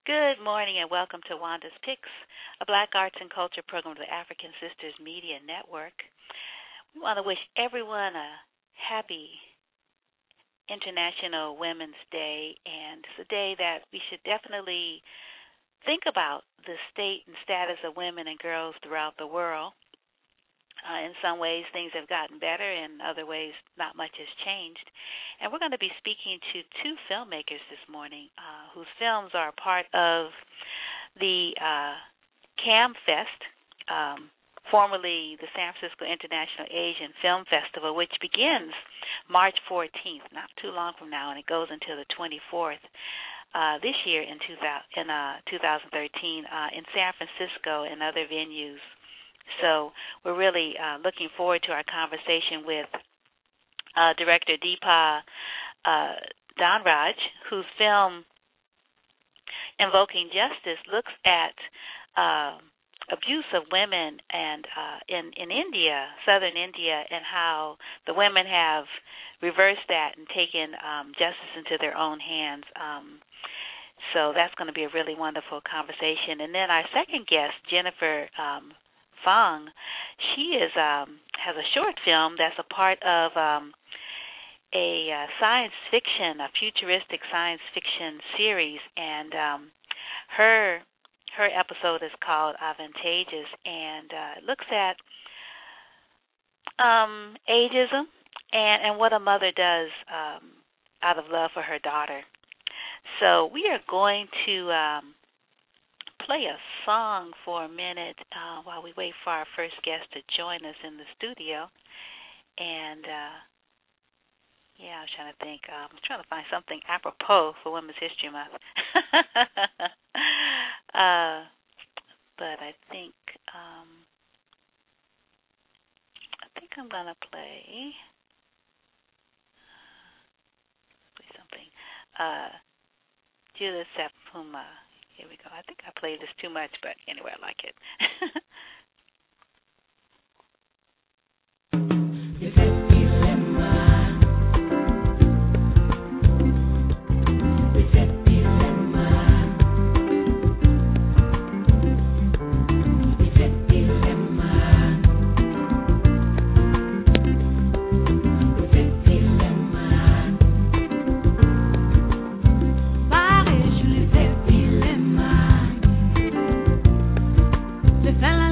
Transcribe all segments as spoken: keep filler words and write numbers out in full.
Good morning and welcome to Wanda's Picks, a Black Arts and Culture program of the African Sisters Media Network. We want to wish everyone a happy International Women's Day, and it's a day that we should definitely think about the state and status of women and girls throughout the world. Uh, in some ways, things have gotten better. In other ways, not much has changed. And we're going to be speaking to two filmmakers this morning uh, whose films are a part of the uh, CAMFest, um, formerly the San Francisco International Asian Film Festival, which begins March fourteenth, not too long from now, and it goes until the twenty-fourth. Uh, this year in, two thousand, in uh, two thousand thirteen uh, in San Francisco and other venues. So we're really uh, looking forward to our conversation with uh, director Deepa uh, Dhanraj, whose film Invoking Justice looks at uh, abuse of women and uh, in, in India, southern India, and how the women have reversed that and taken um, justice into their own hands. Um, so that's going to be a really wonderful conversation. And then our second guest, Jennifer um, Fong, she is um, has a short film that's a part of um, a uh, science fiction, a futuristic science fiction series, and um, her her episode is called Advantageous, and uh, it looks at um, ageism and, and what a mother does um, out of love for her daughter. So we are going to um, play a song for a minute uh, while we wait for our first guest to join us in the studio. And, uh, yeah, I was trying to think. Um, I'm trying to find something apropos for Women's History Month. uh, but I think um, I think I'm going to play, play something. Uh, Judith Sapuma. Here we go. I think I played this too much, but anyway, I like it. The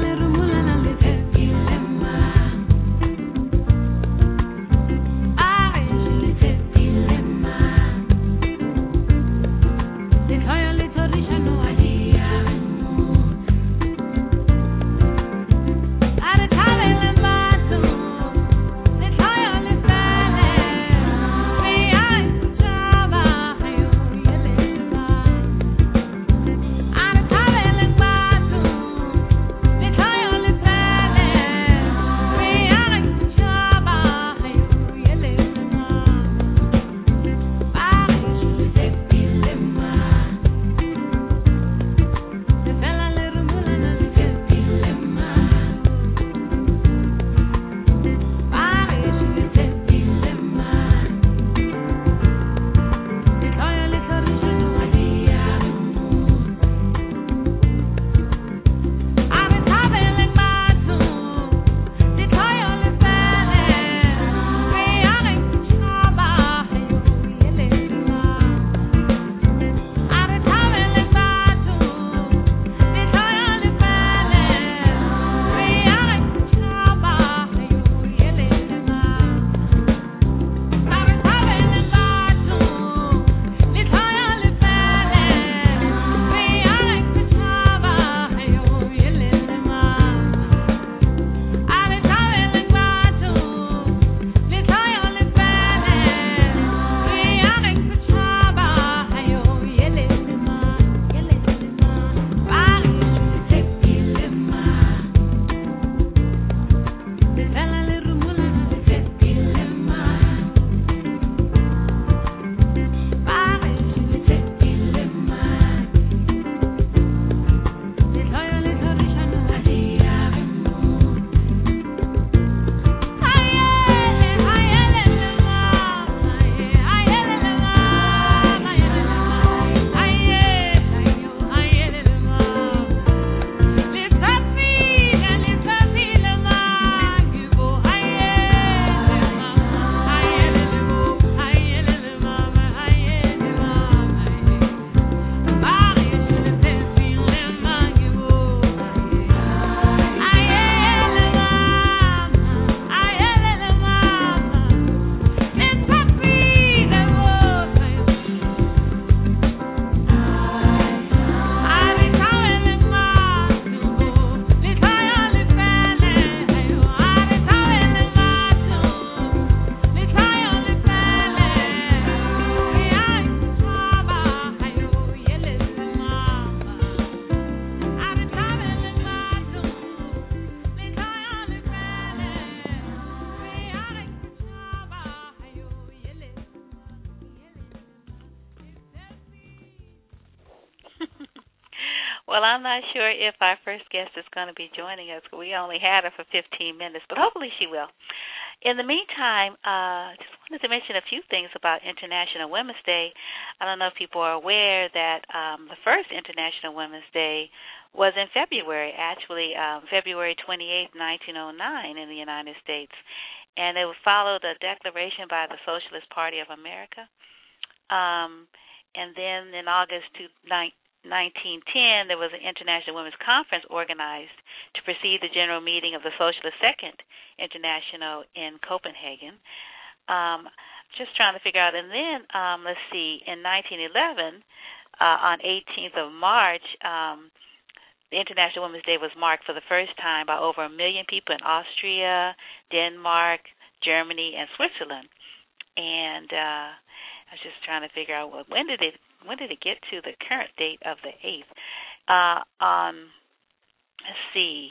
Well, I'm not sure if our first guest is going to be joining us. We only had her for fifteen minutes, but hopefully she will. In the meantime, uh, just wanted to mention a few things about International Women's Day. I don't know if people are aware that um, the first International Women's Day was in February, actually um, February twenty-eighth, nineteen oh nine in the United States. And it followed a declaration by the Socialist Party of America. Um, and then in August nineteen ten, there was an International Women's Conference organized to precede the general meeting of the Socialist Second International in Copenhagen. Um, just trying to figure out. And then, um, let's see, in nineteen eleven, uh, on eighteenth of March, um, the International Women's Day was marked for the first time by over a million people in Austria, Denmark, Germany, and Switzerland. And uh, I was just trying to figure out well, when did it when did it get to the current date of the eighth? Uh, on let's see,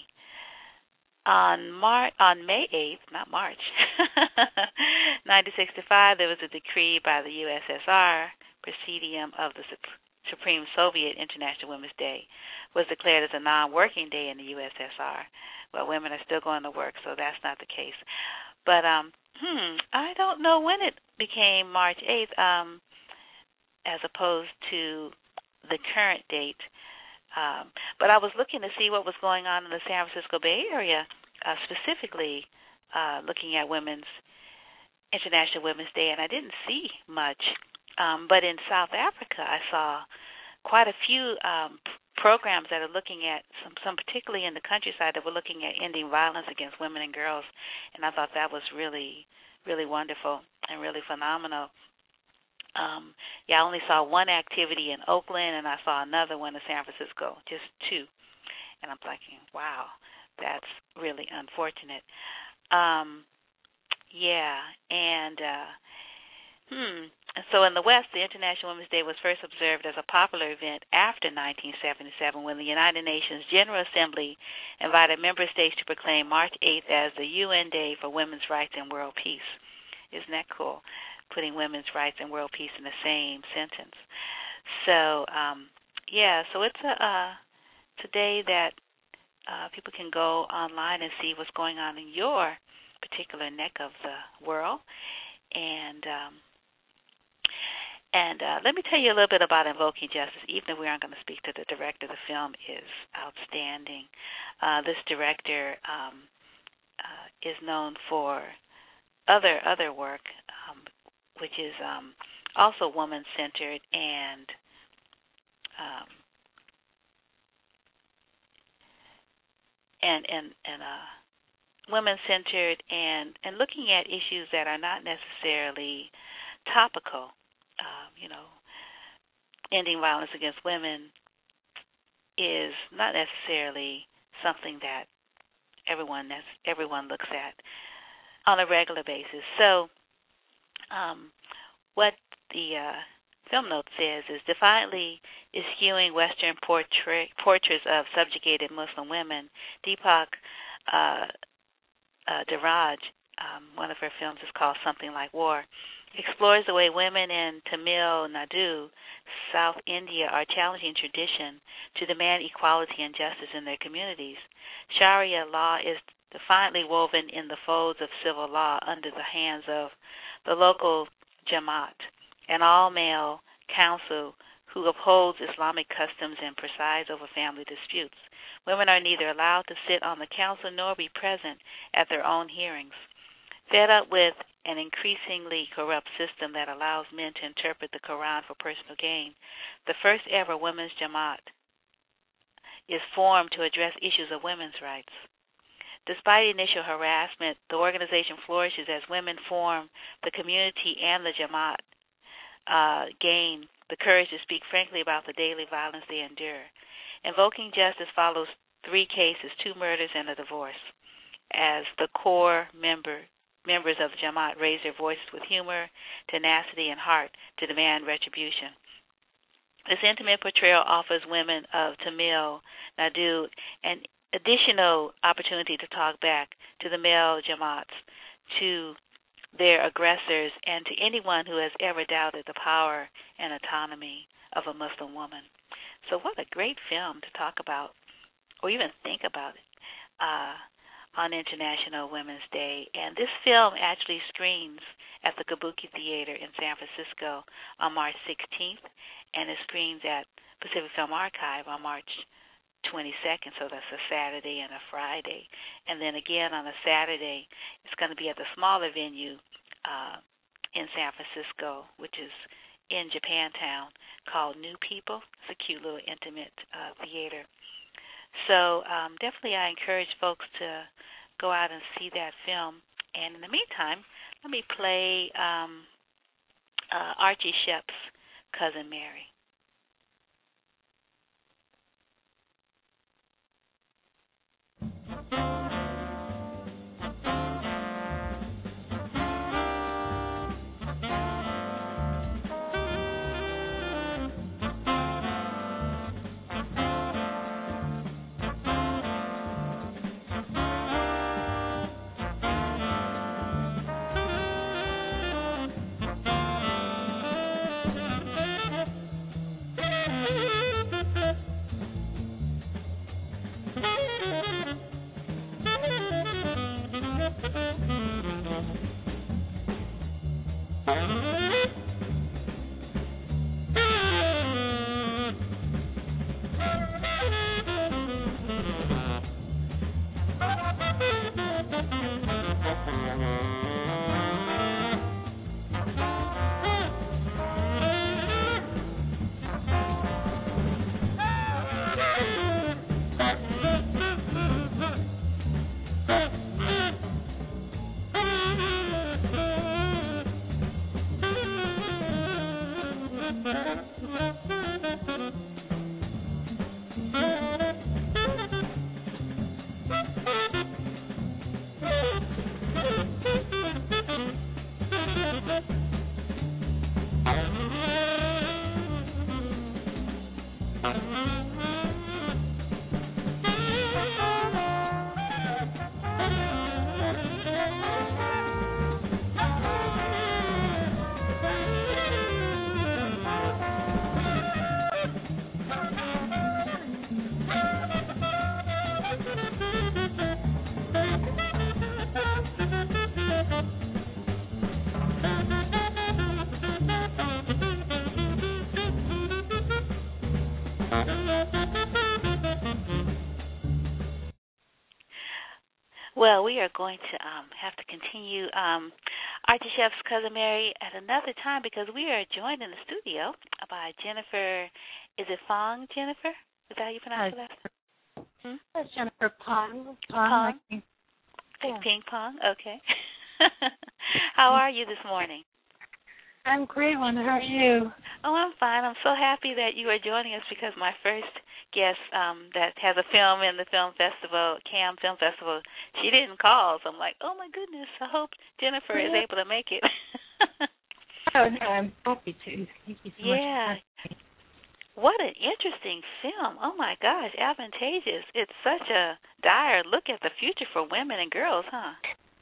on Mar on May eighth, not March, nineteen sixty-five, there was a decree by the U S S R, Presidium of the Supreme Soviet. International Women's Day was declared as a non-working day in the U S S R. Well, women are still going to work, so that's not the case. But um, hmm, I don't know when it became March eighth, um, as opposed to the current date. Um, but I was looking to see what was going on in the San Francisco Bay Area, uh, specifically uh, looking at Women's International Women's Day, and I didn't see much. Um, but in South Africa, I saw quite a few um, programs that are looking at, some, some particularly in the countryside, that were looking at ending violence against women and girls, and I thought that was really, really wonderful and really phenomenal. Um, yeah, I only saw one activity in Oakland, and I saw another one in San Francisco, just two. And I'm thinking, wow, that's really unfortunate. Um, yeah, and uh, hmm. So in the West, the International Women's Day was first observed as a popular event after nineteen seventy-seven, when the United Nations General Assembly invited member states to proclaim March eighth as the U N Day for Women's Rights and World Peace. Isn't that cool? Putting women's rights and world peace in the same sentence. So, um, yeah, so it's a, uh, it's a day that uh, people can go online and see what's going on in your particular neck of the world. And um, and uh, let me tell you a little bit about Invoking Justice, even if we aren't going to speak to the director. The film is outstanding. Uh, this director um, uh, is known for other other work, um, which is um, also woman-centered and um, and and and uh, women-centered and and looking at issues that are not necessarily topical. Um, you know, ending violence against women is not necessarily something that everyone everyone looks at on a regular basis. So, um, what the uh, film note says is defiantly eschewing Western portrait, portraits of subjugated Muslim women. Deepak uh, uh, Daraj, um, one of her films is called Something Like War, explores the way women in Tamil Nadu, South India, are challenging tradition to demand equality and justice in their communities. Sharia law is defiantly woven in the folds of civil law under the hands of the local Jamaat, an all-male council who upholds Islamic customs and presides over family disputes. Women are neither allowed to sit on the council nor be present at their own hearings. Fed up with an increasingly corrupt system that allows men to interpret the Quran for personal gain, the first ever Women's Jamaat is formed to address issues of women's rights. Despite initial harassment, the organization flourishes as women form the community, and the Jamaat uh, gain the courage to speak frankly about the daily violence they endure. Invoking Justice follows three cases, two murders and a divorce, as the core member members of the Jamaat raise their voices with humor, tenacity, and heart to demand retribution. This intimate portrayal offers women of Tamil Nadu an additional opportunity to talk back to the male Jamaats, to their aggressors, and to anyone who has ever doubted the power and autonomy of a Muslim woman. So what a great film to talk about or even think about it uh, on International Women's Day. And this film actually screens at the Kabuki Theater in San Francisco on March sixteenth, and it screens at Pacific Film Archive on March twenty-second, so that's a Saturday and a Friday. And then again on a Saturday, it's going to be at the smaller venue uh, in San Francisco, which is in Japantown, called New People. It's a cute little intimate uh, theater. So um, definitely I encourage folks to go out and see that film. And in the meantime, let me play um, uh, Archie Shepp's Cousin Mary. Well, we are going to um, have to continue um, Archie Shepp's Cousin Mary at another time because we are joined in the studio by Jennifer. Is it Fong, Jennifer? Is that how you pronounce it? Hmm? That's Jennifer Pong. Pong. Pong? Like, yeah. Ping pong? Okay. How are you this morning? I'm great, Wanda. How are you? Oh, I'm fine. I'm so happy that you are joining us because my first guest um, that has a film in the film festival, Cannes Film Festival, she didn't call. So I'm like, oh, my goodness. I hope Jennifer yeah. is able to make it. Oh, no, I'm happy to. Thank you so yeah. much. Yeah. What an interesting film. Oh, my gosh, Advantageous. It's such a dire look at the future for women and girls, huh?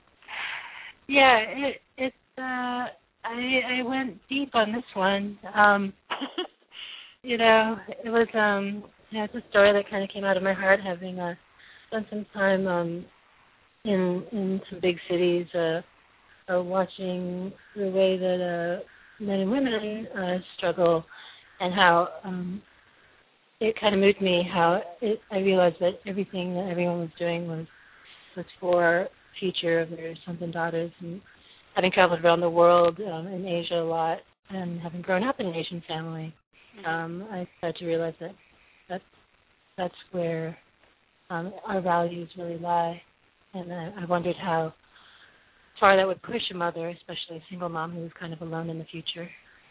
Yeah, it, it's, uh, I, I went deep on this one. Um, you know, it was, um, yeah, it's a story that kind of came out of my heart, having uh, spent some time um, in in some big cities, uh, uh, watching the way that uh, men and women uh, struggle, and how um, it kind of moved me. How it, I realized that everything that everyone was doing was was for the future of their sons and daughters. And having traveled around the world, um, in Asia a lot, and having grown up in an Asian family, mm-hmm. um, I started to realize that that's, that's where um, our values really lie. And I, I wondered how far that would push a mother, especially a single mom who was kind of alone in the future.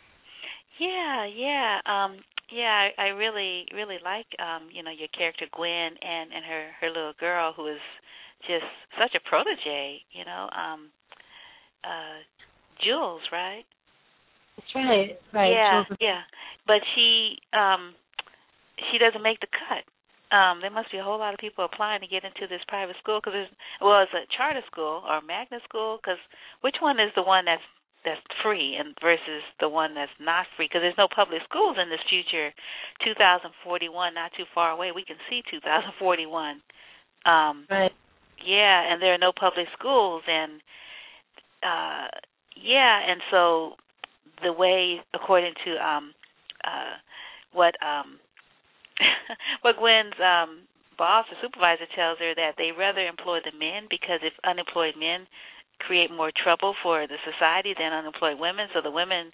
Yeah, yeah, um, yeah. I, I really, really like, um, you know, your character Gwen and, and her, her little girl who is just such a protege. You know, um, uh, Jules, right? That's right, right. Yeah, Jules. yeah. But she, um, she doesn't make the cut. Um, there must be a whole lot of people applying to get into this private school because well, it's a charter school or magnet school. Because which one is the one that's that's free and versus the one that's not free, because there's no public schools in this future. two thousand forty-one, not too far away. We can see two thousand forty-one. Um, right. Yeah, and there are no public schools, and uh, yeah, and so the way, according to um, uh, what um, what Gwen's um, boss or supervisor tells her, that they rather employ the men, because if unemployed men create more trouble for the society than unemployed women, so the women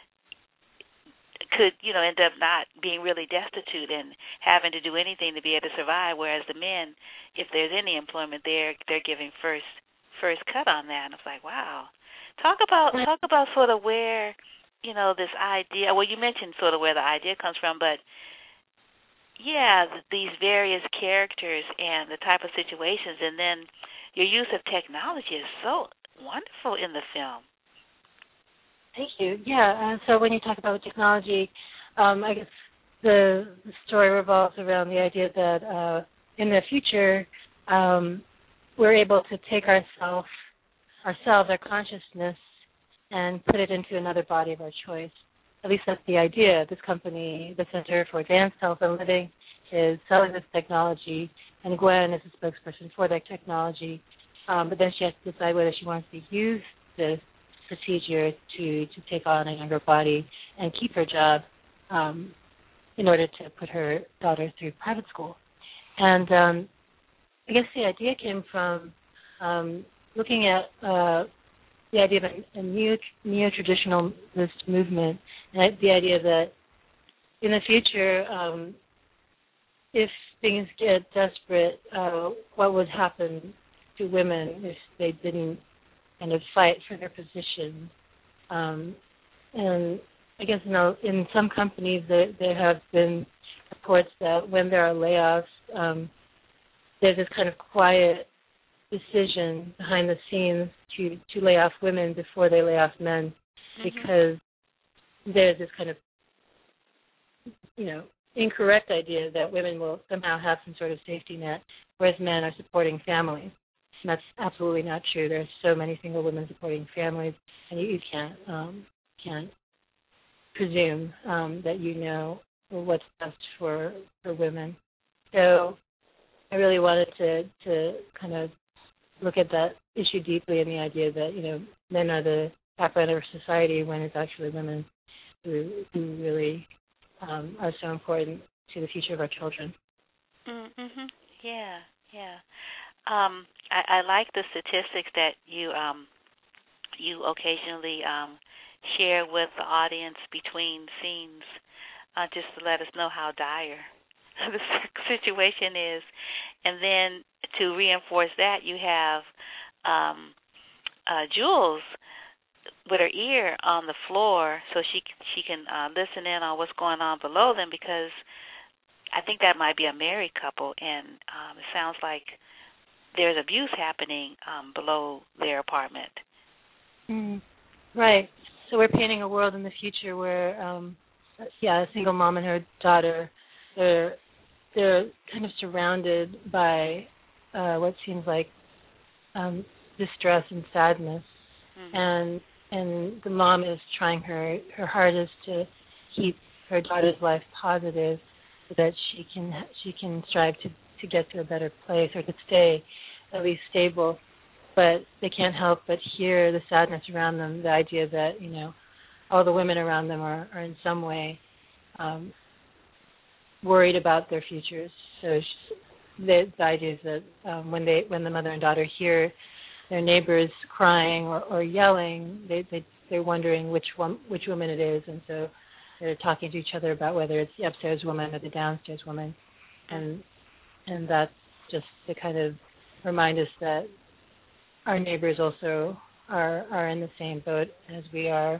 could, you know, end up not being really destitute and having to do anything to be able to survive, whereas the men, if there's any employment, they're they're giving first first cut on that. And it's like, wow. Talk about talk about sort of where, you know, this idea. Well, you mentioned sort of where the idea comes from, but yeah, these various characters and the type of situations, and then your use of technology is so wonderful in the film. Thank you. Yeah, uh, so when you talk about technology, um, I guess the, the story revolves around the idea that uh, in the future um, we're able to take ourself, ourselves, our consciousness, and put it into another body of our choice. At least that's the idea. This company, the Center for Advanced Health and Living, is selling this technology, and Gwen is a spokesperson for that technology. Um, but then she has to decide whether she wants to use this procedure to, to take on a younger body and keep her job um, in order to put her daughter through private school. And um, I guess the idea came from um, looking at uh, the idea of a, a neo, neo-traditionalist movement, and the idea that in the future, um, if things get desperate, uh, what would happen to women if they didn't kind of fight for their position. Um, and I guess, you know, in some companies there, there have been reports that when there are layoffs, um, there's this kind of quiet decision behind the scenes to, to lay off women before they lay off men, mm-hmm. because there's this kind of, you know, incorrect idea that women will somehow have some sort of safety net, whereas men are supporting families. And that's absolutely not true. There are so many single women supporting families, and you, you can't um, can't presume um, that you know what's best for for women. So I really wanted to to kind of look at that issue deeply, and the idea that, you know, men are the backbone of society when it's actually women who who really um, are so important to the future of our children. Mm-hmm. Yeah, yeah. Um, I, I like the statistics that you um, you occasionally um, share with the audience between scenes, uh, just to let us know how dire the situation is. And then to reinforce that, you have um, uh, Jules with her ear on the floor, so she she can uh, listen in on what's going on below them, because I think that might be a married couple, and um, it sounds like there's abuse happening um, below their apartment. Mm, right. So we're painting a world in the future where, um, yeah, a single mom and her daughter, they're they're kind of surrounded by uh, what seems like um, distress and sadness, mm-hmm. and and the mom is trying her her hardest to keep her daughter's life positive, so that she can she can strive to, to get to a better place, or to stay at least stable. But they can't help but hear the sadness around them, the idea that, you know, all the women around them are, are in some way um, worried about their futures. So she, the, the idea is that um, when they when the mother and daughter hear their neighbors crying or, or yelling, they, they they're wondering which one which woman it is, and so they're talking to each other about whether it's the upstairs woman or the downstairs woman, and and that's just to kind of remind us that our neighbors also are are in the same boat as we are,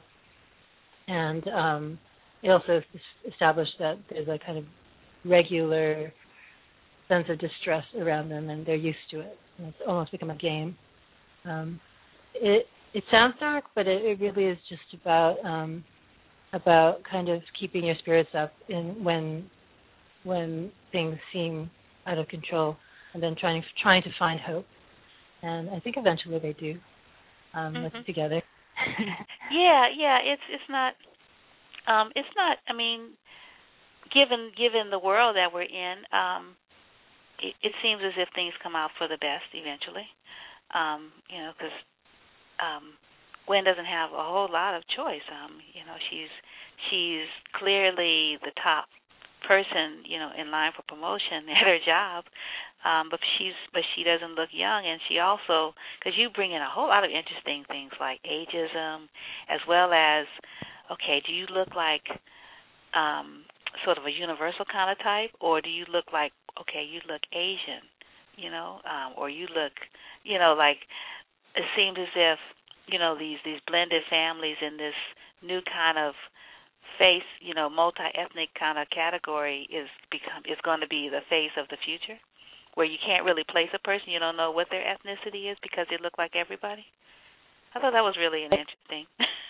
and um, it also established that there's a kind of regular sense of distress around them, and they're used to it. And it's almost become a game. Um, it it sounds dark, but it, it really is just about um, about kind of keeping your spirits up in when when things seem out of control, and then trying trying to find hope. And I think eventually they do. Um, mm-hmm. Let's together. yeah, yeah. It's it's not. Um, it's not. I mean, given given the world that we're in, um, it, it seems as if things come out for the best eventually. Um, you know, because um, Gwen doesn't have a whole lot of choice. Um, you know, she's she's clearly the top person, you know, in line for promotion at her job. Um, but she's but she doesn't look young, and she also, because you bring in a whole lot of interesting things like ageism, as well as, okay, do you look like um, sort of a universal kind of type, or do you look like, okay, you look Asian, you know, um, or you look, you know, like it seems as if, you know, these these blended families in this new kind of face, you know, multi-ethnic kind of category is become is going to be the face of the future, where you can't really place a person, you don't know what their ethnicity is because they look like everybody. I thought that was really an interesting.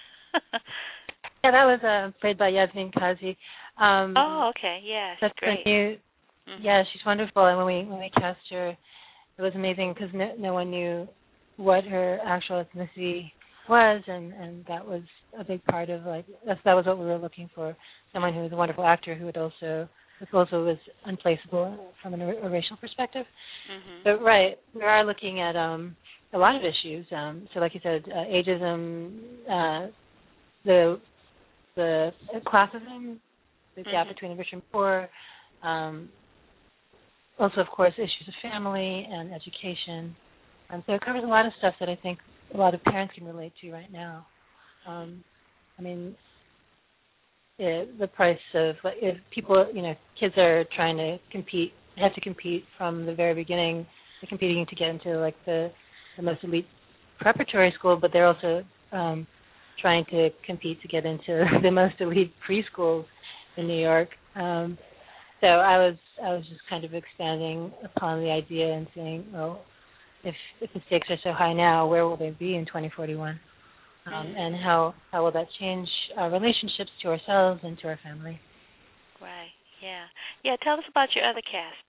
Yeah, that was uh, played by Yasmin Kazi. Um, oh, okay, yeah, she's that's great. the new. Mm-hmm. Yeah, she's wonderful. And when we when we cast her, it was amazing because no, no one knew what her actual ethnicity was, and, and that was a big part of like that's, that was what we were looking for. Someone who was a wonderful actor who would also who also was unplaceable from an, a racial perspective. Mm-hmm. But right, we are looking at um, a lot of issues. Um, so, like you said, uh, ageism, uh, the the classism, the gap Mm-hmm. between the rich and poor. Um, also, of course, issues of family and education. Um, so it covers a lot of stuff that I think a lot of parents can relate to right now. Um, I mean, it, the price of if people, you know, kids are trying to compete, have to compete from the very beginning. They're competing to get into like the, the most elite preparatory school, but they're also um, trying to compete to get into the most elite preschools in New York. Um, so I was I was just kind of expanding upon the idea and saying, well, if if the stakes are so high now, where will they be in twenty forty-one? Um, Mm-hmm. and how, how will that change our relationships to ourselves and to our family? Right, yeah. Yeah, tell us about your other cast.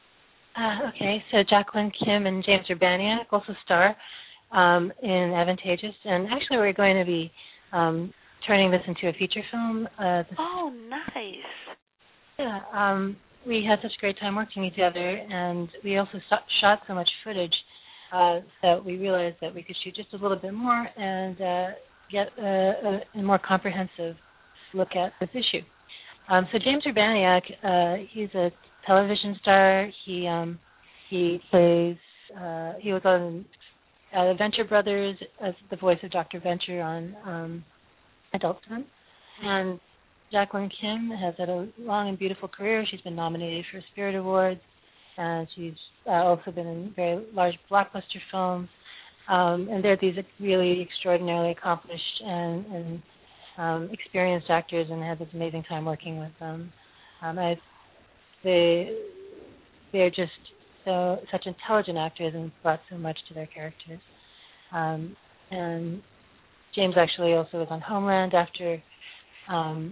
Uh, okay, so Jacqueline Kim and James Urbaniak also star um, in Advantageous. And actually we're going to be um, turning this into a feature film. Uh, this, Oh, nice. yeah, um, we had such a great time working together, and we also so- shot so much footage Uh, that we realized that we could shoot just a little bit more and uh, get a, a, a more comprehensive look at this issue. Um, so James Urbaniak, uh, he's a television star. He um, he plays. Uh, he was on uh, Venture Brothers as the voice of Doctor Venture on um, Adult Swim, and Jacqueline Kim has had a long and beautiful career. She's been nominated for Spirit Awards. And she's uh, also been in very large blockbuster films. Um, and they're these really extraordinarily accomplished and, and um, experienced actors, and I had this amazing time working with them. Um, I, they, they're just so such intelligent actors and brought so much to their characters. Um, and James actually also was on Homeland after um,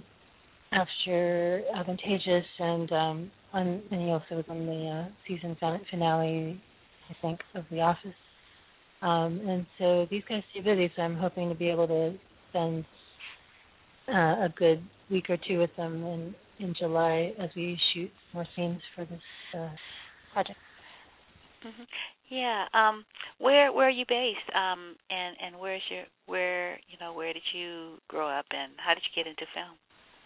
after Advantageous, and um, on, and he also was on the uh, season finale, I think, of The Office. Um, and so these guys stay busy, so I'm hoping to be able to spend uh, a good week or two with them in, in July as we shoot more scenes for this uh, project. Mm-hmm. Yeah. Um, where where are you based? Um, and and where's your where you know where did you grow up, and how did you get into film?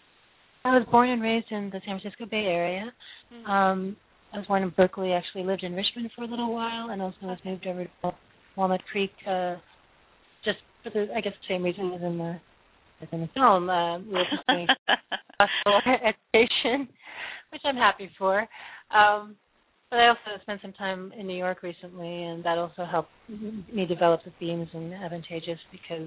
I was born and raised in the San Francisco Bay Area. Mm-hmm. Um, I was born in Berkeley, actually lived in Richmond for a little while, and also was moved over to Walnut Creek, uh, just for the, I guess, the same reason as in the, as in the film. Uh, we were pursuing hospital education, which I'm happy for. Um, but I also spent some time in New York recently, and that also helped me develop the themes in Advantageous because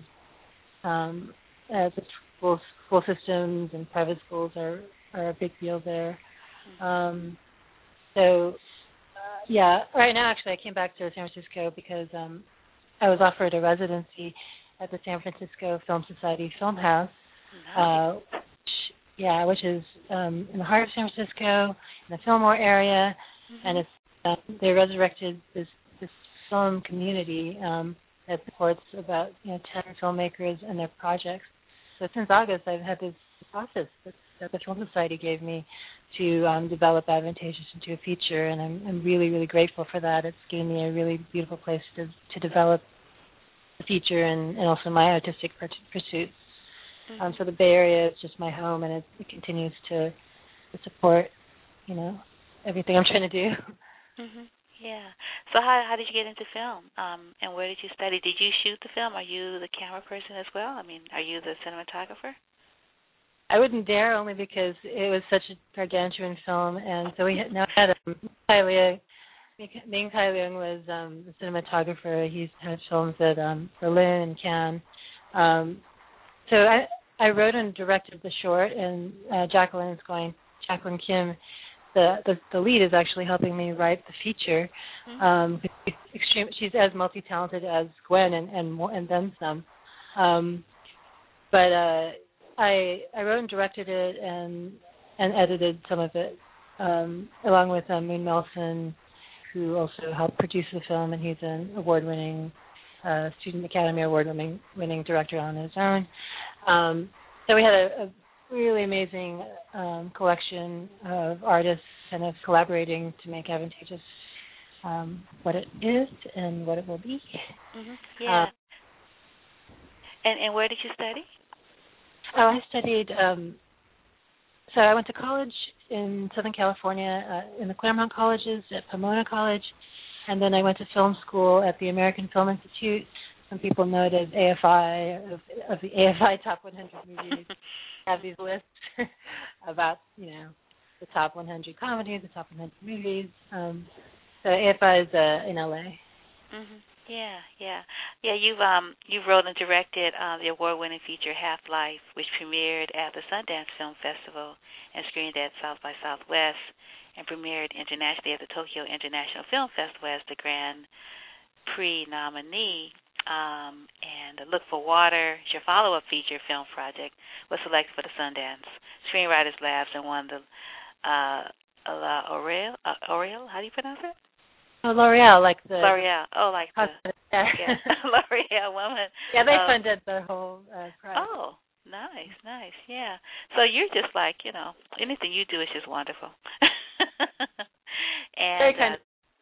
um, uh, the school, school systems and private schools are, are a big deal there. Um, so, uh, yeah, right now actually I came back to San Francisco because um, I was offered a residency at the San Francisco Film Society Film House, Nice. uh, which, yeah, which is um, in the heart of San Francisco, in the Fillmore area, mm-hmm. and it's uh, they resurrected this this film community. Um, that supports about you know ten filmmakers and their projects. So since August, I've had this process that, that the Film Society gave me to um, develop Advantageous into a feature, and I'm, I'm really, really grateful for that. It's given me a really beautiful place to to develop the feature and, and also my artistic pursuits. Mm-hmm. Um, so the Bay Area is just my home, and it, it continues to, to support, you know, everything I'm trying to do. Mm-hmm. Yeah. So how how did you get into film? Um, and where did you study? Did you shoot the film? Are you the camera person as well? I mean, are you the cinematographer? I wouldn't dare, only because it was such a gargantuan film, and so we had, now had um, Kai Liang. Ming Kai Liang was um, the cinematographer. He's had films at um, Berlin and Cannes. Um, so I I wrote and directed the short, and uh, Jacqueline is going. Jacqueline Kim, the, the the lead, is actually helping me write the feature. Mm-hmm. Um, she's, extreme, she's as multi-talented as Gwen, and and, more, and then some. Um, but uh, I I wrote and directed it, and and edited some of it, um, along with um, Moon Melson, who also helped produce the film, and he's an award-winning uh, Student Academy Award-winning winning director on his own. Um, so we had a, a really amazing um, collection of artists kind of collaborating to make Advantageous um, what it is and what it will be. Mm-hmm. Yeah. Uh, and and where did you study? oh, I studied. Um, so I went to college in Southern California, uh, in the Claremont colleges at Pomona College, and then I went to film school at the American Film Institute. Some people know it as A F I, of, of the A F I Top one hundred movies. Have these lists about, you know, the top one hundred comedies, the top one hundred movies. Um, so A F I is uh, in L A. Mm-hmm. Yeah, yeah, yeah. You've um you wrote and directed uh, the award-winning feature Half Life, which premiered at the Sundance Film Festival and screened at South by Southwest, and premiered internationally at the Tokyo International Film Festival as the Grand Prix nominee. Um, and Look for Water, your follow-up feature film project, was selected for the Sundance Screenwriters Labs and won the uh, La L'Oreal. Uh, L'Oreal, how do you pronounce it? Oh, L'Oreal, like the L'Oreal. Oh, like the yeah, yeah. L'Oreal woman. yeah they uh, funded the whole uh, project. Oh, nice, nice, yeah. So you're just like, you know, anything you do is just wonderful. and Very kind uh,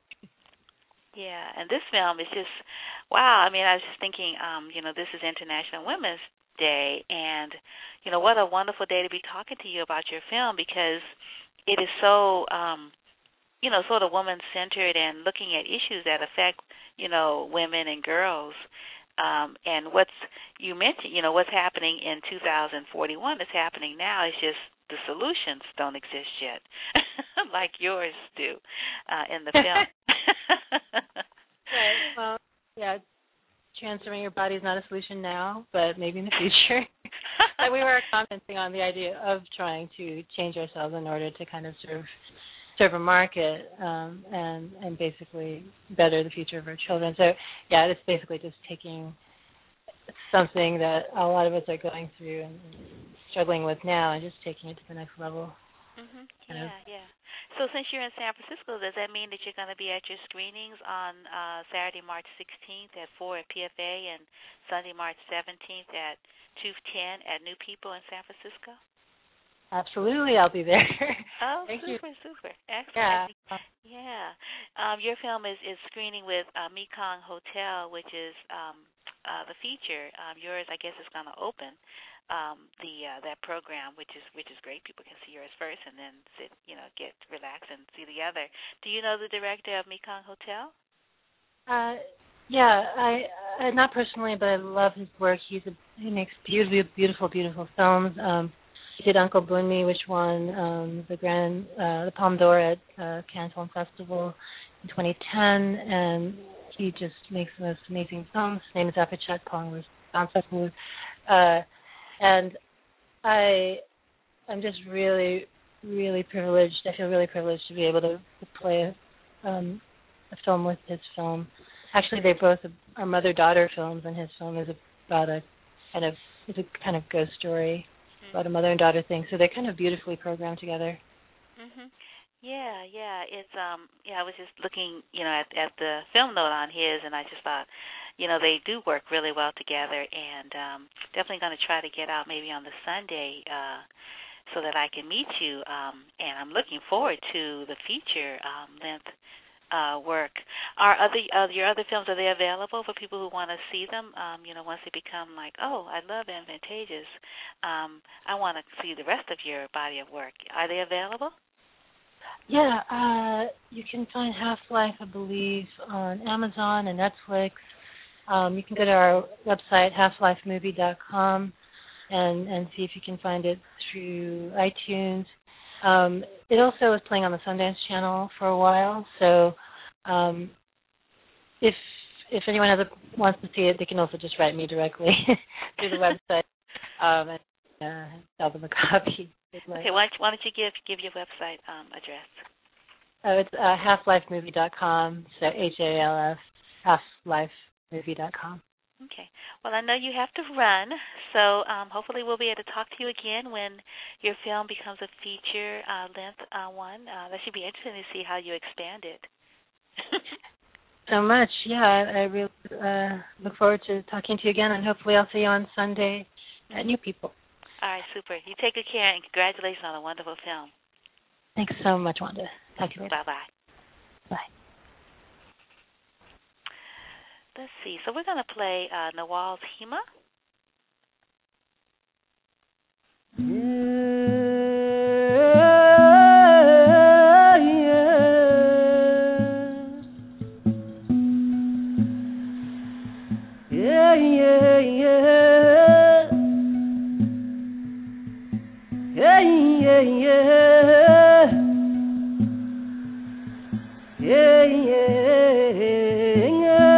yeah, and this film is just, wow. I mean, I was just thinking, um, you know, this is International Women's Day, and, you know, what a wonderful day to be talking to you about your film, because it is so, um, you know, sort of woman-centered and looking at issues that affect, you know, women and girls. Um, and what's, you mentioned, you know, what's happening in two thousand forty-one is happening now. It's just the solutions don't exist yet, like yours do uh, in the film. Right. Well, yeah, transferring your body is not a solution now, but maybe in the future. And we were commenting on the idea of trying to change ourselves in order to kind of serve serve a market um, and and basically better the future of our children. So yeah, it's basically just taking something that a lot of us are going through and struggling with now and just taking it to the next level. Mm-hmm. Yeah, of. yeah. So since you're in San Francisco, does that mean that you're going to be at your screenings on uh, Saturday, March sixteenth at four at P F A and Sunday, March seventeenth at two ten at New People in San Francisco? Absolutely, I'll be there. Oh, Thank super, you. super. Excellent. Yeah. Yeah. Um, your film is, is screening with uh, Mekong Hotel, which is um, uh, the feature. Um, yours, I guess, is going to open um, the uh, that program, which is which is great. People can see yours first and then sit, you know, get relaxed and see the other. Do you know the director of Mekong Hotel? Uh, yeah, I, I not personally, but I love his work. He's a, he makes beautiful, beautiful, beautiful films. Um, He did Uncle Bunmi, which won um, the Grand uh, the Palme d'Or at uh, Cannes Film Festival in twenty ten, and he just makes the most amazing films. His name is Apichat Pong, was Film Festival, uh, and I I'm just really really privileged. I feel really privileged to be able to, to play a, um, a film with his film. Actually, they both are mother-daughter films, and his film is about a kind of it's a kind of ghost story about a mother and daughter thing, so they're kind of beautifully programmed together. Mhm. Yeah, yeah. It's um yeah, I was just looking, you know, at at the film note on his, and I just thought, you know, they do work really well together, and um, definitely going to try to get out maybe on the Sunday uh, so that I can meet you. Um, and I'm looking forward to the feature um, length uh, work. Are other uh, your other films, are they available for people who want to see them? Um, you know, once they become like, oh, I love Advantageous, um, I want to see the rest of your body of work. Are they available? Yeah, uh, you can find Half-Life, I believe, on Amazon and Netflix. Um, you can go to our website, half life movie dot com, and, and see if you can find it through iTunes. Um, it also was playing on the Sundance Channel for a while, so um, if if anyone has a, wants to see it, they can also just write me directly through the website um, and uh, sell them a copy. Okay, why don't, why don't you give give your website um, address? Oh, it's uh, half life movie dot com, so H A L F, half life movie dot com. Okay. Well, I know you have to run, so um, hopefully we'll be able to talk to you again when your film becomes a feature uh, length uh, one. Uh, that should be interesting to see how you expand it. So much, yeah. I, I really uh, look forward to talking to you again, and hopefully I'll see you on Sunday at New People. All right, super. You take good care, and congratulations on a wonderful film. Thanks so much, Wanda. Talk to you later. Bye-bye. Bye. Let's see. So we're going to play uh, Nawal's Hema. Yeah, yeah, yeah. Yeah, yeah, yeah. Yeah, yeah, yeah.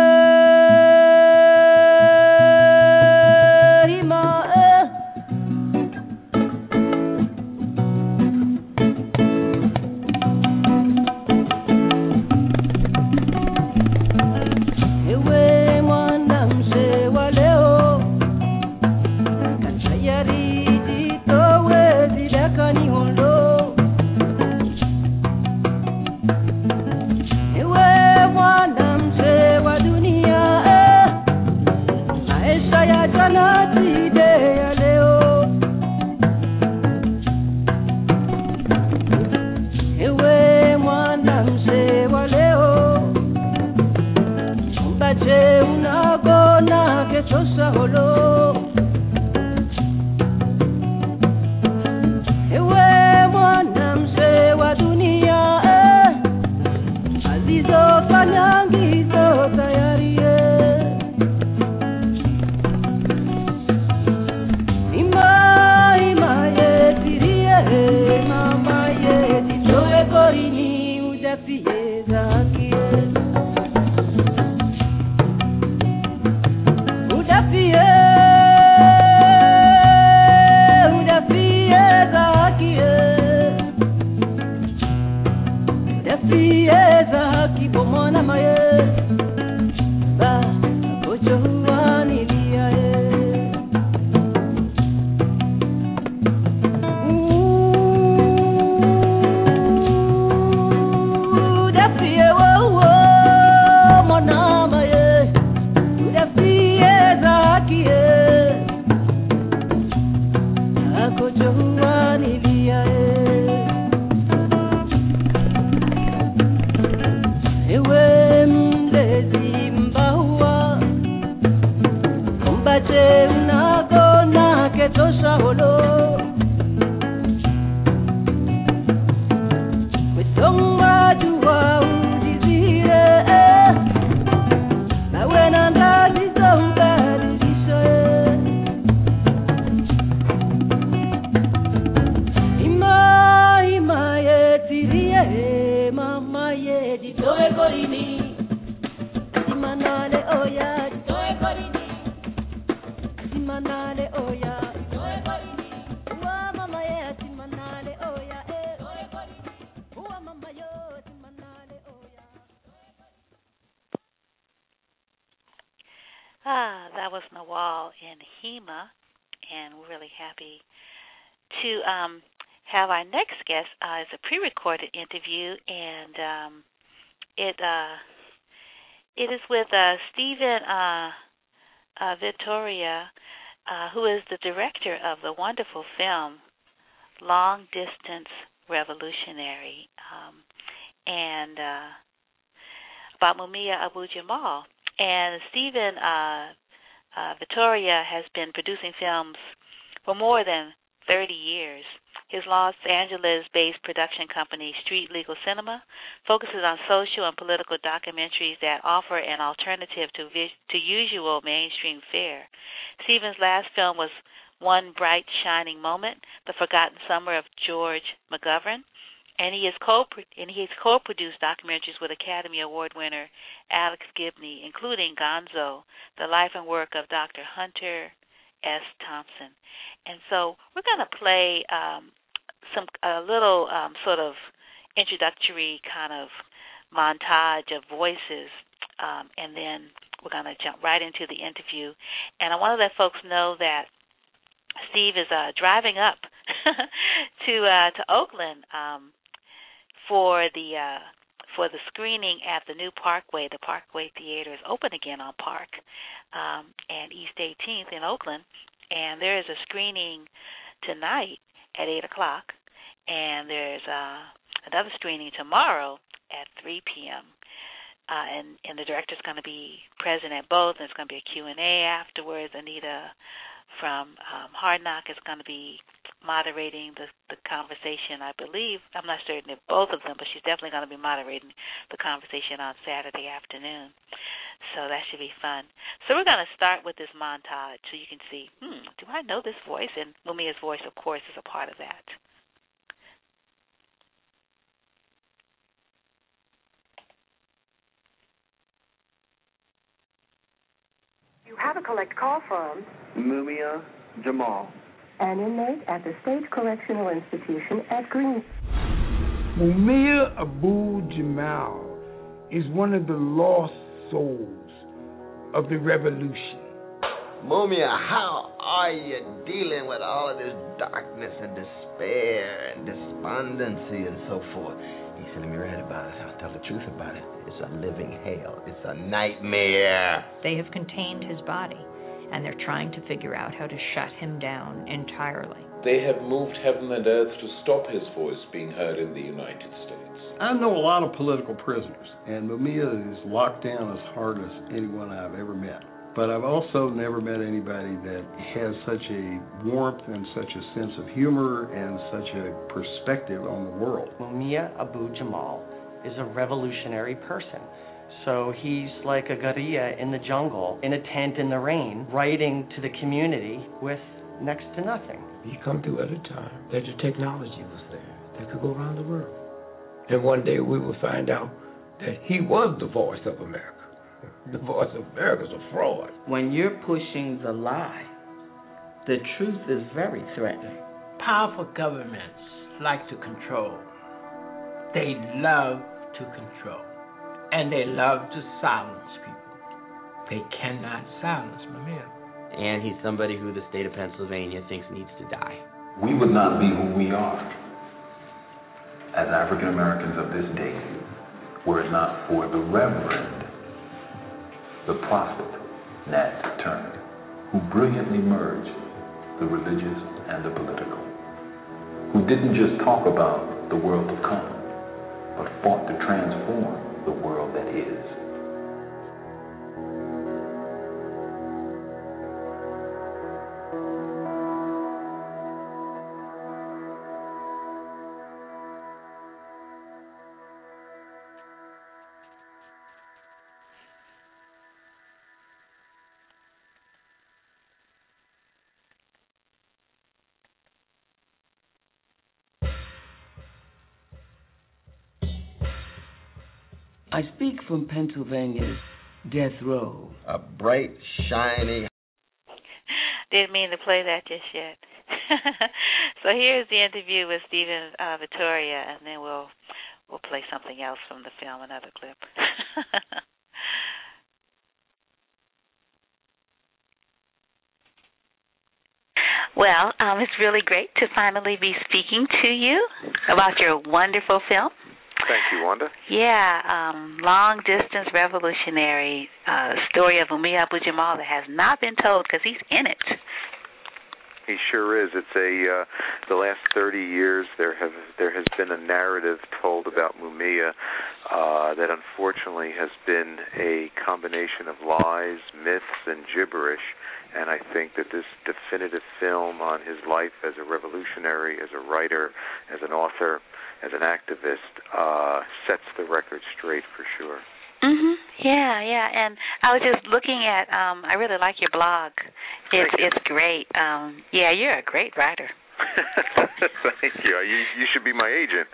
Ah, that was Nawal in Hema, and we're really happy to um, have our next guest. Uh, it's a pre-recorded interview, and um, it uh, it is with uh, Stephen uh, uh, Vittoria, uh, who is the director of the wonderful film Long Distance Revolutionary, um, and uh, about Mumia Abu-Jamal. And Stephen uh, uh, Vittoria has been producing films for more than thirty years. His Los Angeles-based production company, Street Legal Cinema, focuses on social and political documentaries that offer an alternative to vis- to usual mainstream fare. Stephen's last film was One Bright Shining Moment, The Forgotten Summer of George McGovern, and he has co and he has co-produced documentaries with Academy Award winner Alex Gibney, including Gonzo, The Life and Work of Doctor Hunter S. Thompson. And so we're going to play um, some a little um, sort of introductory kind of montage of voices, um, and then we're going to jump right into the interview. And I want to let folks know that Steve is uh, driving up to uh, to Oakland um, for the uh, for the screening at the new Parkway. The Parkway Theater is open again on Park um, and East eighteenth in Oakland, and there is a screening tonight at eight o'clock, and there's uh, another screening tomorrow at three p.m. Uh, and, and the director's going to be present at both, and there's going to be a Q and A afterwards. Anita from um, Hard Knock is going to be moderating the, the conversation, I believe. I'm not certain if both of them, but she's definitely going to be moderating the conversation on Saturday afternoon. So that should be fun. So we're going to start with this montage so you can see, hmm, do I know this voice? And Mumia's voice, of course, is a part of that. You have a collect call from Mumia Jamal, an inmate at the State Correctional Institution at Green. Mumia Abu-Jamal is one of the lost souls of the revolution. Mumia, how are you dealing with all of this darkness and despair and despondency and so forth? He said, let me read about it. I'll tell the truth about it. It's a living hell. It's a nightmare. They have contained his body, and they're trying to figure out how to shut him down entirely. They have moved heaven and earth to stop his voice being heard in the United States. I know a lot of political prisoners, and Mumia is locked down as hard as anyone I've ever met. But I've also never met anybody that has such a warmth and such a sense of humor and such a perspective on the world. Mumia Abu-Jamal is a revolutionary person. So he's like a guerrilla in the jungle, in a tent in the rain, writing to the community with next to nothing. He come through at a time that the technology was there, that could go around the world. And one day we will find out that he was the voice of America. The voice of America is a fraud. When you're pushing the lie, the truth is very threatening. Powerful governments like to control. They love to control. And they love to silence people. They cannot silence Mumia. And he's somebody who the state of Pennsylvania thinks needs to die. We would not be who we are as African Americans of this day were it not for the Reverend, the prophet Nat Turner, who brilliantly merged the religious and the political, who didn't just talk about the world to come, but fought to transform the world that is. I speak from Pennsylvania's death row. A bright, shiny... Didn't mean to play that just yet. So here's the interview with Stephen uh, Vittoria, and then we'll we'll play something else from the film, another clip. Well, um, it's really great to finally be speaking to you about your wonderful film. Thank you, Wanda. Yeah, um, long distance revolutionary uh, story of Mumia Abu-Jamal that has not been told because he's in it. He sure is. It's a uh, the last thirty years there have there has been a narrative told about Mumia uh, that unfortunately has been a combination of lies, myths, and gibberish. And I think that this definitive film on his life as a revolutionary, as a writer, as an author, as an activist, uh, sets the record straight for sure. Mhm. Yeah, yeah. And I was just looking at. Um, I really like your blog. It's Thank you. it's great. Um, yeah, you're a great writer. Thank you. You you should be my agent.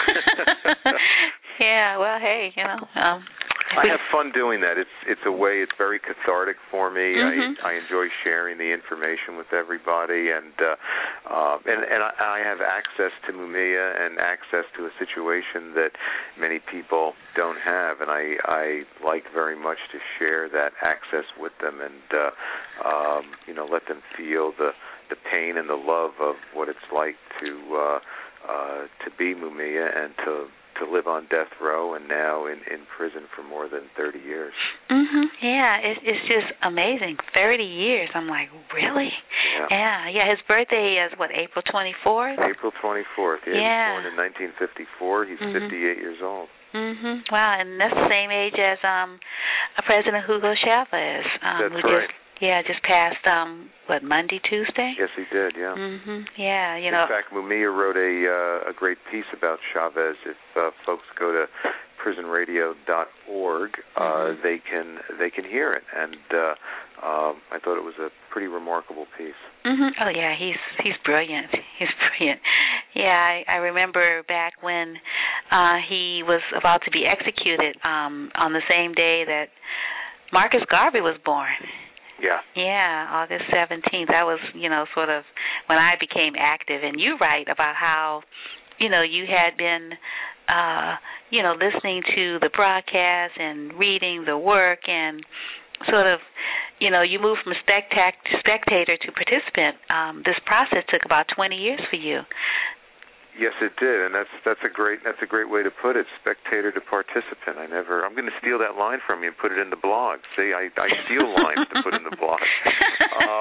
Yeah. Well, hey, you know. Um, I have fun doing that. It's it's a way. It's very cathartic for me. Mm-hmm. I I enjoy sharing the information with everybody, and uh, uh, and and I, I have access to Mumia and access to a situation that many people don't have, and I I like very much to share that access with them, and uh, um, you know, let them feel the the pain and the love of what it's like to uh, uh, to be Mumia and to. to live on death row and now in, in prison for more than thirty years. Mhm. Yeah, it, it's just amazing. thirty years. I'm like, really? Yeah. Yeah. Yeah. His birthday is what, April twenty-fourth? April twenty-fourth. Yeah. Yeah. He was born in nineteen fifty-four. He's mm-hmm. fifty-eight years old. Mhm. Wow, and that's the same age as um, President Hugo Chavez. Um, that's who right. Just, yeah, just passed um, what, Monday, Tuesday? Yes, he did. Yeah. Mhm. Yeah. You know. In fact, Mumia wrote a uh, a great piece about Chavez. If uh, folks go to prison radio dot org, uh, mm-hmm. they can they can hear it, and uh, um, I thought it was a pretty remarkable piece. Mhm. Oh yeah, he's he's brilliant. He's brilliant. Yeah, I, I remember back when uh, he was about to be executed um, on the same day that Marcus Garvey was born. Yeah. Yeah, August seventeenth. That was, you know, sort of when I became active. And you write about how, you know, you had been, uh, you know, listening to the broadcast and reading the work and sort of, you know, you moved from spectac- spectator to participant. Um, this process took about twenty years for you. Yes, it did, and that's that's a great that's a great way to put it. Spectator to participant. I never. I'm going to steal that line from you and put it in the blog. See, I, I steal lines to put in the blog. Uh,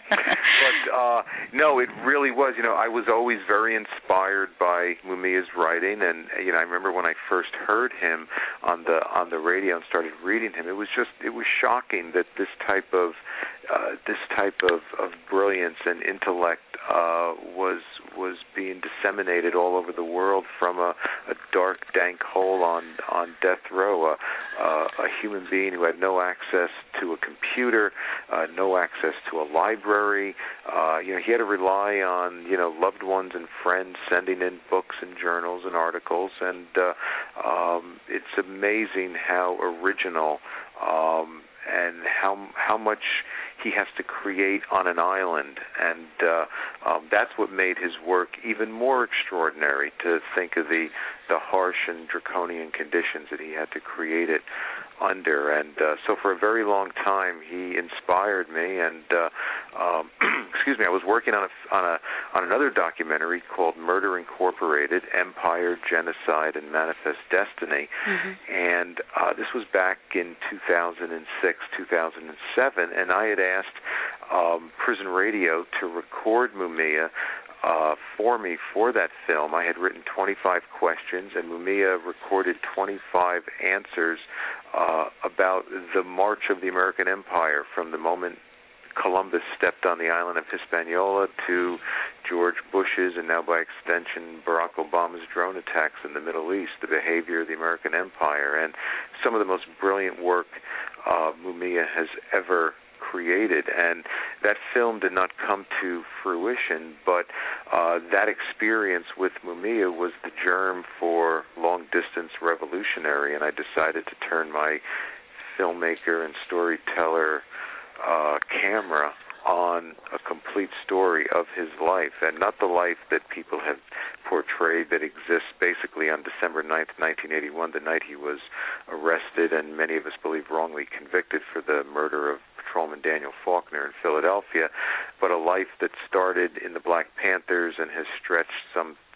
but uh, no, it really was. You know, I was always very inspired by Mumia's writing, and you know, I remember when I first heard him on the on the radio and started reading him. It was just it was shocking that this type of uh, this type of, of brilliance and intellect uh, was was being disseminated all over the world from a, a dark, dank hole on, on death row, a, a, a human being who had no access to a computer, uh, no access to a library. Uh, you know, he had to rely on, you know, loved ones and friends sending in books and journals and articles, and uh, um, it's amazing how original um, and how how much he has to create on an island, and uh, um, that's what made his work even more extraordinary, to think of the, the harsh and draconian conditions that he had to create it under. And uh, so for a very long time, he inspired me, and uh, um, excuse me, I was working on a, on a on another documentary called Murder Incorporated, Empire, Genocide, and Manifest Destiny, mm-hmm. and uh, this was back in two thousand six, two thousand seven, and I had asked um, Prison Radio to record Mumia uh, for me for that film. I had written twenty-five questions, and Mumia recorded twenty-five answers uh, about the march of the American Empire from the moment Columbus stepped on the island of Hispaniola to George Bush's and now by extension Barack Obama's drone attacks in the Middle East, the behavior of the American Empire, and some of the most brilliant work uh, Mumia has ever created. And that film did not come to fruition, but uh, that experience with Mumia was the germ for Long Distance Revolutionary, and I decided to turn my filmmaker and storyteller uh, camera on a complete story of his life, and not the life that people have portrayed that exists basically on December ninth, nineteen eighty-one, the night he was arrested and many of us believe wrongly convicted for the murder of Patrolman Daniel Faulkner in Philadelphia, but a life that started in the Black Panthers and has stretched some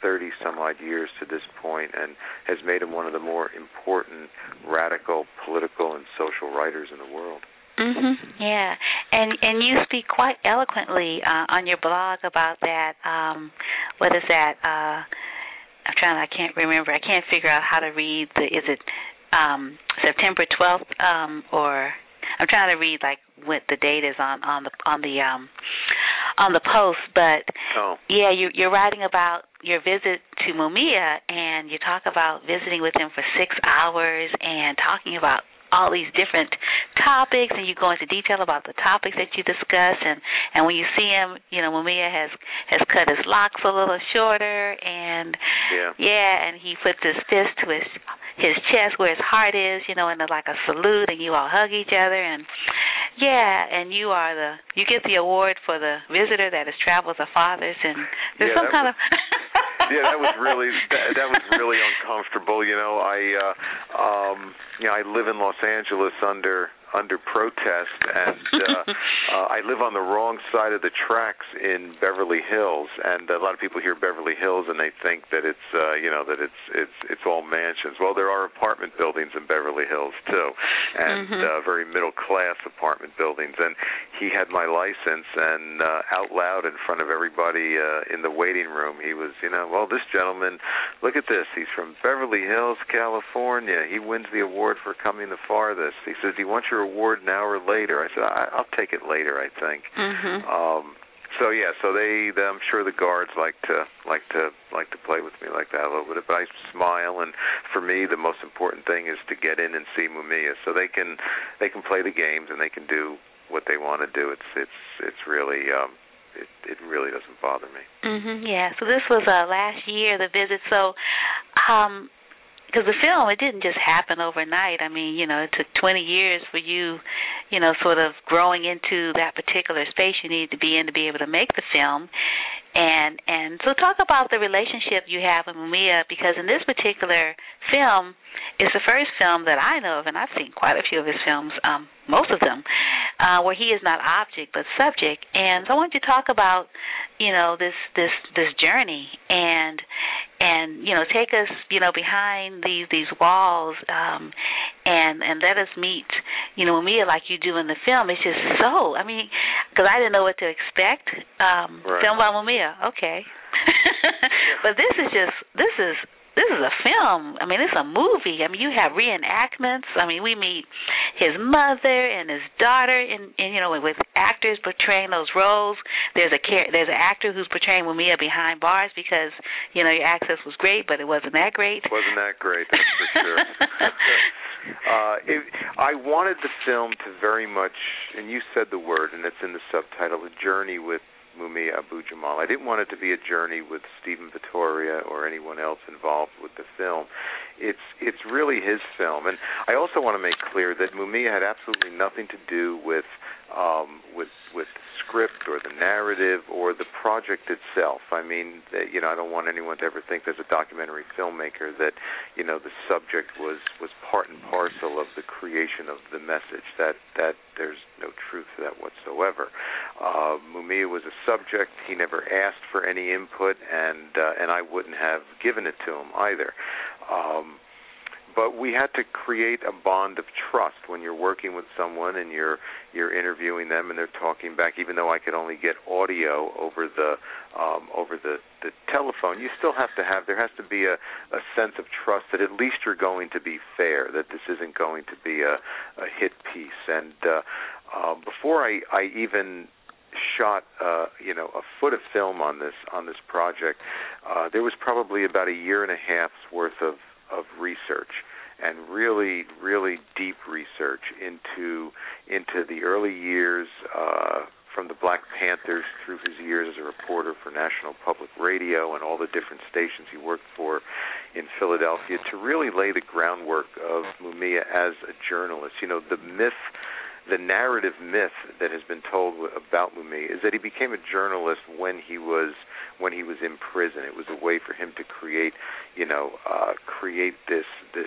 thirty some odd years to this point, and has made him one of the more important radical political and social writers in the world. Mhm. Yeah, and and you speak quite eloquently uh, on your blog about that. Um, what is that? Uh, I'm trying. I can't remember. I can't figure out how to read the. Is it um, September twelfth um, or? I'm trying to read like what the date is on on the on the um, on the post. But oh. yeah, you, you're writing about your visit to Mumia, and you talk about visiting with him for six hours and talking about all these different topics, and you go into detail about the topics that you discuss, and, and when you see him, you know, Mumia has, has cut his locks a little shorter, and yeah, yeah and he puts his fist to his his chest where his heart is, you know, and like a salute, and you all hug each other, and yeah, and you are the, you get the award for the visitor that has traveled the farthest, and there's yeah, some kind was, of... yeah, that was really, that, that was really uncomfortable, you know, I, uh, um, you know, I live in Los Angeles under... under protest, and uh, uh, I live on the wrong side of the tracks in Beverly Hills, and a lot of people hear Beverly Hills and they think that it's uh, you know that it's it's it's all mansions. Well, there are apartment buildings in Beverly Hills too, and mm-hmm. uh, very middle class apartment buildings. And he had my license, and uh, out loud in front of everybody uh, in the waiting room, he was, you know, well, this gentleman, look at this. He's from Beverly Hills, California. He wins the award for coming the farthest. He says, "Do you want your award now or later?" I said, I, I'll take it later, I think. Mm-hmm. Um, so yeah, so they, they, I'm sure the guards like to like to like to play with me like that a little bit. But I smile, and for me, the most important thing is to get in and see Mumia, so they can they can play the games and they can do what they want to do. It's it's it's really. Um, It, it really doesn't bother me. Mm-hmm, yeah. So this was uh, last year, the visit. So, um, because the film, it didn't just happen overnight. I mean, you know, it took twenty years for you, you know, sort of growing into that particular space you needed to be in to be able to make the film. And and so talk about the relationship you have with Mumia, because in this particular film, it's the first film that I know of, and I've seen quite a few of his films, um, most of them, uh, where he is not object but subject. And so I want you to talk about, you know, this this this journey, and and you know, take us, you know, behind these these walls, um, and and let us meet, you know, Mumia like you do in the film. It's just so, I mean, because I didn't know what to expect. Um, right. Film by Mumia. Okay. But this is just, this is, this is a film. I mean, it's a movie. I mean, you have reenactments. I mean, we meet his mother and his daughter, and, and you know, with actors portraying those roles. There's a there's an actor who's portraying Mumia behind bars because, you know, your access was great, but it wasn't that great. Wasn't that great, that's for sure. uh, it, I wanted the film to very much, and you said the word, and it's in the subtitle, a journey with Mumia Abu-Jamal. I didn't want it to be a journey with Stephen Vittoria or anyone else involved with the film. It's it's really his film, and I also want to make clear that Mumia had absolutely nothing to do with um, with with the script or the narrative or the project itself. I mean, that, you know, I don't want anyone to ever think as a documentary filmmaker that, you know, the subject was, was part and parcel of the creation of the message. That that there's no truth to that whatsoever. Uh, Mumia was a subject. He never asked for any input, and uh, and I wouldn't have given it to him either. Um, But we had to create a bond of trust when you're working with someone and you're you're interviewing them and they're talking back. Even though I could only get audio over the um, over the, the telephone, you still have to have there has to be a, a sense of trust that at least you're going to be fair, that this isn't going to be a, a hit piece. And uh, uh, before I, I even shot uh, you know a foot of film on this on this project, uh, there was probably about a year and a half's worth of of research, and really, really deep research into into the early years, uh, from the Black Panthers through his years as a reporter for National Public Radio and all the different stations he worked for in Philadelphia, to really lay the groundwork of Mumia as a journalist. You know, the myth, the narrative myth that has been told about Mumia is that he became a journalist when he was when he was in prison. It was a way for him to create, you know, uh, create this this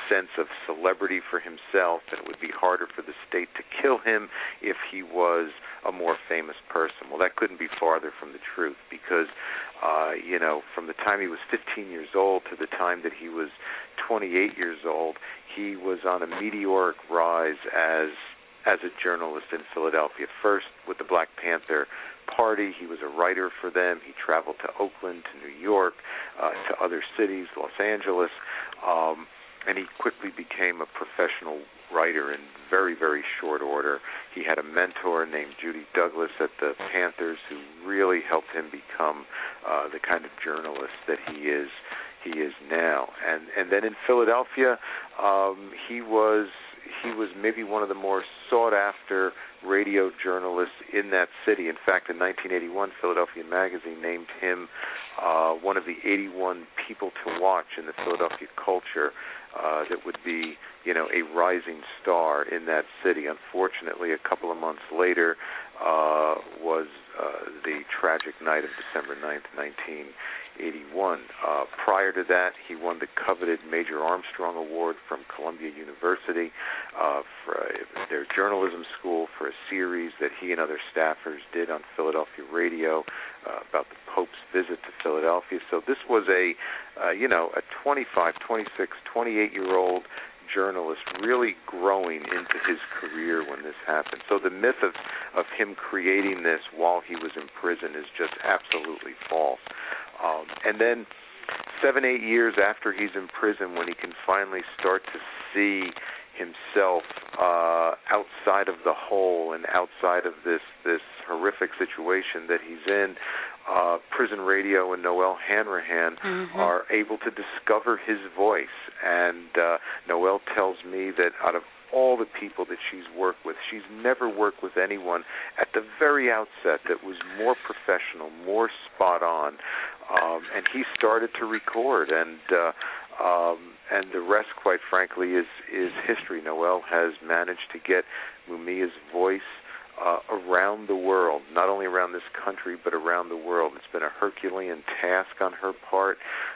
sense of celebrity for himself, and it would be harder for the state to kill him if he was a more famous person. Well, that couldn't be farther from the truth, because, uh, you know, from the time he was fifteen years old to the time that he was twenty-eight years old, he was on a meteoric rise as as a journalist in Philadelphia. First with the Black Panther Party, he was a writer for them. He traveled to Oakland, to New York, uh, to other cities, Los Angeles, um, and he quickly became a professional writer in very, very short order. He had a mentor named Judy Douglas at the Panthers who really helped him become uh, the kind of journalist that he is he is now. And and then in Philadelphia, um, he was he was maybe one of the more sought-after radio journalists in that city. In fact, in nineteen eighty-one, Philadelphia Magazine named him uh, one of the eighty-one people to watch in the Philadelphia culture uh, that would be, you know, a rising star in that city. Unfortunately, a couple of months later uh, was uh, the tragic night of December ninth, nineteen eighty-one. Uh, prior to that, he won the coveted Major Armstrong Award from Columbia University uh, for uh, their journalism school for a series that he and other staffers did on Philadelphia radio uh, about the Pope's visit to Philadelphia. So this was a, uh, you know, a twenty-five, twenty-six, twenty-eight-year-old journalist really growing into his career when this happened. So the myth of, of him creating this while he was in prison is just absolutely false. Um, and then seven, eight years after he's in prison, when he can finally start to see himself uh, outside of the hole and outside of this, this horrific situation that he's in, uh, Prison Radio and Noelle Hanrahan mm-hmm. are able to discover his voice. And uh, Noelle tells me that out of all the people that she's worked with, she's never worked with anyone at the very outset that was more professional, more spot on. Um, and he started to record, and uh, um, and the rest, quite frankly, is is history. Noelle has managed to get Mumia's voice uh, around the world, not only around this country, but around the world. It's been a Herculean task on her part,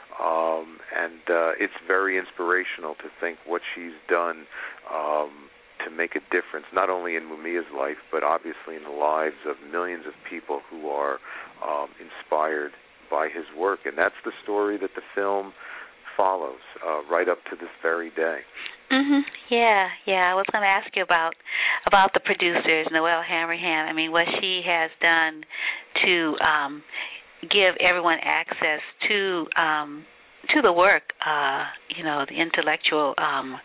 um, and uh, it's very inspirational to think what she's done um, to make a difference, not only in Mumia's life, but obviously in the lives of millions of people who are um, inspired by his work. And that's the story that the film follows uh, right up to this very day. Mhm. Yeah, yeah. I was going to ask you about about the producers, Noelle Hanrahan. I mean, what she has done to um, give everyone access to um, to the work, uh, you know, the intellectual, um,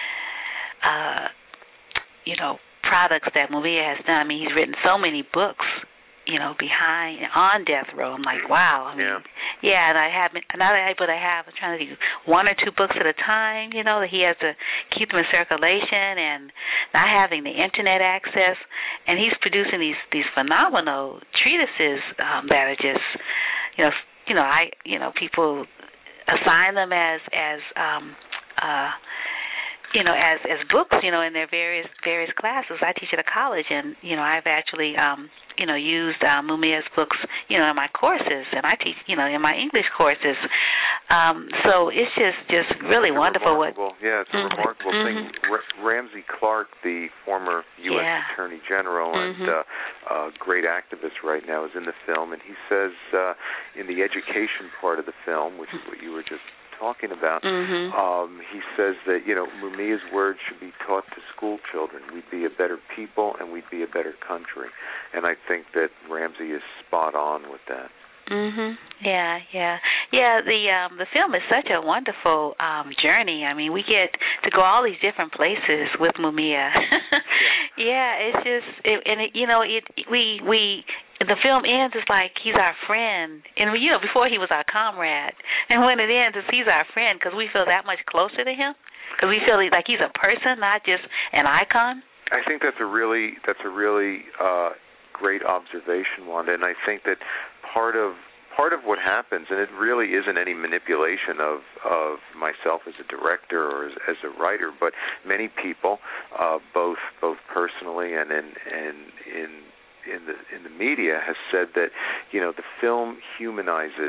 uh, you know, products that Mumia has done. I mean, he's written so many books, you know, behind on death row. I'm like, wow. I mean, yeah. Yeah, and I have not able to have. I'm trying to do one or two books at a time. You know, that he has to keep them in circulation, and not having the internet access. And he's producing these these phenomenal treatises um, that are just, you know, you know, I, you know, people assign them as as um, uh, you know, as as books, you know, in their various various classes. I teach at a college, and you know, I've actually, um, you know, used uh, Mumia's books, you know, in my courses, and I teach, you know, in my English courses. Um, so it's just just really it's wonderful. Remarkable. What, yeah, it's a mm-hmm. remarkable mm-hmm. thing. R- Ramsey Clark, the former U S yeah. Attorney General mm-hmm. and uh, uh, great activist right now, is in the film, and he says uh, in the education part of the film, which is what you were just talking about, mm-hmm. um, he says that, you know, Mumia's words should be taught to school children. We'd be a better people and we'd be a better country. And I think that Ramsey is spot on with that. Mhm. Yeah, yeah, yeah. The um, the film is such a wonderful um, journey. I mean, we get to go all these different places with Mumia. yeah, it's just, it, and it, you know, it we we. The film ends, it's like he's our friend. And, you know, before he was our comrade. And when it ends, it's he's our friend because we feel that much closer to him. Because we feel like he's a person, not just an icon. I think that's a really, that's a really uh, great observation, Wanda. And I think that part of part of what happens, and it really isn't any manipulation of, of myself as a director or as, as a writer, but many people, uh, both both personally and in in in in the in the media, has said that, you know, the film humanizes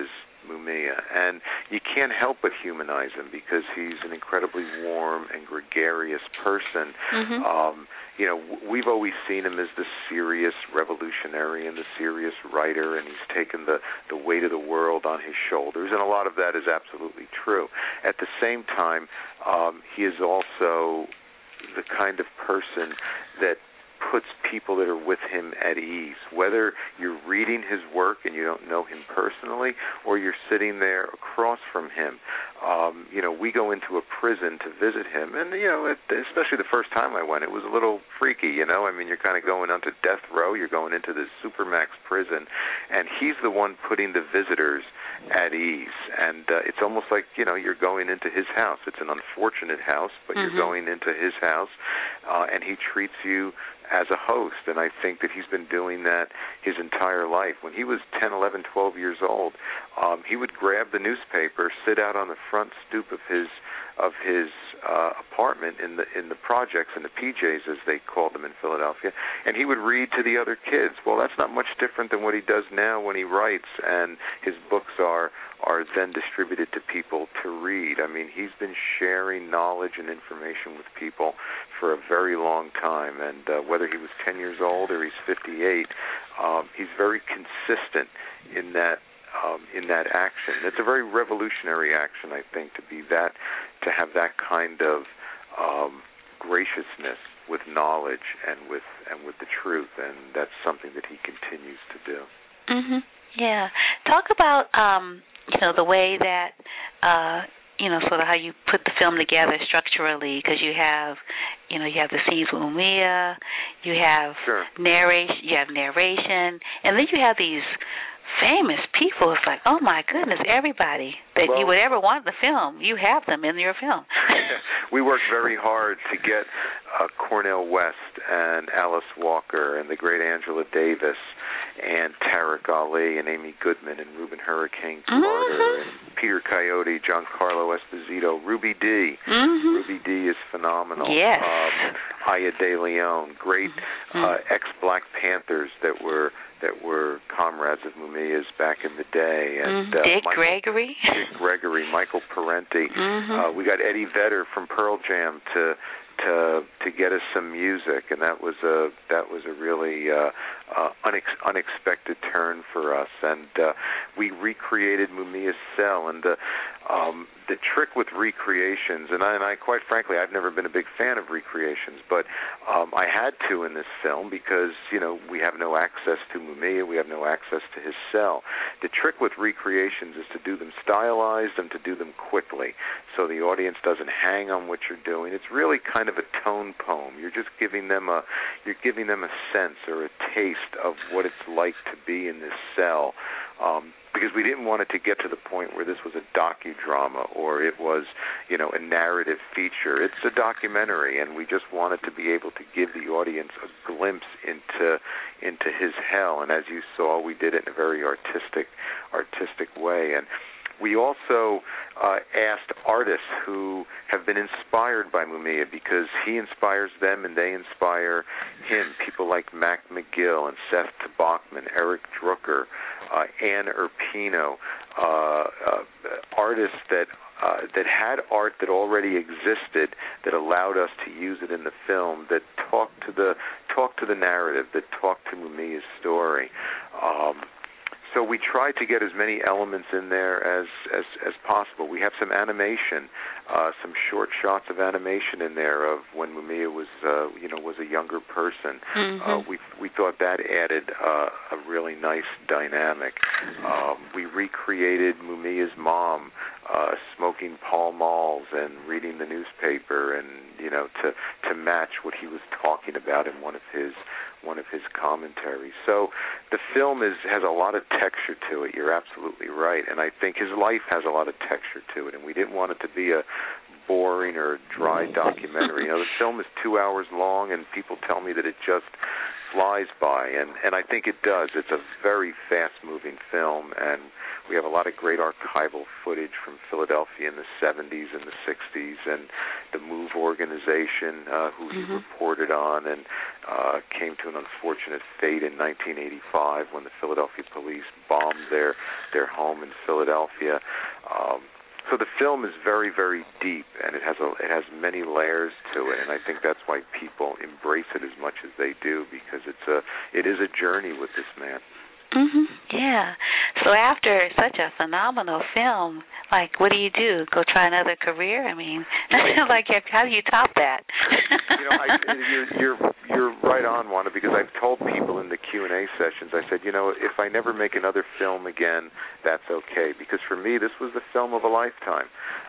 Mumia, and you can't help but humanize him because he's an incredibly warm and gregarious person. Mm-hmm. Um, you know, we've always seen him as the serious revolutionary and the serious writer, and he's taken the, the weight of the world on his shoulders, and a lot of that is absolutely true. At the same time, um, he is also the kind of person that puts people that are with him at ease, whether you're reading his work and you don't know him personally or you're sitting there across from him. Um, you know, we go into a prison to visit him, and, you know, it, especially the first time I went, it was a little freaky, you know. I mean, you're kind of going onto death row, you're going into this supermax prison, and he's the one putting the visitors at ease. And uh, it's almost like, you know, you're going into his house. It's an unfortunate house, but mm-hmm. you're going into his house, uh, and he treats you as a host, and I think that he's been doing that his entire life. When he was ten, eleven, twelve years old, um, he would grab the newspaper, sit out on the front stoop of his of his uh, apartment in the in the projects, in the P Js as they called them in Philadelphia, and he would read to the other kids. Well, that's not much different than what he does now when he writes, and his books are are then distributed to people to read. I mean, he's been sharing knowledge and information with people for a very long time, and uh, whether he was ten years old or he's fifty-eight, um, he's very consistent in that um, in that action. It's a very revolutionary action, I think, to be that, to have that kind of um, graciousness with knowledge and with and with the truth, and that's something that he continues to do. Mhm. Yeah. Talk about um, you know, the way that uh, you know, sort of how you put the film together structurally, because you have, you know, you have the scenes with Mumia, you have sure. narration, you have narration, and then you have these famous people. It's like, oh my goodness, everybody that well, you would ever want in the film, you have them in your film. We worked very hard to get uh, Cornel West and Alice Walker and the great Angela Davis and Tarek Ali and Amy Goodman and Reuben Hurricane Carter mm-hmm. and Peter Coyote, Giancarlo Esposito, Ruby Dee. Mm-hmm. Ruby Dee is phenomenal. Yes. Um, Aya De Leon, great mm-hmm. uh, ex-Black Panthers that were that were comrades of Mumia's back in the day. And mm-hmm. uh, Dick Michael, Gregory. Dick Gregory, Michael Parenti. Mm-hmm. Uh, we got Eddie Vedder from Pearl Jam to to to get us some music, and that was a that was a really uh, uh, unex- unexpected turn for us. And uh, we recreated Mumia's cell, and the um, the trick with recreations, and I, and I quite frankly, I've never been a big fan of recreations, but um, I had to in this film because, you know, we have no access to Mumia, we have no access to his cell. The trick with recreations is to do them stylized and to do them quickly, so the audience doesn't hang on what you're doing. It's really kind of a tone poem. You're just giving them a, you're giving them a sense or a taste of what it's like to be in this cell. Um, because we didn't want it to get to the point where this was a docudrama or it was, you know, a narrative feature. It's a documentary, and we just wanted to be able to give the audience a glimpse into into his hell. And as you saw, we did it in a very artistic, artistic way. And we also uh, asked artists who have been inspired by Mumia, because he inspires them and they inspire him. People like Mac McGill and Seth Bachman, Eric Drucker, uh, Anne Urpino, uh, uh, artists that uh, that had art that already existed that allowed us to use it in the film, that talked to the talked to the narrative, that talked to Mumia's story. Um, So we tried to get as many elements in there as, as, as possible. We have some animation, uh, some short shots of animation in there of when Mumia was, uh, you know, was a younger person. Mm-hmm. Uh, we we thought that added uh, a really nice dynamic. Um, we recreated Mumia's mom uh, smoking Pall Malls and reading the newspaper, and you know, to to match what he was talking about in one of his one of his commentaries. So the film is has a lot of texture to it. You're absolutely right. And I think his life has a lot of texture to it. And we didn't want it to be a boring or a dry documentary. You know, the film is two hours long, and people tell me that it just flies by, and, and I think it does. It's a very fast-moving film, and we have a lot of great archival footage from Philadelphia in the seventies and the sixties, and the MOVE organization, uh, who mm-hmm. he reported on, and uh, came to an unfortunate fate in nineteen eighty-five when the Philadelphia police bombed their, their home in Philadelphia. Um, So the film is very, very deep, and it has a, it has many layers to it, and I think that's why people embrace it as much as they do, because it's a it is a journey with this man. Mhm. Yeah. So after such a phenomenal film, like, what do you do? Go try another career? I mean, like, how do you top that? you know, I, you're, you're you're right on, Wanda, because I've told people in the Q and A sessions, I said, you know, if I never make another film again, that's okay, because for me, this was the film of a lifetime.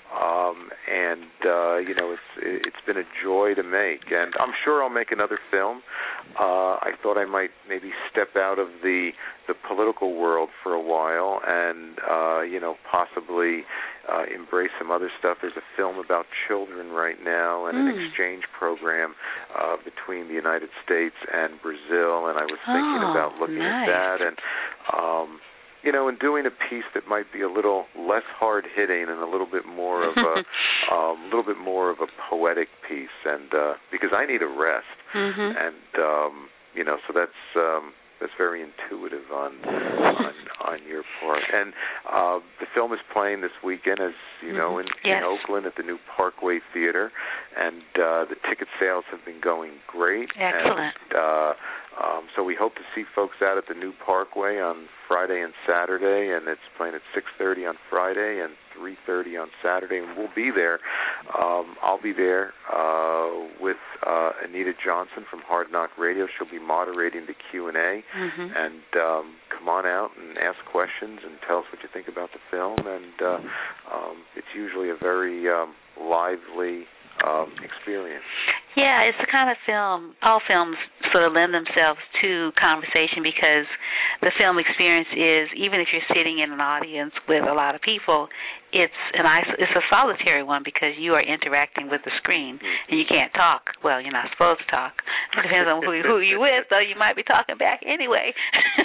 Um, and, uh, you know, it's it's been a joy to make. And I'm sure I'll make another film. Uh, I thought I might maybe step out of the the political world for a while and, uh, you know, possibly uh, embrace some other stuff. There's a film about children right now and mm. an exchange program uh, between the United States and Brazil, and I was thinking oh, about looking nice. at that. And um you know, and doing a piece that might be a little less hard-hitting and a little bit more of a, um, little bit more of a poetic piece, and uh, because I need a rest, mm-hmm. and um, you know, so that's um, that's very intuitive on on on your part. And uh, the film is playing this weekend, as you know, in, yes. in Oakland at the new Parkway Theater, and uh, the ticket sales have been going great. Excellent. And, uh, Um, so we hope to see folks out at the new Parkway on Friday and Saturday, and it's playing at six thirty on Friday and three thirty on Saturday, and we'll be there. Um, I'll be there uh, with uh, Anita Johnson from Hard Knock Radio. She'll be moderating the Q and A, mm-hmm. and um, come on out and ask questions and tell us what you think about the film, and uh, um, it's usually a very um, lively um, experience. Yeah, it's the kind of film, all films sort of lend themselves to conversation, because the film experience is, even if you're sitting in an audience with a lot of people, it's an it's a solitary one, because you are interacting with the screen and you can't talk. Well, you're not supposed to talk. It depends on who, who you're with, though you might be talking back anyway.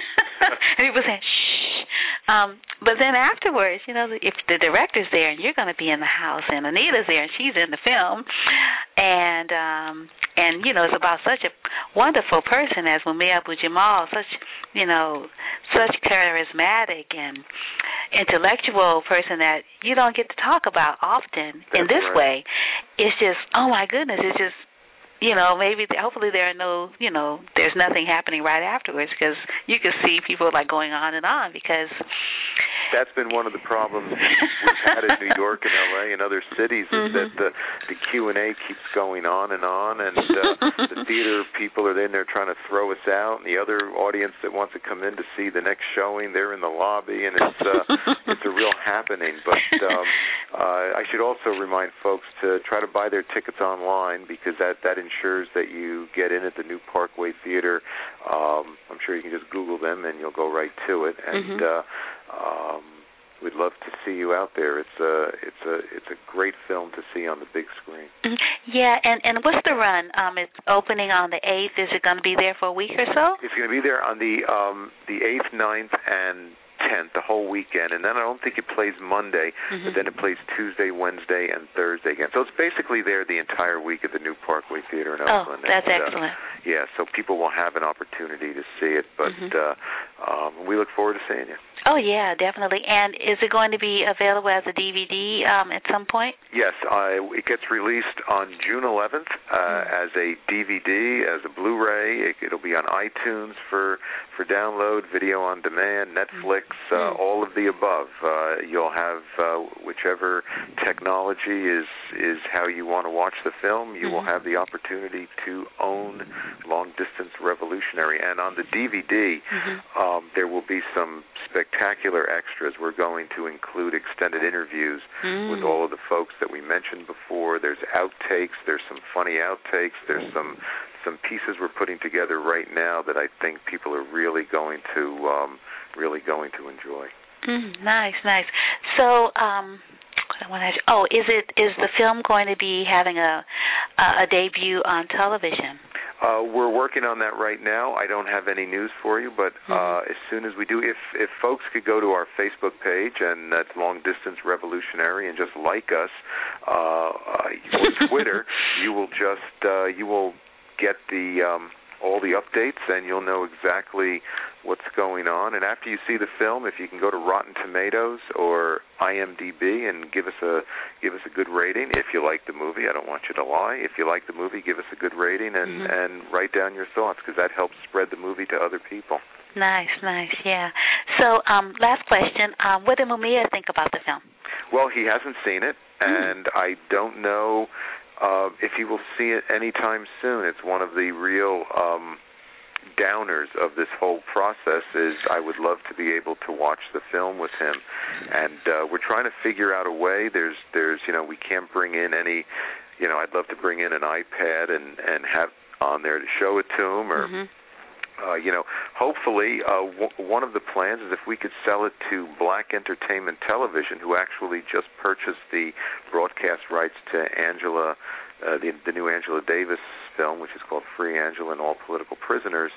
And people say, shh. Um, but then afterwards, you know, if the director's there and you're going to be in the house, and Anita's there and she's in the film, and um, and you know, it's about such a wonderful person as Mumia Abu-Jamal, such you know, such charismatic and intellectual person that you don't get to talk about often. That's in this right. way. It's just, oh my goodness, it's just. You know, maybe, hopefully there are no, you know, there's nothing happening right afterwards, because you can see people like going on and on, because... That's been one of the problems we've had in New York and L A and other cities, is mm-hmm. that the, the Q and A keeps going on and on, and uh, the theater people are in there trying to throw us out, and the other audience that wants to come in to see the next showing, they're in the lobby, and it's uh, it's a real happening. But um, uh, I should also remind folks to try to buy their tickets online, because that, that ensures that you get in at the new Parkway Theater. Um, I'm sure you can just Google them, and you'll go right to it. And mm-hmm. uh, um, we'd love to see you out there. It's a it's a it's a great film to see on the big screen. Yeah, and, and what's the run? Um, it's opening on the eighth. Is it going to be there for a week or so? It's going to be there on the um, the eighth, ninth, and tenth, the whole weekend, and then I don't think it plays Monday, mm-hmm. but then it plays Tuesday, Wednesday, and Thursday again. So it's basically there the entire week at the new Parkway Theater in Oakland. Oh, that's and, excellent. Uh, yeah, so people will have an opportunity to see it, but mm-hmm. uh, um, we look forward to seeing you. Oh, yeah, definitely. And is it going to be available as a D V D um, at some point? Yes, uh, it gets released on June eleventh uh, mm-hmm. as a D V D, as a Blu-ray. It, it'll be on iTunes for, for download, video on demand, Netflix, mm-hmm. uh, all of the above. Uh, you'll have uh, whichever technology is, is how you want to watch the film. You mm-hmm. will have the opportunity to own Long Distance Revolutionary. And on the D V D, mm-hmm. um, there will be some spectacular extras. We're going to include extended interviews mm. with all of the folks that we mentioned before. There's outtakes. There's some funny outtakes. There's some some pieces we're putting together right now that I think people are really going to um, really going to enjoy. Mm, nice, nice. So, um, I want to. Oh, is it is the film going to be having a a, a debut on television? Uh, we're working on that right now. I don't have any news for you, but uh, mm-hmm. as soon as we do, if if folks could go to our Facebook page, and that's Long Distance Revolutionary, and just like us, uh, uh, or Twitter, you will just uh, you will get the um, all the updates, and you'll know exactly what's going on. And after you see the film, if you can go to Rotten Tomatoes or I M D B and give us a give us a good rating. If you like the movie, I don't want you to lie. If you like the movie, give us a good rating and, mm-hmm. and write down your thoughts, because that helps spread the movie to other people. Nice, nice, yeah. So, um, last question: um, what did Mumia think about the film? Well, he hasn't seen it, and mm. I don't know uh, if he will see it anytime soon. It's one of the real um, downers of this whole process. Is I would love to be able to watch the film with him, and uh, we're trying to figure out a way. There's, there's, you know, we can't bring in any. You know, I'd love to bring in an iPad and and have on there to show it to him, or. Mm-hmm. Uh, you know, hopefully uh, w- one of the plans is if we could sell it to Black Entertainment Television, who actually just purchased the broadcast rights to Angela, uh, the, the new Angela Davis film, which is called Free Angela and All Political Prisoners.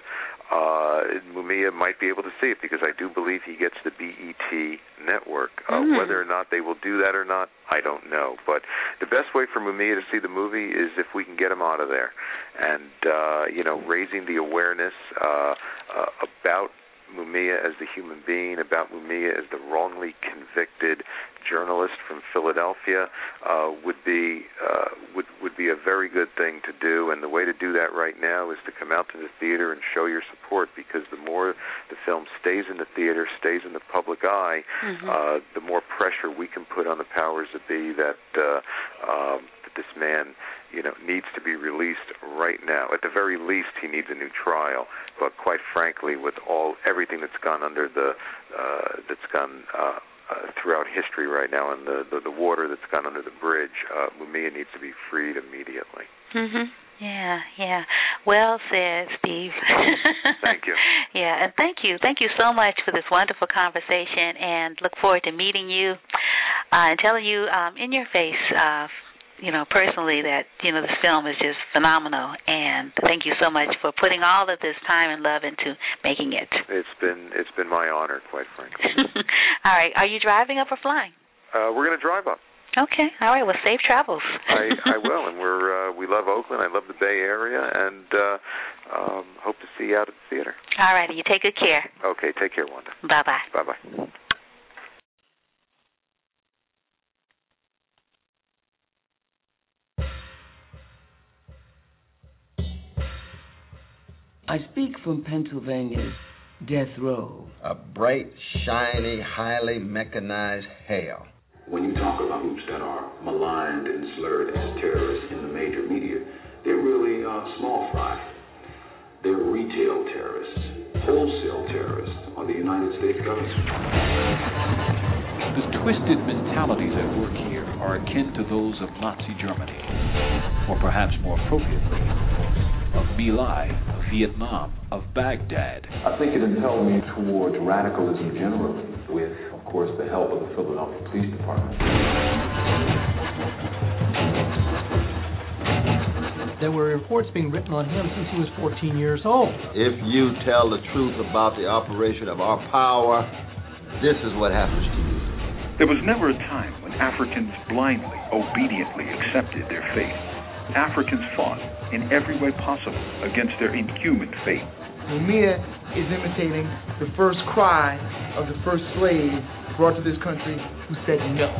Uh, Mumia might be able to see it, because I do believe he gets the B E T network. Uh, mm. Whether or not they will do that or not, I don't know. But the best way for Mumia to see the movie is if we can get him out of there. And, uh, you know, raising the awareness uh, uh, about Mumia as the human being, about Mumia as the wrongly convicted journalist from Philadelphia, uh, would be uh, would would be a very good thing to do. And the way to do that right now is to come out to the theater and show your support, because the more the film stays in the theater, stays in the public eye, mm-hmm. uh, the more pressure we can put on the powers that be that uh, um, that this man, you know, needs to be released right now. At the very least, he needs a new trial. But quite frankly, with all everything that's gone under the uh, that's gone uh, uh, throughout history right now, and the, the the water that's gone under the bridge, uh, Mumia needs to be freed immediately. Mhm. Yeah, yeah. Well said, Steve. Thank you. Yeah, and thank you, thank you so much for this wonderful conversation, and look forward to meeting you uh, and telling you um, in your face. Uh, you know, personally, that, you know, this film is just phenomenal, and thank you so much for putting all of this time and love into making it. It's been it's been my honor, quite frankly. All right, are you driving up or flying? Uh, we're going to drive up. Okay, all right, well, safe travels. I, I will, and we're uh, we love Oakland. I love the Bay Area, and uh, um, hope to see you out at the theater. All right, you take good care. Okay, take care, Wanda. Bye-bye. Bye-bye. I speak from Pennsylvania's death row. A bright, shiny, highly mechanized hell. When you talk about groups that are maligned and slurred as terrorists in the major media, they're really uh, small fry. They're retail terrorists. Wholesale terrorists are the United States government. The twisted mentalities at work here are akin to those of Nazi Germany, or perhaps more appropriately, of My Lai, of Vietnam, of Baghdad. I think it impelled me towards radicalism generally, with, of course, the help of the Philadelphia Police Department. There were reports being written on him since he was fourteen years old. If you tell the truth about the operation of our power, this is what happens to you. There was never a time when Africans blindly, obediently accepted their fate. Africans fought in every way possible against their inhuman fate. Mumia is imitating the first cry of the first slave brought to this country who said no.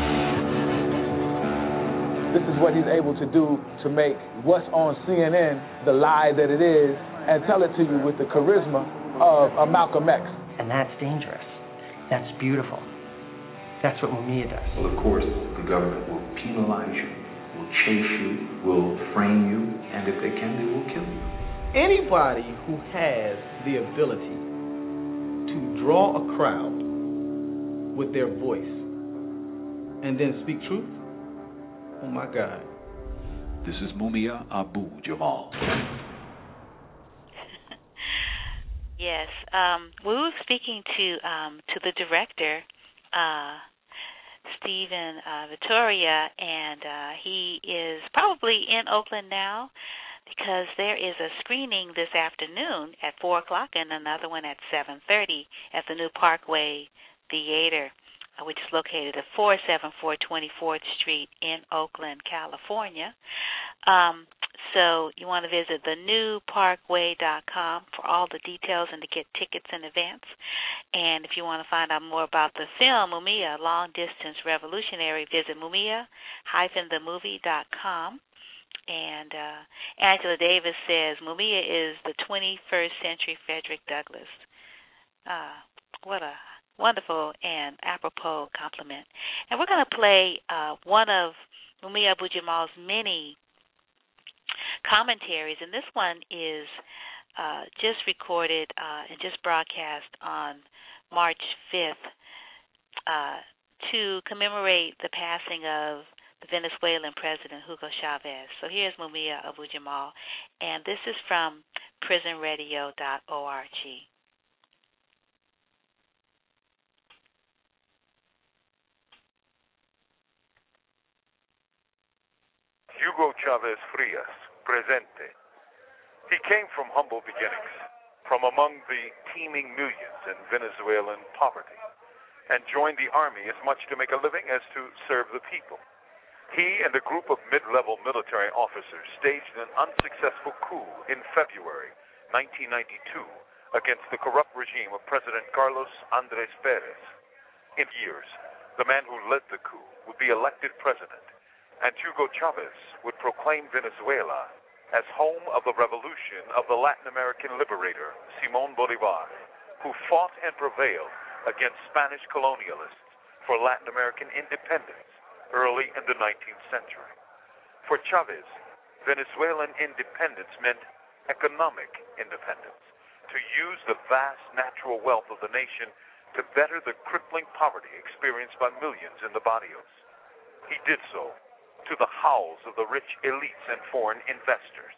This is what he's able to do to make what's on C N N the lie that it is, and tell it to you with the charisma of a Malcolm X. And that's dangerous. That's beautiful. That's what Mumia does. Well, of course, the government will penalize you, will chase you, will frame you, and if they can, they will kill you. Anybody who has the ability to draw a crowd with their voice and then speak truth, oh my God. This is Mumia Abu Jamal. Yes, um, we were speaking to um, to the director, uh, Stephen uh, Vittoria, and uh, he is probably in Oakland now because there is a screening this afternoon at four o'clock and another one at seven thirty at the new Parkway Theater, uh, which is located at four seventy-four twenty-fourth Street in Oakland, California. Um, so you want to visit the new parkway dot com for all the details and to get tickets in advance. And if you want to find out more about the film, Mumia, Long Distance Revolutionary, visit mumia dash the movie dot com. And uh, Angela Davis says, Mumia is the twenty-first century Frederick Douglass. Uh, what a wonderful and apropos compliment. And we're going to play uh, one of Mumia Abu-Jamal's many commentaries, and this one is uh, just recorded uh, and just broadcast on March fifth uh, to commemorate the passing of the Venezuelan President Hugo Chavez. So here's Mumia Abu-Jamal, and this is from prison radio dot org. Hugo Chavez Frias, presente. He came from humble beginnings, from among the teeming millions in Venezuelan poverty, and joined the army as much to make a living as to serve the people. He and a group of mid-level military officers staged an unsuccessful coup in February nineteen ninety-two against the corrupt regime of President Carlos Andrés Pérez. In years, the man who led the coup would be elected president, and Hugo Chavez would proclaim Venezuela as home of the revolution of the Latin American liberator, Simón Bolívar, who fought and prevailed against Spanish colonialists for Latin American independence early in the nineteenth century. For Chavez, Venezuelan independence meant economic independence, to use the vast natural wealth of the nation to better the crippling poverty experienced by millions in the barrios. He did so to the howls of the rich elites and foreign investors.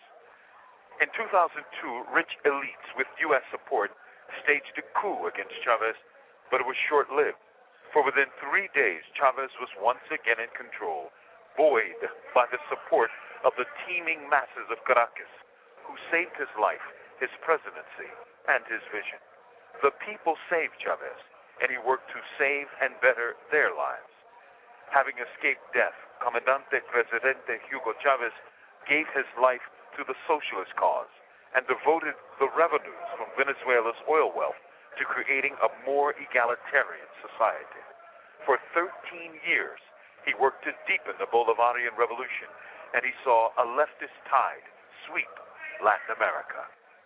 In two thousand two, rich elites with U S support staged a coup against Chavez, but it was short-lived, for within three days, Chavez was once again in control, buoyed by the support of the teeming masses of Caracas, who saved his life, his presidency, and his vision. The people saved Chavez, and he worked to save and better their lives. Having escaped death, Comandante Presidente Hugo Chavez gave his life to the socialist cause and devoted the revenues from Venezuela's oil wealth to creating a more egalitarian society. For thirteen years, he worked to deepen the Bolivarian Revolution, and he saw a leftist tide sweep Latin America.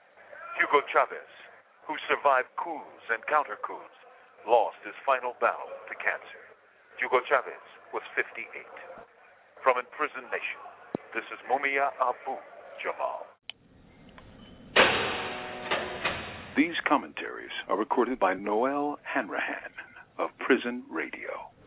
Hugo Chavez, who survived coups and counter-coups, lost his final battle to cancer. Hugo Chavez was fifty-eight. From Imprisoned Nation, this is Mumia Abu-Jamal. These commentaries are recorded by Noel Hanrahan of Prison Radio.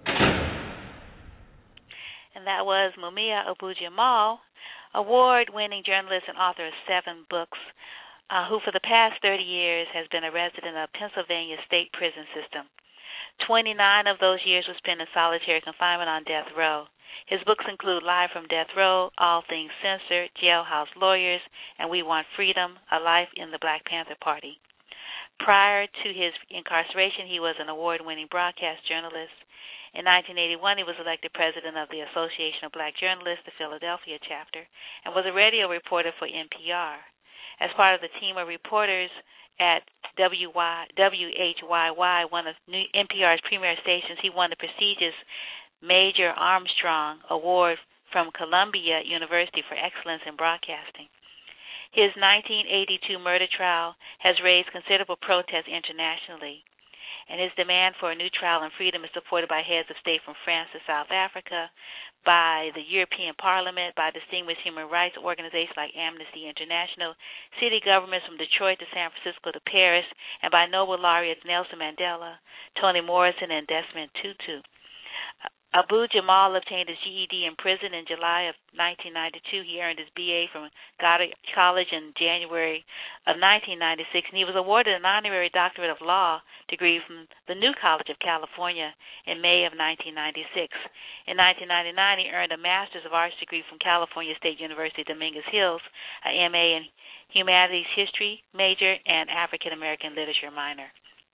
And that was Mumia Abu-Jamal, award-winning journalist and author of seven books, uh, who for the past thirty years has been a resident of Pennsylvania State Prison System. twenty-nine of those years were spent in solitary confinement on death row. His books include Live from Death Row, All Things Censored, Jailhouse Lawyers, and We Want Freedom, A Life in the Black Panther Party. Prior to his incarceration, he was an award-winning broadcast journalist. In nineteen eighty-one, he was elected president of the Association of Black Journalists, the Philadelphia chapter, and was a radio reporter for N P R. As part of the team of reporters at W H Y Y, one of N P R's premier stations, he won the prestigious Major Armstrong Award from Columbia University for excellence in broadcasting. His nineteen eighty-two murder trial has raised considerable protest internationally, and his demand for a new trial and freedom is supported by heads of state from France to South Africa, by the European Parliament, by distinguished human rights organizations like Amnesty International, city governments from Detroit to San Francisco to Paris, and by Nobel laureates Nelson Mandela, Toni Morrison, and Desmond Tutu. Abu Jamal obtained his G E D in prison in July of nineteen ninety-two. He earned his B A from Goddard College in January of nineteen ninety-six, and he was awarded an honorary doctorate of law degree from the New College of California in May of nineteen ninety-six. In nineteen ninety-nine, he earned a Master's of Arts degree from California State University, Dominguez Hills, an M A in Humanities History major, and African American Literature minor.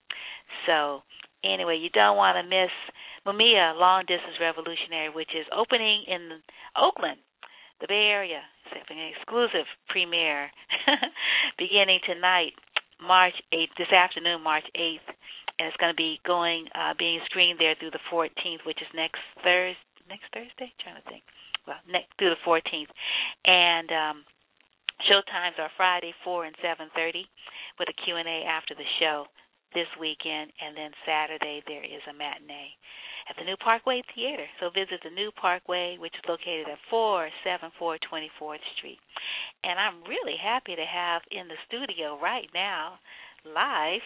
So, anyway, you don't want to miss Mumia, Long Distance Revolutionary, which is opening in Oakland, the Bay Area. It's an exclusive premiere beginning tonight, March eighth, this afternoon, March eighth, and it's going to be going, uh, being screened there through the fourteenth, which is next Thursday. Next Thursday? I'm trying to think. Well, next through the fourteenth, and um, show times are Friday, four and seven thirty, with a Q and A after the show this weekend, and then Saturday there is a matinee at the New Parkway Theater. So visit the New Parkway, which is located at four seventy-four twenty-fourth Street. And I'm really happy to have in the studio right now, live,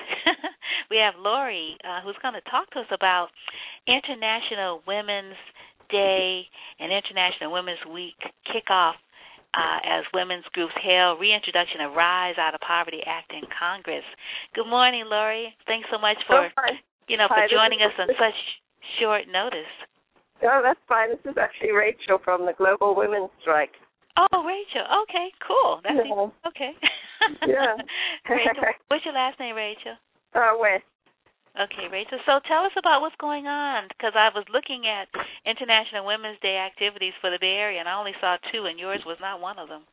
we have Lori, uh, who's going to talk to us about International Women's Day and International Women's Week kickoff Uh, as women's groups hail reintroduction of Rise Out of Poverty Act in Congress. Good morning, Lori. Thanks so much for, oh, you know, hi, for joining is, us on such short notice. Oh, that's fine. This is actually Rachel from the Global Women's Strike. Oh, Rachel. Okay, cool. That's yeah. even, okay. Yeah. Rachel, what's your last name, Rachel? Uh, West. Okay, Rachel. So tell us about what's going on, because I was looking at International Women's Day activities for the Bay Area, and I only saw two, and yours was not one of them.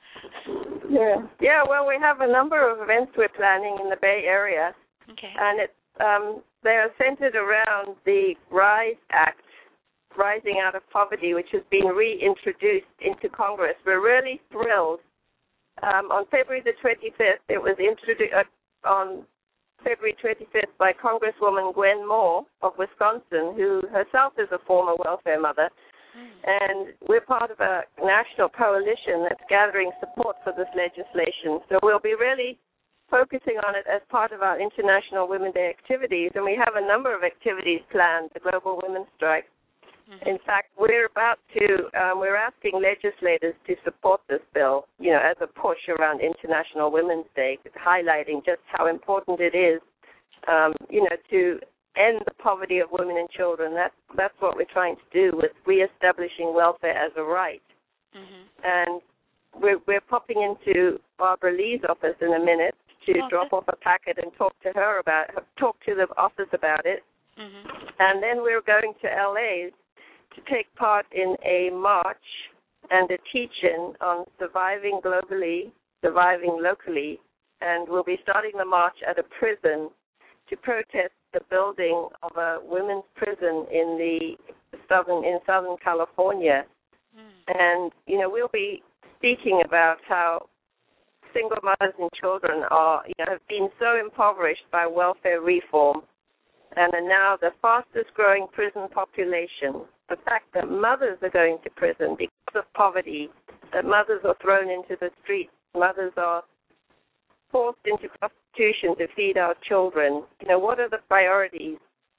Yeah. Yeah. Well, we have a number of events we're planning in the Bay Area, okay, and it's um, they are centered around the RISE Act, Rising Out of Poverty, which has been reintroduced into Congress. We're really thrilled. Um, on February the twenty-fifth, it was introduced uh, on. February twenty-fifth by Congresswoman Gwen Moore of Wisconsin, who herself is a former welfare mother. Mm. And we're part of a national coalition that's gathering support for this legislation. So we'll be really focusing on it as part of our International Women's Day activities. And we have a number of activities planned, the Global Women's Strike. Mm-hmm. In fact, we're about to, um, we're asking legislators to support this bill, you know, as a push around International Women's Day, highlighting just how important it is, um, you know, to end the poverty of women and children. That's, that's what we're trying to do with reestablishing welfare as a right. Mm-hmm. And we're, we're popping into Barbara Lee's office in a minute to okay. drop off a packet and talk to her about, talk to the office about it. Mm-hmm. And then we're going to L A to take part in a march and a teach-in on surviving globally, surviving locally, and we'll be starting the march at a prison to protest the building of a women's prison in the southern in Southern California. Mm. And you know, we'll be speaking about how single mothers and children are, you know, have been so impoverished by welfare reform and are now the fastest growing prison population. The fact that mothers are going to prison because of poverty, that mothers are thrown into the streets, mothers are forced into prostitution to feed our children. You know, what are the priorities?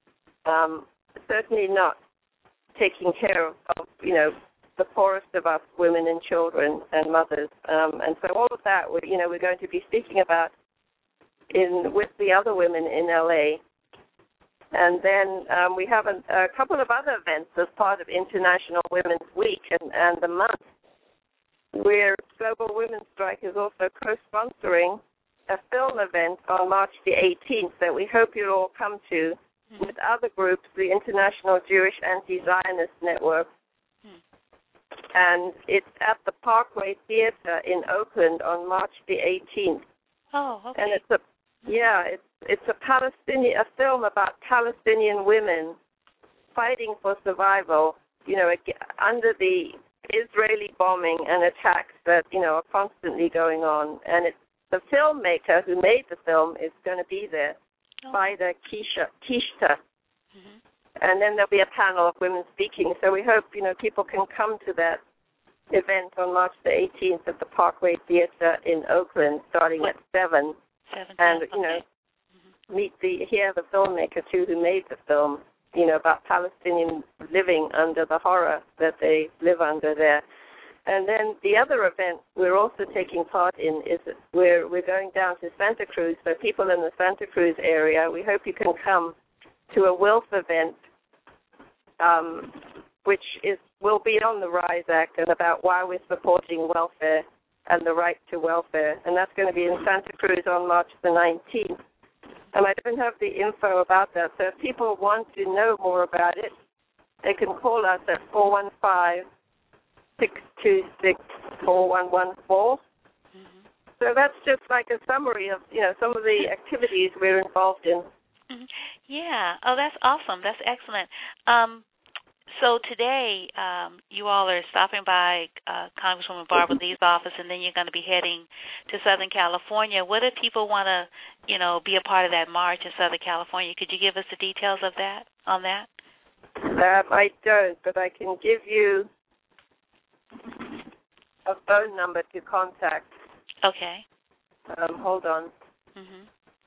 Um, certainly not taking care of, of, you know, the poorest of us, women and children and mothers. Um, and so all of that, we, you know, we're going to be speaking about in with the other women in L A. And then um, we have a, a couple of other events as part of International Women's Week and, and the month, where Global Women's Strike is also co-sponsoring a film event on March the eighteenth that we hope you'll all come to mm-hmm. with other groups, the International Jewish Anti-Zionist Network. Mm-hmm. And it's at the Parkway Theater in Oakland on March the eighteenth. Oh, okay. And it's a Yeah, it's it's a Palestinian a film about Palestinian women fighting for survival, you know, under the Israeli bombing and attacks that, you know, are constantly going on. And it's the filmmaker who made the film is going to be there, oh. Vida Kisha, Kishta. Mm-hmm. And then there'll be a panel of women speaking. So we hope, you know, people can come to that event on March the eighteenth at the Parkway Theater in Oakland, starting what? at seven. Seven. And, you okay. know, mm-hmm. meet the, hear the filmmaker, too, who made the film. you know, about Palestinians living under the horror that they live under there. And then the other event we're also taking part in is that we're, we're going down to Santa Cruz. So people in the Santa Cruz area, we hope you can come to a W I L F event, um, which is will be on the RISE Act and about why we're supporting welfare and the right to welfare. And that's going to be in Santa Cruz on March the nineteenth. And I don't have the info about that. So if people want to know more about it, they can call us at four one five, six two six, four one one four. Mm-hmm. So that's just like a summary of, you know, some of the activities we're involved in. Mm-hmm. Yeah. Oh, that's awesome. That's excellent. Um, so today um, you all are stopping by uh, Congresswoman Barbara Lee's office, and then you're going to be heading to Southern California. What if people want to, you know, be a part of that march in Southern California? Could you give us the details of that, on that? Um, I don't, but I can give you a phone number to contact. Okay. Um, hold on. Mm-hmm.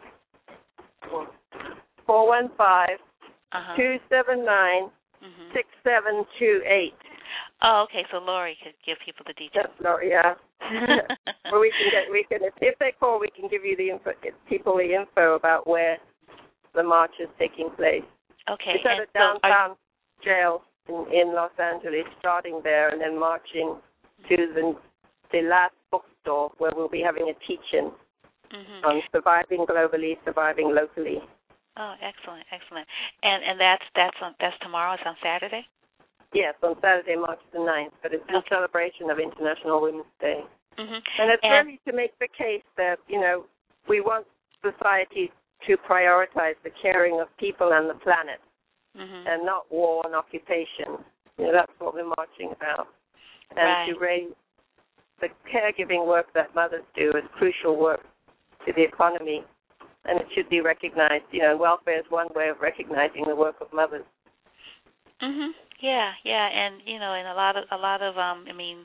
four one five, uh-huh. two seven nine, six seven two eight. Oh, okay. So Lori could give people the details. That's Lori, yeah. Or we can get, we can, if they call, we can give you the info, get people the info about where the march is taking place. Okay. It's at and a downtown so jail in, in Los Angeles, starting there and then marching to the the last bookstore where we'll be having a teach-in mm-hmm. on surviving globally, surviving locally. Oh, excellent, excellent. And and that's that's on that's tomorrow. It's on Saturday. Yes, on Saturday, March the ninth. But it's in okay. celebration of International Women's Day. Mm-hmm. And it's and really to make the case that, you know, we want society to prioritize the caring of people and the planet, mm-hmm. and not war and occupation. You know, that's what we're marching about. And right. to raise the caregiving work that mothers do is crucial work to the economy, and it should be recognized. You know, welfare is one way of recognizing the work of mothers. Mhm. Yeah, yeah, and you know, and a lot of a lot of um, I mean,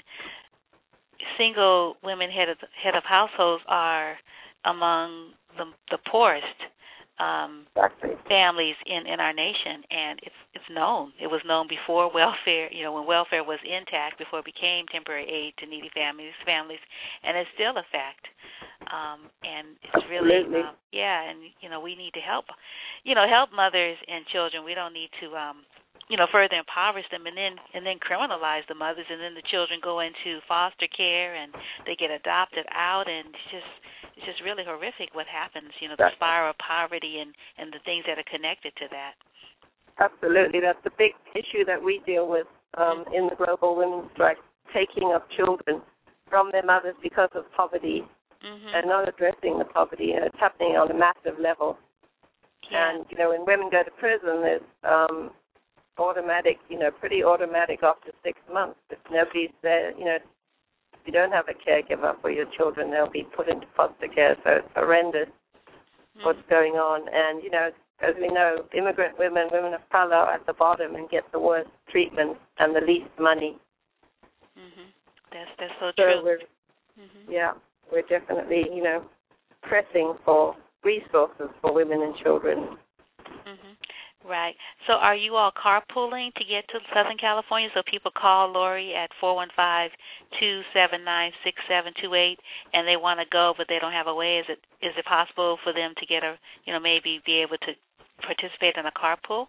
single women head of head of households are among the the poorest um, exactly. families in, in our nation, and it's it's known. It was known before welfare. You know, when welfare was intact, before it became temporary aid to needy families, families, and it's still a fact. Um, and it's really, um, yeah, and you know, we need to help, you know, help mothers and children. We don't need to. Um, you know, further impoverish them and then and then criminalize the mothers, and then the children go into foster care and they get adopted out, and it's just it's just really horrific what happens, you know, the spiral of poverty and, and the things that are connected to that. Absolutely. That's the big issue that we deal with um, mm-hmm. in the Global Women's Strike, taking of children from their mothers because of poverty mm-hmm. and not addressing the poverty. And it's happening on a massive level. Yeah. And, you know, when women go to prison, there's um, automatic, you know, pretty automatic after six months. If nobody's there, you know, if you don't have a caregiver for your children, they'll be put into foster care. So it's horrendous mm-hmm. what's going on. And, you know, as we know, immigrant women, women of color are at the bottom and get the worst treatment and the least money. Mm-hmm. That's, that's so, so true. We're, mm-hmm. Yeah, we're definitely, you know, pressing for resources for women and children. Mm-hmm. Right. So are you all carpooling to get to Southern California? So people call Lori at four one five, two seven nine, six seven two eight, and they want to go, but they don't have a way. Is it is it possible for them to get a, you know, maybe be able to participate in a carpool?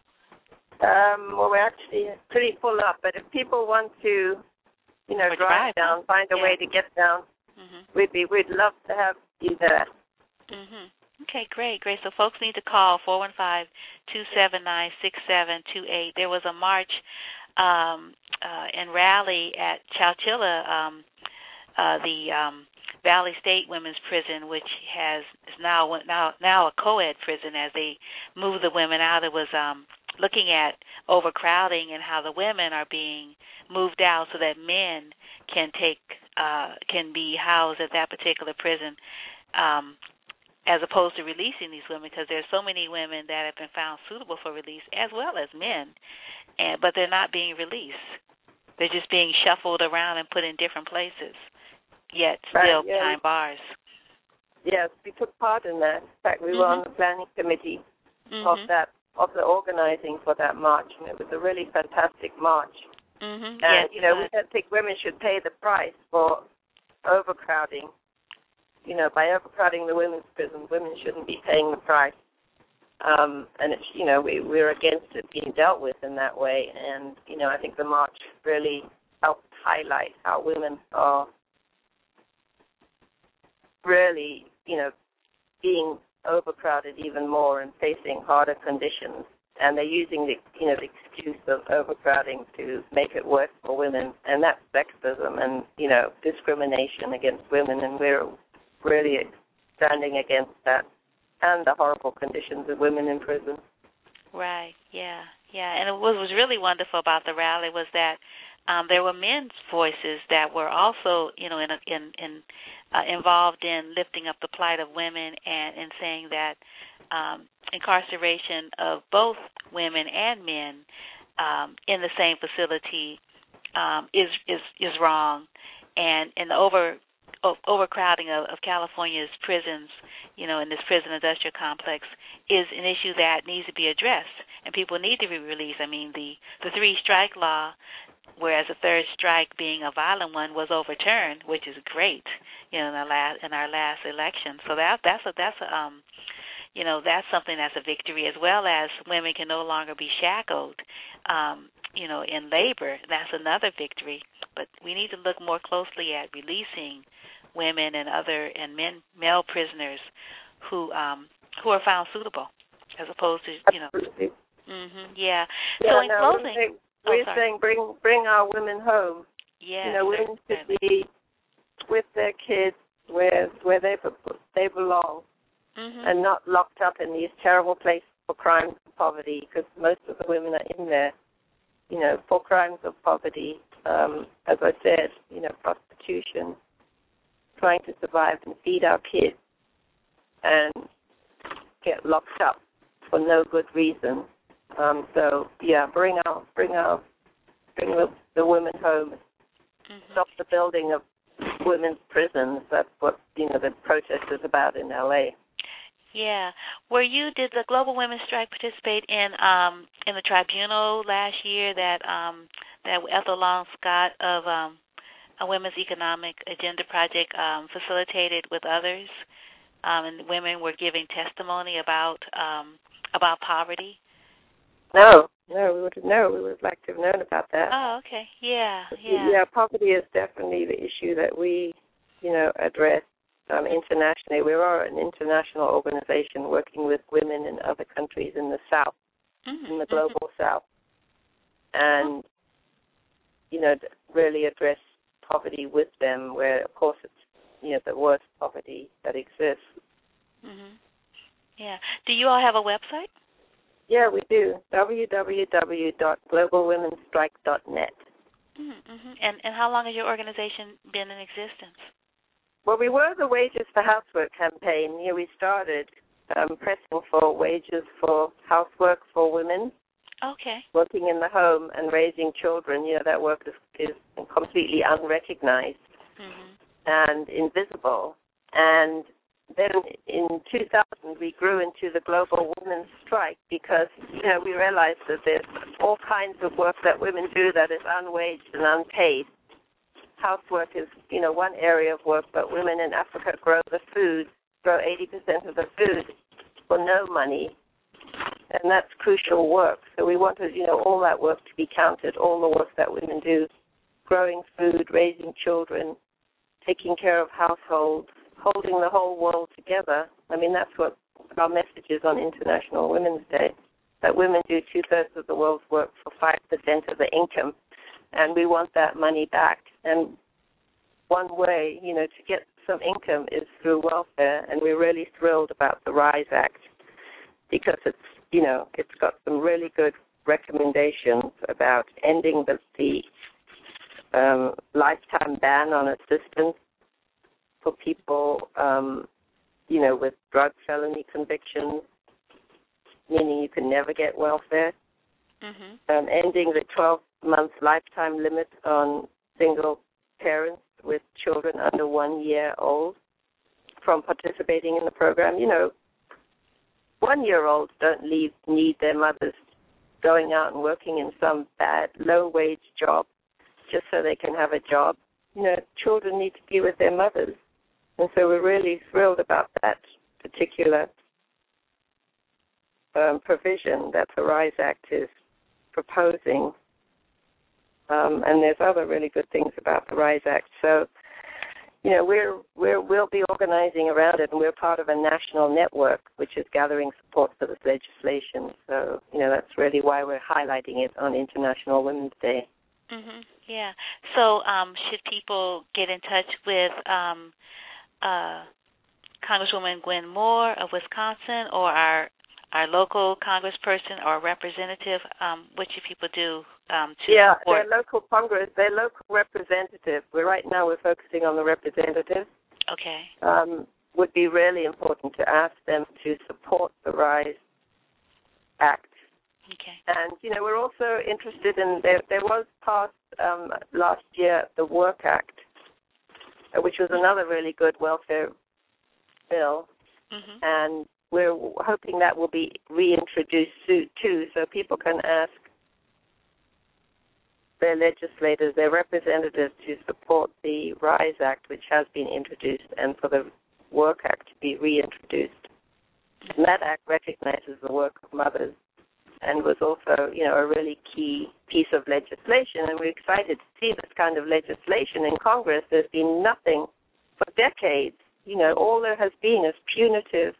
Um, well, we're actually pretty full up, but if people want to, you know, or drive drive, down, huh? find a yeah. way to get down, mm-hmm. we'd be we'd love to have you there. Mhm. Okay, great, great. So folks need to call four one five, two seven nine, six seven two eight. There was a march um, uh, and rally at Chowchilla, um, uh, the um, Valley State Women's Prison, which has is now now now a co-ed prison. As they move the women out, it was um, looking at overcrowding and how the women are being moved out so that men can take uh, can be housed at that particular prison. Um, as opposed to releasing these women, because there's so many women that have been found suitable for release, as well as men, and but they're not being released. They're just being shuffled around and put in different places, yet still right, yeah. behind bars. Yes, we took part in that. In fact, we mm-hmm. were on the planning committee mm-hmm. of that of the organizing for that march, and it was a really fantastic march. Mm-hmm. And, yes, you know, we don't think women should pay the price for overcrowding. You know, by overcrowding the women's prisons, women shouldn't be paying the price. Um, and, it's, you know, we, we're against it being dealt with in that way. And, you know, I think the march really helped highlight how women are really, you know, being overcrowded even more and facing harder conditions. And they're using the, you know, the excuse of overcrowding to make it worse for women. And that's sexism and, you know, discrimination against women. And we're really standing against that and the horrible conditions of women in prison. Right, yeah, yeah. And what was really wonderful about the rally was that um, there were men's voices that were also, you know, in, a, in, in uh, involved in lifting up the plight of women and, and saying that um, incarceration of both women and men um, in the same facility um, is, is is wrong, and and the over overcrowding of, of California's prisons, you know, in this prison industrial complex, is an issue that needs to be addressed, and people need to be released. I mean, the the three strike law, whereas the third strike being a violent one, was overturned, which is great, you know, in our last in our last election. So that that's a that's a um. You know, that's something that's a victory, as well as women can no longer be shackled, um, you know, in labor. That's another victory. But we need to look more closely at releasing women and other and men, male prisoners who um, who are found suitable, as opposed to, you know. Mm-hmm, yeah. yeah. So in no, closing, we're saying, oh, we're sorry. saying bring bring our women home. Yeah. You know, women should be with their kids where where they they belong. Mm-hmm. And not locked up in these terrible places for crimes of poverty, because most of the women are in there, you know, for crimes of poverty. Um, as I said, you know, prostitution, trying to survive and feed our kids, and get locked up for no good reason. Um, so yeah, bring our bring our bring the, the women home. Mm-hmm. Stop the building of women's prisons. That's what, you know, the protest is about in L A. Yeah. Were you, did the Global Women's Strike participate in um, in the tribunal last year that um, that Ethel Long Scott of um, a Women's Economic Agenda Project um, facilitated with others, um, and women were giving testimony about um, about poverty? No, no, we would no, we would like to have known about that. Oh, okay. Yeah, yeah. Yeah, poverty is definitely the issue that we, you know, address. Um, internationally, we are an international organization working with women in other countries in the South, mm-hmm. in the global mm-hmm. South, and, you know, really address poverty with them, where, of course, it's, you know, the worst poverty that exists. Mm-hmm. Yeah. Do you all have a website? Yeah, we do. w w w dot global women's strike dot net. Mm-hmm. And, and how long has your organization been in existence? Well, we were the Wages for Housework campaign. Here we started um, pressing for wages for housework for women. Okay. Working in the home and raising children. You know, that work is, is completely unrecognized mm-hmm. and invisible. And then in two thousand, we grew into the Global Women's Strike because, you know, we realized that there's all kinds of work that women do that is unwaged and unpaid. Housework is, you know, one area of work, but women in Africa grow the food, grow eighty percent of the food for no money, and that's crucial work. So we wanted, you know, all that work to be counted, all the work that women do, growing food, raising children, taking care of households, holding the whole world together. I mean, that's what our message is on International Women's Day, that women do two-thirds of the world's work for five percent of the income, and we want that money back. And one way, you know, to get some income is through welfare, and we're really thrilled about the RISE Act because it's, you know, it's got some really good recommendations about ending the, the um, lifetime ban on assistance for people, um, you know, with drug felony convictions, meaning you can never get welfare. Mm-hmm. Um, ending the twelve-month lifetime limit on single parents with children under one year old from participating in the program. You know, one-year-olds don't leave, need their mothers going out and working in some bad, low-wage job just so they can have a job. You know, children need to be with their mothers. And so we're really thrilled about that particular um, provision that the RISE Act is proposing. Um, and there's other really good things about the RISE Act. So, you know, we're, we're, we'll be organizing around it, and we're part of a national network which is gathering support for this legislation. So, you know, that's really why we're highlighting it on International Women's Day. Mm-hmm. Yeah. So um, should people get in touch with um, uh, Congresswoman Gwen Moore of Wisconsin, or our our local congressperson or representative? Um, what should people do um, to yeah, support? their local congress, their local representative. We're right now we're focusing on the representative. Okay. Um, would be really important to ask them to support the RISE Act. Okay. And you know, we're also interested in there. There was passed um, last year the Work Act, which was another really good welfare bill, mm-hmm. and we're hoping that will be reintroduced too, so people can ask their legislators, their representatives, to support the RISE Act, which has been introduced, and for the Work Act to be reintroduced. And that act recognizes the work of mothers and was also, you know, a really key piece of legislation, and we're excited to see this kind of legislation in Congress. There's been nothing for decades. You know, all there has been is punitive,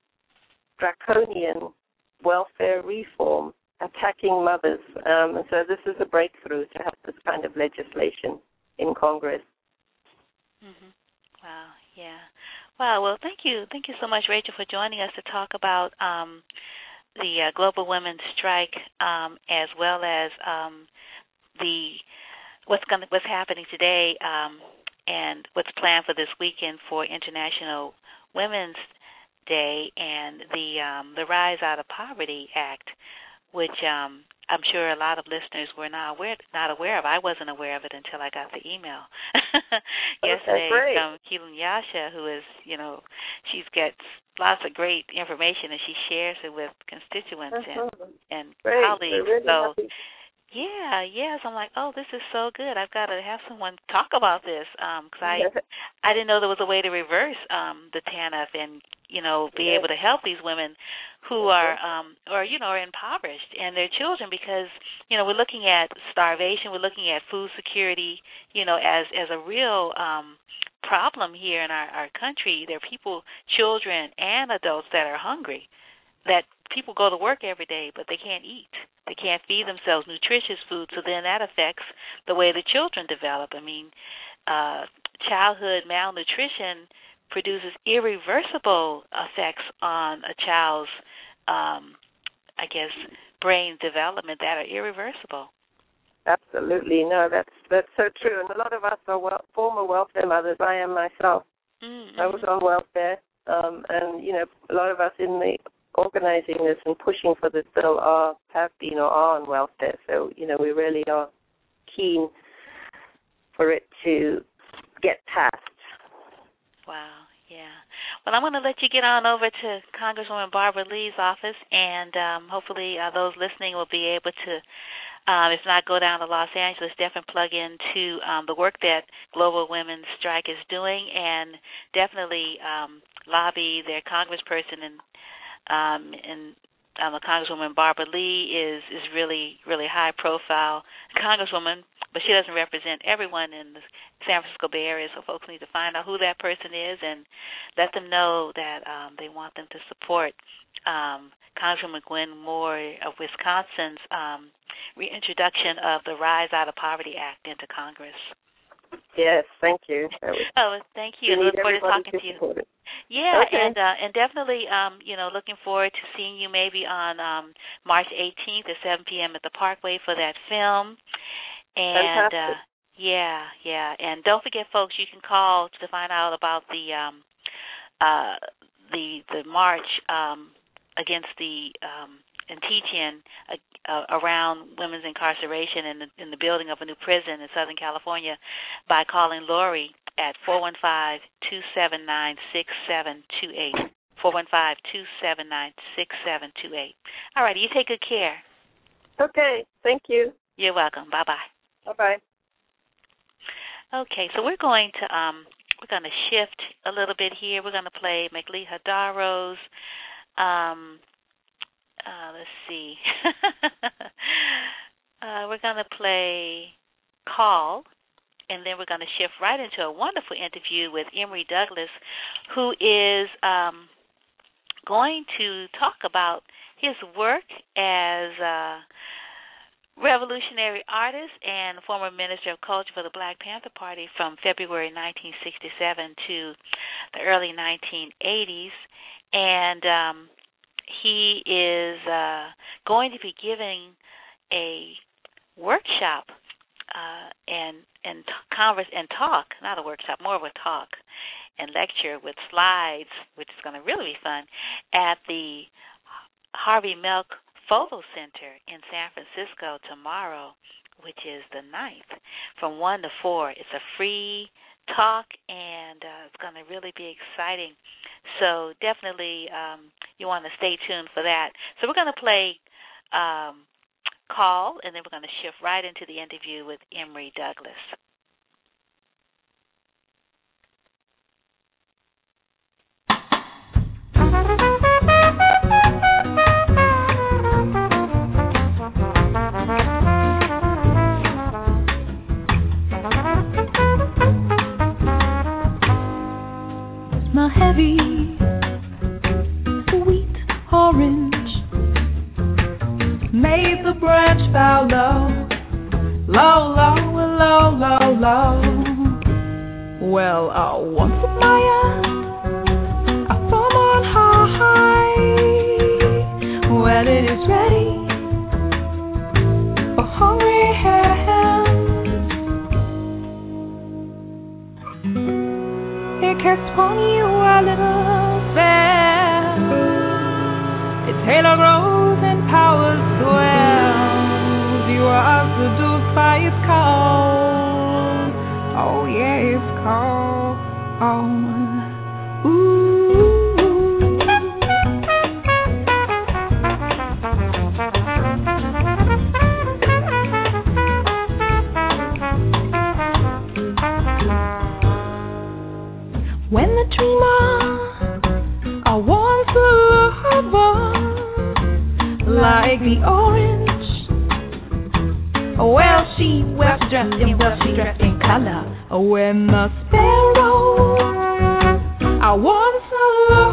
draconian welfare reform attacking mothers. Um, and so this is a breakthrough to have this kind of legislation in Congress. Mm-hmm. Wow, yeah. Wow, well, thank you. Thank you so much, Rachel, for joining us to talk about um, the uh, Global Women's Strike, um, as well as um, the what's going what's happening today um, and what's planned for this weekend for International Women's Day and the um, the Rise Out of Poverty Act, which um, I'm sure a lot of listeners were not aware not aware of. I wasn't aware of it until I got the email yesterday okay, from Keelan Yasha, who is, you know, she's got lots of great information and she shares it with constituents uh-huh. and, and great. colleagues. Really so. Happy. Yeah, yes. I'm like, oh, this is so good. I've got to have someone talk about this because um, I, I didn't know there was a way to reverse um, the T A N F and, you know, be yes. able to help these women who are, um, or you know, are impoverished and their children, because you know we're looking at starvation, we're looking at food security, you know, as as a real um, problem here in our, our country. There are people, children and adults that are hungry. That people go to work every day, but they can't eat. They can't feed themselves nutritious food, so then that affects the way the children develop. I mean, uh, childhood malnutrition produces irreversible effects on a child's, um, I guess, brain development that are irreversible. Absolutely. No, that's that's so true. And a lot of us are well, former welfare mothers. I am myself. Mm-hmm. I was on welfare, um, and, you know, a lot of us in the organizing this and pushing for this bill are, have been or are on welfare. So, you know, we really are keen for it to get passed. Wow, yeah. Well, I'm going to let you get on over to Congresswoman Barbara Lee's office, and um, hopefully uh, those listening will be able to, um, if not go down to Los Angeles, definitely plug into um, the work that Global Women's Strike is doing, and definitely um, lobby their congressperson and Um, and um, Congresswoman Barbara Lee is, is really, really high-profile congresswoman, but she doesn't represent everyone in the San Francisco Bay Area, so folks need to find out who that person is and let them know that um, they want them to support um, Congresswoman Gwen Moore of Wisconsin's um, reintroduction of the Rise Out of Poverty Act into Congress. Yes, thank you. Oh, thank you. We Look forward to talking to you. It. Yeah, okay. and uh, and definitely, um, you know, looking forward to seeing you maybe on um, March eighteenth at seven p.m. at the Parkway for that film. And uh, yeah, yeah, and don't forget, folks, you can call to find out about the um, uh, the the march um, against the um, and teaching uh, uh, around women's incarceration in the, in the building of a new prison in Southern California by calling Lori at four one five, two seven nine, six seven two eight. four one five, two seven nine, six seven two eight. All right, you take good care. Okay, thank you. You're welcome. Bye-bye. Bye-bye. Okay, so we're going to um, we're going to shift a little bit here. We're going to play McLeod Hadaro's, um, uh, let's see, uh, we're going to play Call, and then we're going to shift right into a wonderful interview with Emory Douglas, who is um, going to talk about his work as a revolutionary artist and former Minister of Culture for the Black Panther Party from February nineteen sixty-seven to the early nineteen eighties. And um, he is uh, going to be giving a workshop uh, and and converse and talk, not a workshop, more of a talk and lecture with slides, which is going to really be fun, at the Harvey Milk Photo Center in San Francisco tomorrow, which is the ninth, from one to four. It's a free talk, and uh, it's going to really be exciting. So definitely um, you want to stay tuned for that. So we're going to play um, Call, and then we're going to shift right into the interview with Emory Douglas. My heavy, sweet orange made the branch bow low, low, low, low, low, low. Well, uh, once in my eye, I thumb on high. Well, it is ready for hungry hands. It casts upon you a little fair. Its halo grows and power swells. You are seduced by its call. Oh yeah, it's called. Oh, ooh. When the dreamer I once a lover, like the orange, well she well she dressed in well she dressed in color. When the sparrow I once a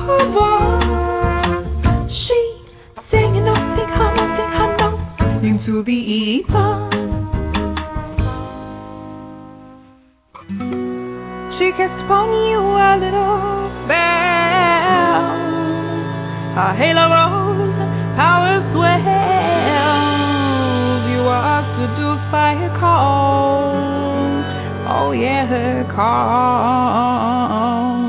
lover, she singing nothing, her nothing, her notes into the ether. She kissed upon you a little bell. Her halo rose, power swells. You are seduced by her call. Oh yeah, her call.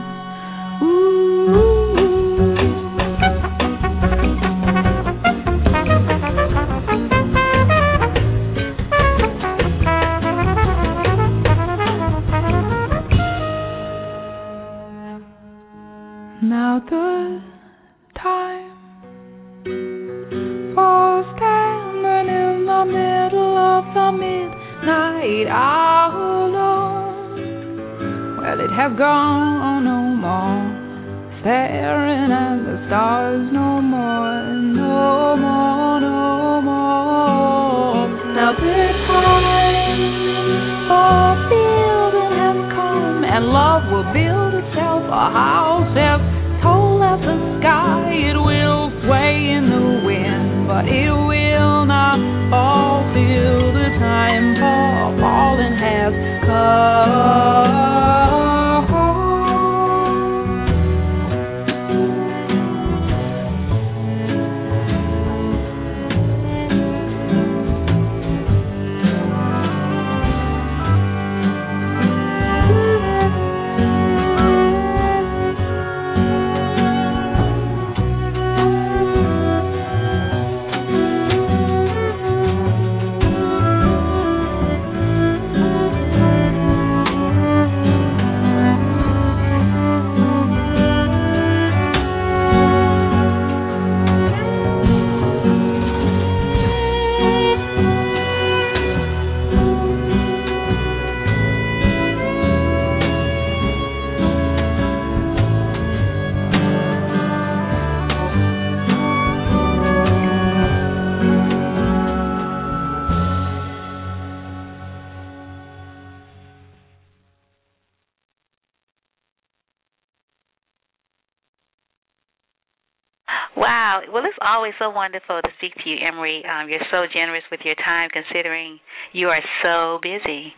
Now the time for standing in the middle of the midnight hour. Well, it have gone no more, staring at the stars no more, no more, no more. Now the time for building has come, and love will build itself a house as tall as the sky. It will sway in the wind, but it will not fall till the time for falling has come. Wow. Well, it's always so wonderful to speak to you, Emory. Um, you're so generous with your time, considering you are so busy.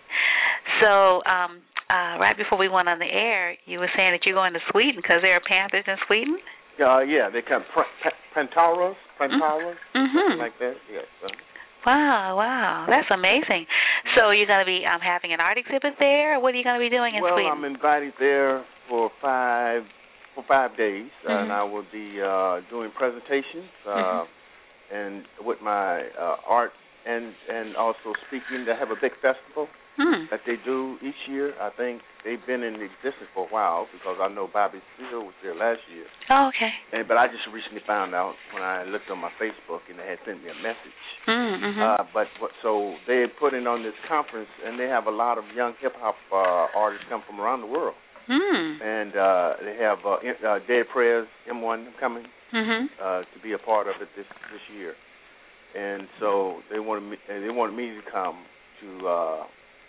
So, um, uh, right before we went on the air, you were saying that you're going to Sweden because there are panthers in Sweden? Uh, yeah, they come Prantaras, Prantaras, mm-hmm. something like that. Yes. Uh, Wow, wow, that's amazing. So you're going to be um, having an art exhibit there, or what are you going to be doing in well, Sweden? Well, I'm invited there for five for five days, mm-hmm. uh, and I will be uh, doing presentations uh, mm-hmm. and with my uh, art and and also speaking. They have a big festival mm. that they do each year. I think they've been in existence for a while because I know Bobby Seale was there last year. Oh, okay. And, but I just recently found out when I looked on my Facebook and they had sent me a message. Mm-hmm. Uh, but what, so they put in on this conference, and they have a lot of young hip hop uh, artists come from around the world. Mm. And uh, they have uh, uh, Dead Prayers, M one coming mm-hmm. uh, to be a part of it this this year. And so they wanted me, they wanted me to come to uh,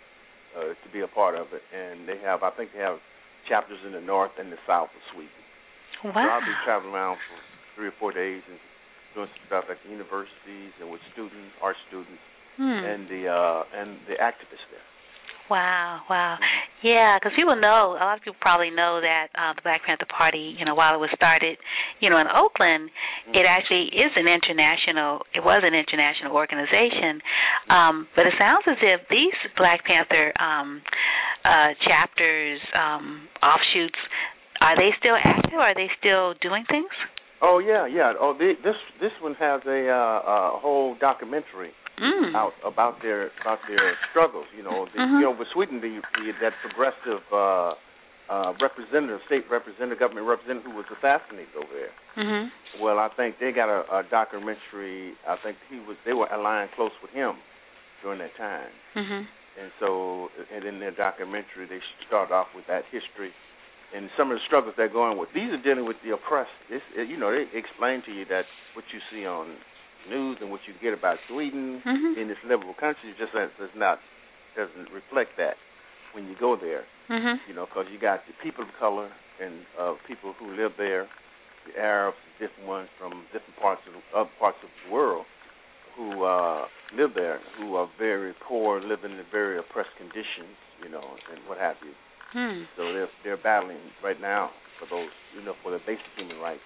uh, to be a part of it. And they have, I think they have chapters in the north and the south of Sweden. Wow. So I'll be traveling around for three or four days and doing some stuff at the universities and with students, art students, hmm. and the uh, and the activists there. Wow, wow. Yeah, because people know, a lot of people probably know that uh, the Black Panther Party, you know, while it was started, you know, in Oakland, mm-hmm. it actually is an international, it was an international organization. Um, but it sounds as if these Black Panther um, uh, chapters, um, offshoots, are they still active? Are they still doing things? Oh, yeah, yeah. Oh, they, this this one has a, uh, a whole documentary. Mm. Out about their about their struggles, you know. The, mm-hmm. You know, with Sweden, the, the that progressive uh, uh, representative, state representative, government representative who was assassinated over there. Mm-hmm. Well, I think they got a, a documentary. I think he was they were aligned close with him during that time. Mm-hmm. And so, and in their documentary, they start off with that history and some of the struggles they're going with. These are dealing with the oppressed. This, you know, they explain to you that what you see on news and what you get about Sweden mm-hmm. in this liberal country just does not doesn't reflect that when you go there. Mm-hmm. You know, because you got the people of color and uh, people who live there, the Arabs, different ones from different parts of the, other parts of the world who uh, live there, who are very poor, living in very oppressed conditions, you know, and what have you. Mm. So they're they're battling right now for those, you know, for their basic human rights.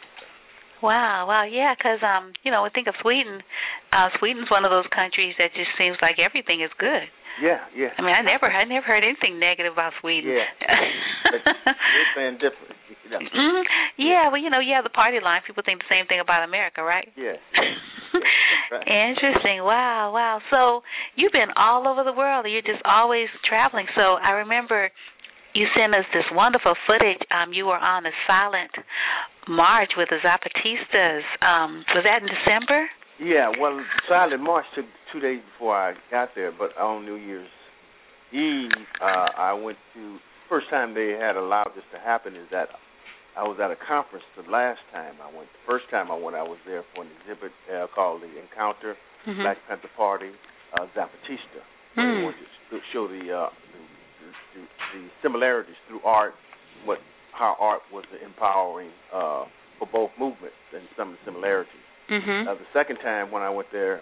Wow, wow, yeah, because, um, you know, we think of Sweden. Uh, Sweden's one of those countries that just seems like everything is good. Yeah, yeah. I mean, I never, I never heard anything negative about Sweden. Yeah. They're saying different. You know. mm-hmm. Yeah, well, you know, you have the party line. People think the same thing about America, right? Yeah. Right. Interesting. Wow, wow. So you've been all over the world. You're just always traveling. So I remember you sent us this wonderful footage. Um, you were on a silent march with the Zapatistas. Um, was that in December? Yeah, well, the silent march took two days before I got there, but on New Year's Eve, uh, I went to, first time they had allowed this to happen is that I was at a conference the last time I went. The first time I went, I was there for an exhibit uh, called the Encounter, mm-hmm. Black Panther Party, uh, Zapatista. Mm. They wanted to show the, uh, the, the, the similarities through art, what how art was empowering uh, for both movements and some of the similarities. Mm-hmm. Uh, the second time when I went there,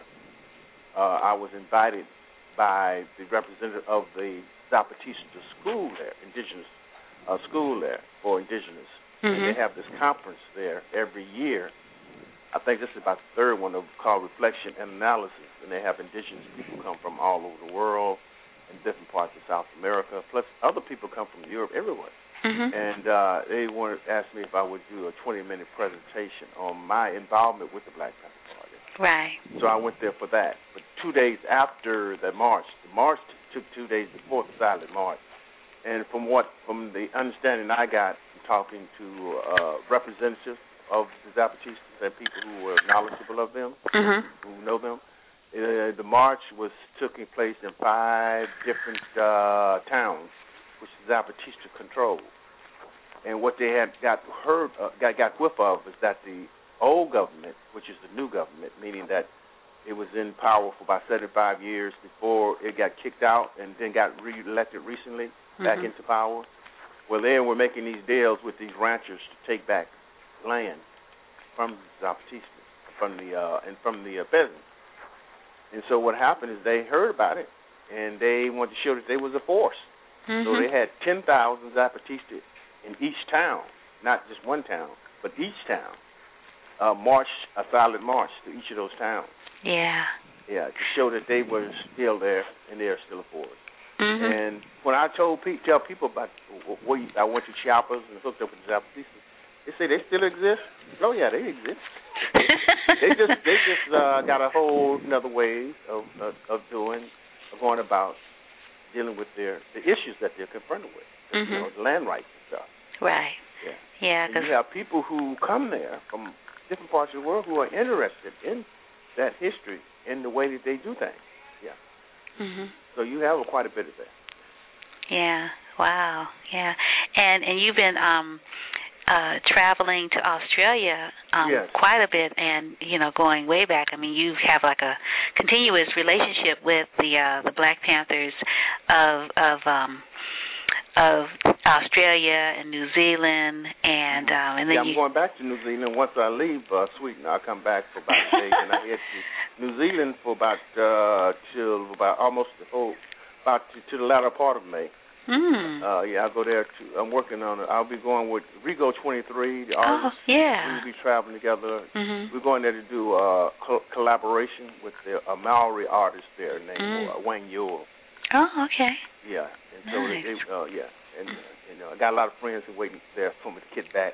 uh, I was invited by the representative of the Zapatista school there, indigenous uh, school there for indigenous. Mm-hmm. And they have this conference there every year. I think this is about the third one, called Reflection and Analysis, and they have indigenous people come from all over the world and different parts of South America, plus other people come from Europe, everywhere. Mm-hmm. And uh, they wanted asked me if I would do a twenty-minute presentation on my involvement with the Black Panther Party. Right. So I went there for that. But two days after the march, the march took two days before the silent march. And from what, from the understanding I got from talking to uh, representatives of the Zapatistas and people who were knowledgeable of them, mm-hmm. who know them, uh, the march was taking place in five different uh, towns, which the Zapatista controlled. And what they had got heard, uh, got got whiff of is that the old government, which is the new government, meaning that it was in power for about seventy-five years before it got kicked out and then got re-elected recently mm-hmm. back into power. Well, they were making these deals with these ranchers to take back land. from Zapatistas, from the uh, and from the uh, peasants. And so what happened is they heard about it, and they wanted to show that they was a force. Mm-hmm. So they had ten thousand Zapatistas in each town, not just one town, but each town, uh, march, a silent march to each of those towns. Yeah. Yeah, to show that they were still there and they are still a force. Mm-hmm. And when I told pe- tell people about where I went to Chiapas and hooked up with the Zapatistas, they say they still exist. Oh yeah, they exist. they just they just uh, got a whole another way of, of of doing, of going about dealing with their the issues that they're confronted with, mm-hmm. you know, the land rights and stuff. Right. Yeah. Yeah. And you have people who come there from different parts of the world who are interested in that history and the way that they do things. Yeah. Mhm. So you have quite a bit of that. Yeah. Wow. Yeah. And and you've been um uh traveling to Australia um yes. quite a bit, and you know, going way back. I mean, you have like a continuous relationship with the uh the Black Panthers of of um of Australia and New Zealand, and um and then yeah, I'm you going back to New Zealand once I leave uh, Sweden. I'll come back for about a day, and I head to New Zealand for about uh till about almost the whole about to, to the latter part of May. Mm. Uh, yeah, I'll go there too. I'm working on it. I'll be going with Rigo twenty-three, the Oh, artist. yeah. We'll be traveling together. Mhm. We're going there to do uh, co- collaboration with the, a Maori artist there named Mm. uh, Wayne Yule. Oh, okay. Yeah, and so Nice. they, uh, yeah, and uh, you know, I got a lot of friends who waiting there for me to get back.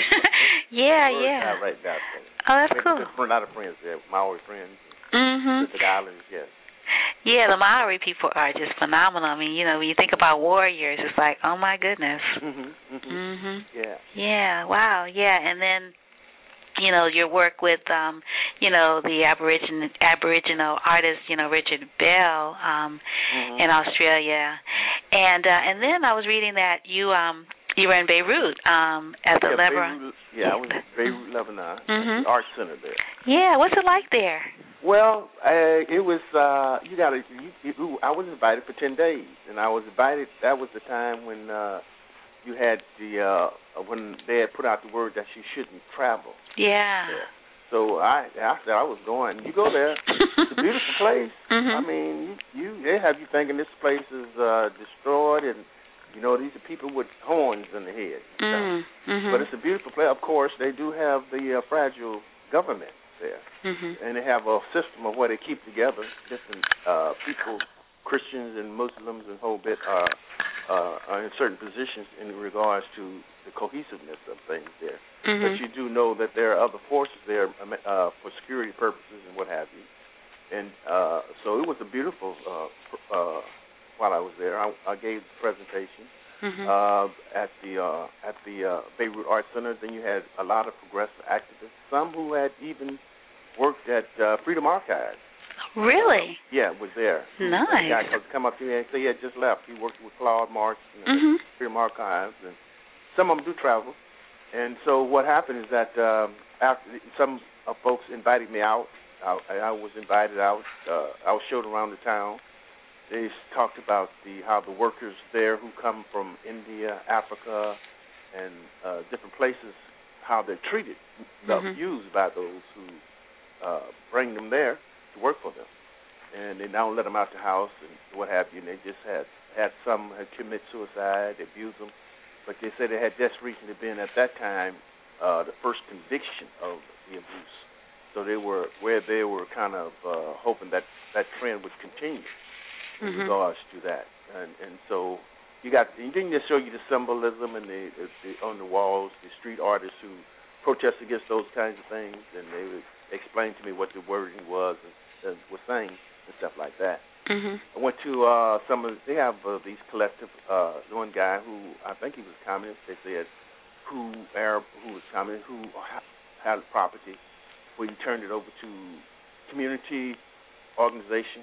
Yeah, Words yeah. out right now. Oh, that's Maybe cool. just a lot of friends there, Maori friends, Mhm. Pacific Islands, yes. Yeah, the Maori people are just phenomenal. I mean, you know, when you think about warriors, it's like, oh my goodness. Mhm. Mhm. Mhm. Yeah. Yeah. Wow. Yeah. And then, you know, your work with, um, you know, the Aboriginal Aboriginal artist, you know, Richard Bell, um, Mhm. in Australia, and uh, and then I was reading that you um you were in Beirut um at the yeah, Lebanon. Beirut, yeah, I was in Beirut, Lebanon, at Mhm. the art center there. Yeah. What's it like there? Well, uh, it was, uh, you got to, you, you, I was invited for ten days, and I was invited, that was the time when uh, you had the, uh, when they had put out the word that you shouldn't travel. Yeah. There. So I, I said I was going. You go there, it's a beautiful place. Mhm. I mean, you, you, they have you thinking this place is uh, destroyed, and, you know, these are people with horns in the head. and stuff. Mm. Mhm. But it's a beautiful place. Of course, they do have the uh, fragile government there. Mhm. And they have a system of where they keep together different uh, people, Christians and Muslims and whole bit are, uh, are in certain positions in regards to the cohesiveness of things there. Mhm. But you do know that there are other forces there uh, for security purposes and what have you. And uh, so it was a beautiful, uh, uh, while I was there, I, I gave the presentation. Mhm. Uh, at the uh, at the uh, Beirut Art Center. Then you had a lot of progressive activists, some who had even worked at uh, Freedom Archives. Really? Uh, yeah, was there. Nice. A guy could come up here and say he had just left. He worked with Claude Marx and Mhm. Freedom Archives, and some of them do travel. And so what happened is that um, after some uh, folks invited me out, I, I was invited out. Uh, I was showed around the town. They talked about the how the workers there who come from India, Africa, and uh, different places, how they're treated, Mhm. abused by those who uh, bring them there to work for them, and they don't let them out the house and what have you. And they just had had some had commit suicide, they abused them, but they said they had just recently been at that time uh, the first conviction of the abuse. So they were where they were kind of uh, hoping that that trend would continue in Mhm. regards to that, and and so you got you didn't just show you the symbolism and the, the, the on the walls, the street artists who protest against those kinds of things, and they would explain to me what the wording was and, and was saying and stuff like that. Mhm. I went to uh, some of they have uh, these collective. Uh, one guy who I think he was communist. They said who Arab who was communist who had property, where he turned it over to community organization.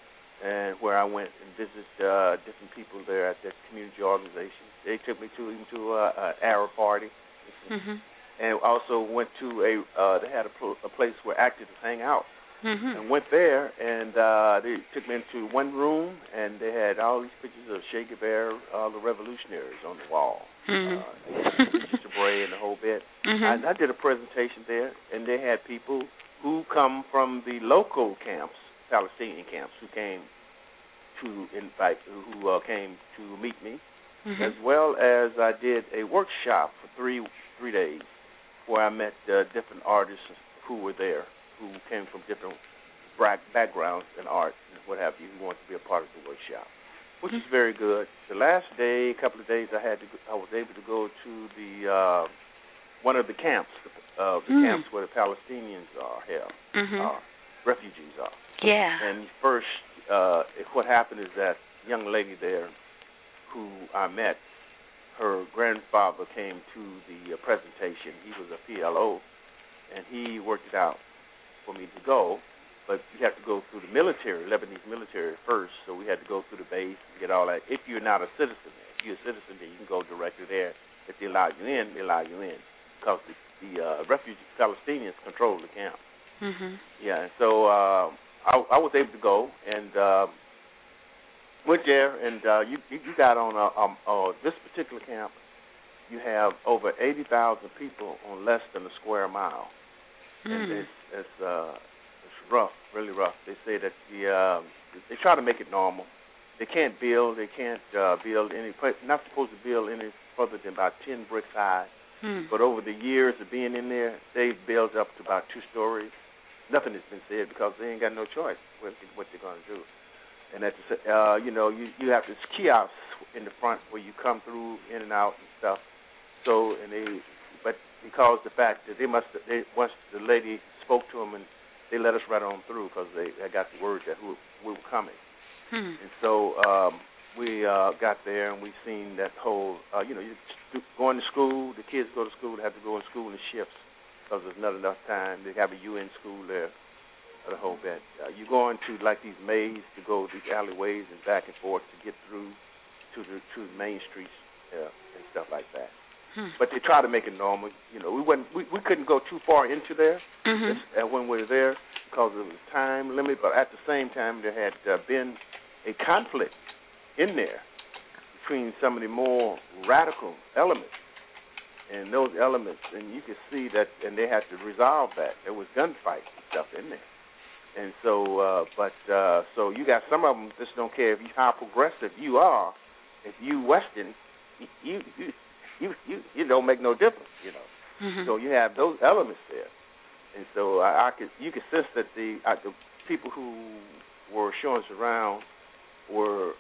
And where I went and visited uh, different people there at that community organization. They took me to even to uh, an Arab party, Mhm. and also went to a. Uh, they had a, pl- a place where activists hang out, Mhm. and went there, and uh, they took me into one room, and they had all these pictures of Che Guevara, all the revolutionaries on the wall. Mhm. Uh, just a Bray and the whole bit. Mm-hmm. I, I did a presentation there, and they had people who come from the local camps, Palestinian camps, who came to invite, who uh, came to meet me, mm-hmm. as well as I did a workshop for three three days where I met uh, different artists who were there, who came from different backgrounds in art and what have you, who wanted to be a part of the workshop, which mm-hmm. is very good. The last day, a couple of days, I had to, I was able to go to the uh, one of the camps, uh, the mm. camps where the Palestinians are held, mm-hmm. uh, refugees are. Yeah. And first, uh, what happened is that young lady there, who I met, her grandfather came to the uh, presentation. He was a P L O, and he worked it out for me to go. But you have to go through the military, Lebanese military first, so we had to go through the base and get all that. If you're not a citizen, if you're a citizen, then you can go directly there. If they allow you in, they allow you in, because the, the uh, refugee Palestinians control the camp. Mm-hmm. Yeah, and so uh, I, I was able to go and uh, went there, and uh, you, you got on a, um, uh, this particular camp, you have over eighty thousand people on less than a square mile. Mm. And it's, it's uh, rough, really rough. They say that the uh, they try to make it normal. They can't build. They can't uh, build any. Not supposed to build any further than about ten bricks high. Hmm. But over the years of being in there, they've built up to about two stories. Nothing has been said because they ain't got no choice what, what they're going to do. And at the, uh, you know, you you have this kiosk in the front where you come through in and out and stuff. So and they, but because the fact that they must, they once the lady spoke to them and they let us right on through because they I got the word that we, we were coming. Hmm. And so um, we uh, got there and we seen that whole, uh, you know, you going to school, the kids go to school, they have to go in school in shifts because there's not enough time. They have a U N school there, the whole bit. Uh, you go into like these mazes to go these alleyways and back and forth to get through to the to the main streets uh, and stuff like that. Hmm. But they try to make it normal. You know, we wouldn't, we, we couldn't go too far into there mm-hmm. just, uh, when we were there because of the time limit. But at the same time, there had uh, been a conflict in there between some of the more radical elements, and those elements, and you could see that, and they had to resolve that. There was gunfights and stuff in there, and so, uh, but uh, so you got some of them just don't care if you how progressive you are, if you Western, you you. You, you you don't make no difference, you know. Mm-hmm. So you have those elements there, and so I, I could you could sense that the uh, the people who were showing us around were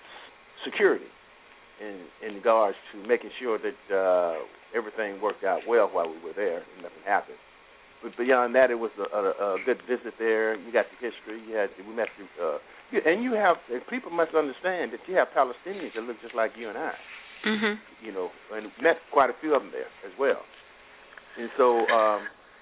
security in in regards to making sure that uh, everything worked out well while we were there and nothing happened. But beyond that, it was a, a, a good visit there. You got the history. You had we met the uh, you, and you have and people must understand that you have Palestinians that look just like you and I. Mm-hmm. You know, and met quite a few of them there as well. And so um,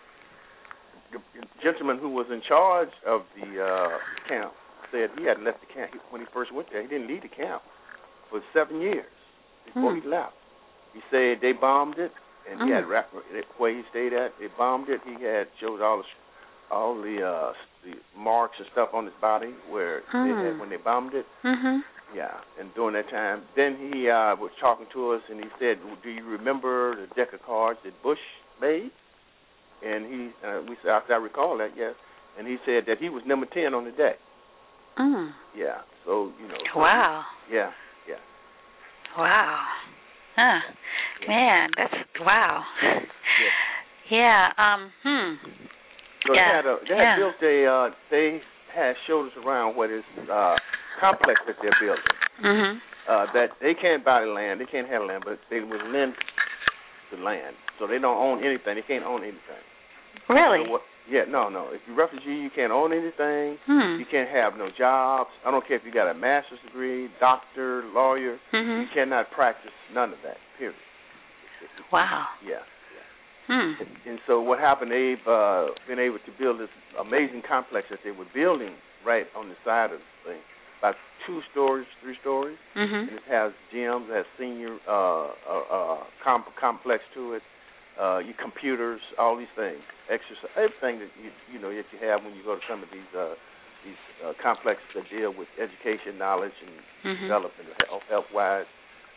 the gentleman who was in charge of the uh, camp said he hadn't left the camp when he first went there. He didn't leave the camp for seven years before mm. he left. He said they bombed it, and mm. he had where he stayed at. They bombed it. He had showed all the all the, uh, the marks and stuff on his body where mm. they had when they bombed it. Mm-hmm. Yeah, and during that time, then he uh, was talking to us, and he said, "Do you remember the deck of cards that Bush made?" And he, uh, we said, "After I recall that, yes." And he said that he was number ten on the deck. Mm. Yeah. So you know. Wow. Yeah. Yeah. Wow. Huh. Yeah. Man, that's wow. Yeah. Yeah. Um. Hmm. So yeah. they had a, they had yeah. built a uh, they had showed us around what is. Uh, complex that they're building. Mm-hmm. Uh, that they can't buy the land, they can't have land, but they will lend the land. So they don't own anything. They can't own anything. Really? So what, yeah, no, no. If you're a refugee, you can't own anything. Hmm. You can't have no jobs. I don't care if you got a master's degree, doctor, lawyer. Mm-hmm. You cannot practice none of that, period. Wow. Yeah. Hmm. And so what happened, they've uh, been able to build this amazing complex that they were building right on the side of the thing. About two stories, three stories, mm-hmm. and it has gyms, it has senior uh, uh, uh, comp- complex to it, uh, your computers, all these things, exercise, everything that you you know that you have when you go to some of these uh, these uh, complexes that deal with education, knowledge, and mm-hmm. development, health, health wise.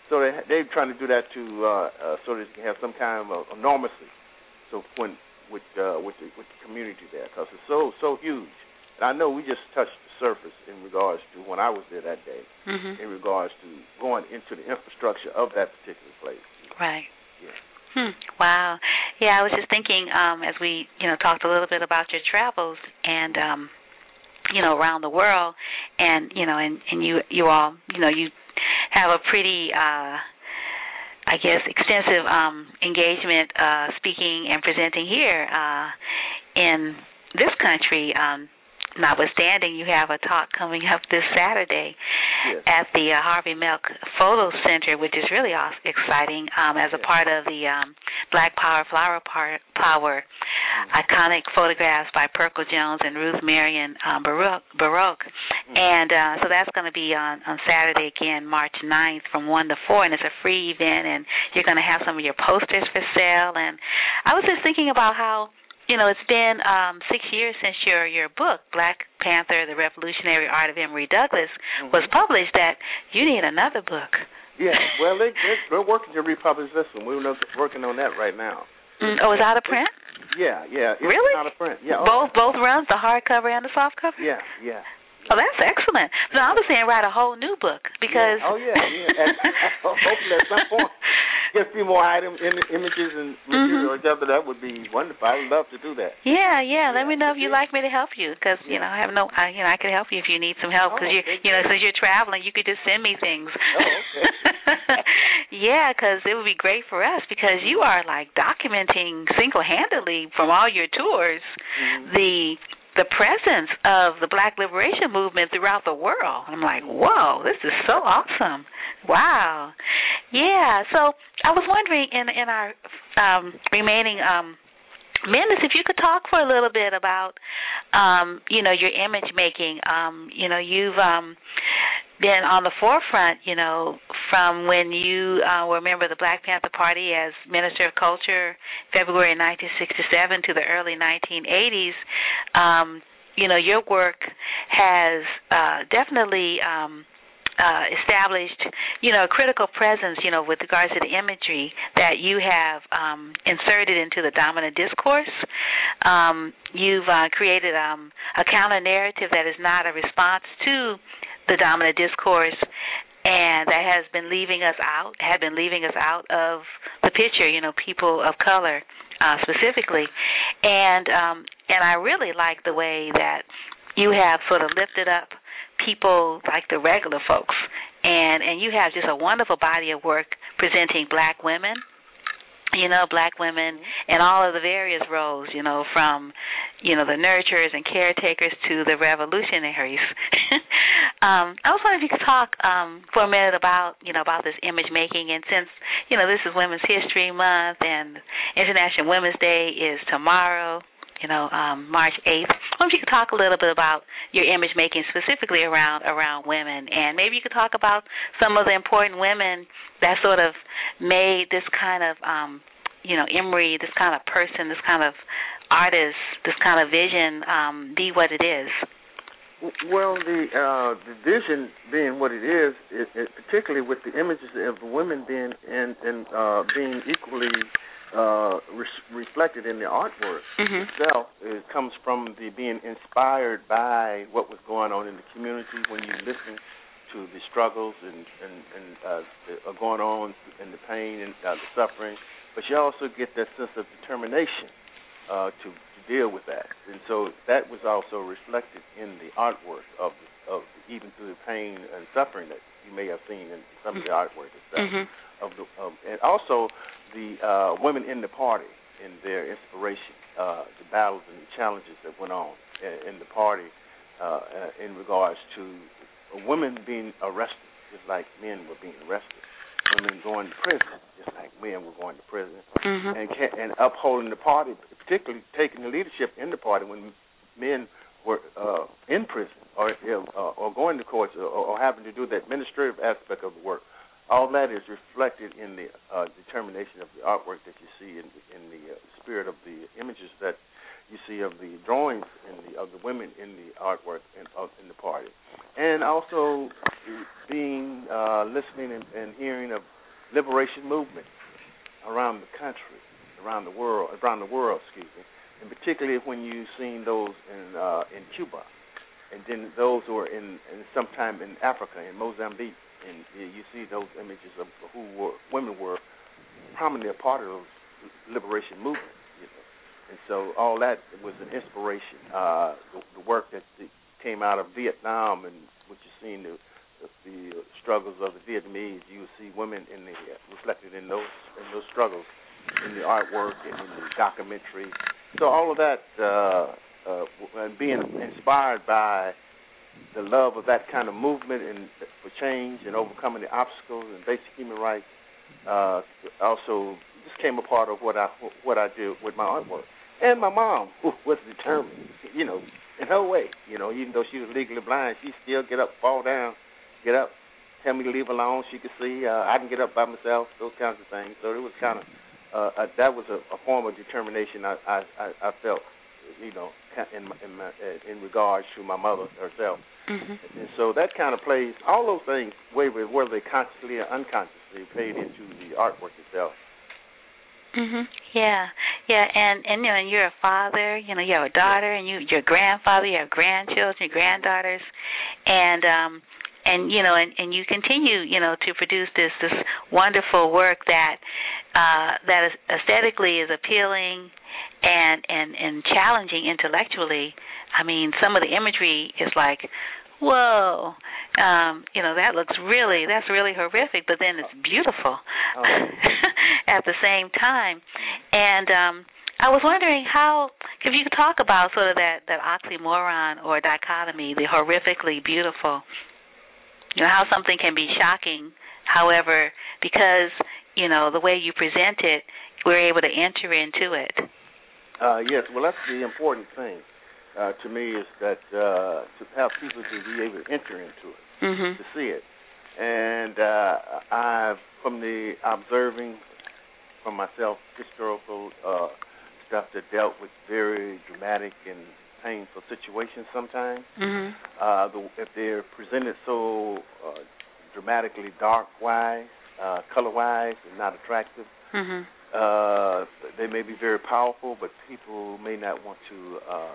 so they they're trying to do that to uh, uh, so that they can have some kind of uh, normalcy. So when with uh, with the with the community there, because it's so so huge. And I know we just touched the surface in regards to when I was there that day, mm-hmm. in regards to going into the infrastructure of that particular place. Right. Yeah. Hmm. Wow. Yeah, I was just thinking um, as we, you know, talked a little bit about your travels and, um, you know, around the world, and you know, and, and you you all, you know, you have a pretty, uh, I guess, extensive um, engagement uh, speaking and presenting here uh, in this country. Um, Notwithstanding, you have a talk coming up this Saturday yes. at the uh, Harvey Milk Photo Center, which is really awesome, exciting um, as a yes. part of the um, Black Power Flower Power, Power mm-hmm. iconic photographs by Perkle Jones and Ruth Marion um, Baruch. Baruch. Mm-hmm. And uh, so that's going to be on, on Saturday again, March ninth from one to four, and it's a free event, and you're going to have some of your posters for sale. And I was just thinking about how, you know, it's been um, six years since your, your book, Black Panther, The Revolutionary Art of Emory Douglas, mm-hmm. was published, that you need another book. Yeah, well, they, they're working to republish this one. We're working on that right now. Mm, oh, it's out of print? Yeah, yeah. It's really? out of print, yeah. Both, both runs, the hardcover and the softcover? Yeah, yeah. Oh, that's excellent. No, I was saying write a whole new book because. Yeah. Oh yeah, yeah. And hopefully at some point get a few more item Im- images and material mm-hmm. together. That would be wonderful. I would love to do that. Yeah, yeah. Let yeah. me know if you'd like me to help you, because yeah. you know I have no, I, you know I could help you if you need some help, because oh, you, you know, since you're traveling, you could just send me things. Oh, okay. Yeah, because it would be great for us, because you are like documenting single-handedly from all your tours mm-hmm. the. the presence of the Black liberation movement throughout the world. I'm like, whoa, this is so awesome. Wow. Yeah, so I was wondering in in our um, remaining um, minutes, if you could talk for a little bit about, um, you know, your image making. Um, you know, you've um, been on the forefront, you know, from when you uh, were a member of the Black Panther Party as Minister of Culture, February nineteen sixty-seven to the early nineteen eighties. Um, you know, your work has uh, definitely um, uh, established, you know, a critical presence, you know, with regards to the imagery that you have um, inserted into the dominant discourse. Um, you've uh, created um, a counter-narrative that is not a response to the dominant discourse, and that has been leaving us out, had been leaving us out of the picture, you know, people of color uh, specifically. And um, and I really like the way that you have sort of lifted up people like the regular folks, and, and you have just a wonderful body of work presenting Black women, you know, Black women in all of the various roles, you know, from, you know, the nurturers and caretakers to the revolutionaries. um, I was wondering if you could talk um, for a minute about, you know, about this image making. And since, you know, this is Women's History Month and International Women's Day is tomorrow, you know, um, March eighth, I wonder if you could talk a little bit about your image making specifically around around women. And maybe you could talk about some of the important women that sort of made this kind of, um, you know, Emory, this kind of person, this kind of artist, this kind of vision um, be what it is. Well, the uh, the vision being what it is, it, it, particularly with the images of women being and, and uh, being equally uh, re- reflected in the artwork mm-hmm. itself, it comes from the being inspired by what was going on in the community when you listen to the struggles and, and, and uh, the, uh, going on and the pain and uh, the suffering, but you also get that sense of determination uh, to, to deal with that. And so that was also reflected in the artwork of, of even through the pain and suffering that you may have seen in some of the artwork and stuff. Mm-hmm. Of the, um, and also the uh, women in the party and their inspiration, uh, the battles and the challenges that went on in, in the party uh, uh, in regards to women being arrested, just like men were being arrested. Women going to prison, just like men were going to prison. Mm-hmm. And, and upholding the party, particularly taking the leadership in the party when men were uh, in prison or uh, or going to courts or, or having to do the administrative aspect of the work. All that is reflected in the uh, determination of the artwork that you see in, in the uh, spirit of the images that you see of the drawings in the, of the women in the artwork in, of, in the party. And also being, uh, listening and, and hearing of liberation movement around the country, around the world, around the world, excuse me, and particularly when you've seen those in uh, in Cuba, and then those who are in, in sometime in Africa, in Mozambique, and you see those images of who were, women were prominently a part of those liberation movements. You know? And so all that was an inspiration. Uh, the, the work that came out of Vietnam and what you've seen, the, the, the struggles of the Vietnamese, you will see women in the, reflected in those in those struggles, in the artwork and in the documentary. So all of that, uh, uh, and being inspired by the love of that kind of movement and for change and overcoming the obstacles and basic human rights, uh, also just came a part of what I what I do with my artwork. And my mom, who was determined, you know, in her way, you know, even though she was legally blind, she still get up, fall down, get up, tell me to leave alone. She could see. Uh, I can get up by myself. Those kinds of things. So it was kind of uh, uh, that was a, a form of determination I I, I felt, you know, in in, my, in regards to my mother herself. Mm-hmm. And so that kind of plays all those things, whether they consciously or unconsciously, played into the artwork itself. Mhm. Yeah. Yeah. And and you know, and you're a father. You know, you have a daughter, and you your grandfather. You have grandchildren, your granddaughters, and um, and you know, and, and you continue, you know, to produce this this wonderful work that uh, that is aesthetically is appealing and and and challenging intellectually. I mean, some of the imagery is like, whoa, um, you know, that looks really, that's really horrific, but then it's beautiful oh. at the same time. And um, I was wondering how, if you could talk about sort of that, that oxymoron or dichotomy, the horrifically beautiful, you know, how something can be shocking, however, because, you know, the way you present it, we're able to enter into it. Uh, yes, well, that's the important thing. Uh, to me, is that uh, to have people to be able to enter into it, mm-hmm. to see it, and uh, I've from the observing from myself historical uh, stuff that dealt with very dramatic and painful situations. Sometimes, mm-hmm. uh, the, if they're presented so uh, dramatically dark-wise, uh, color-wise, and not attractive. Mm-hmm. Uh, they may be very powerful, but people may not want to uh,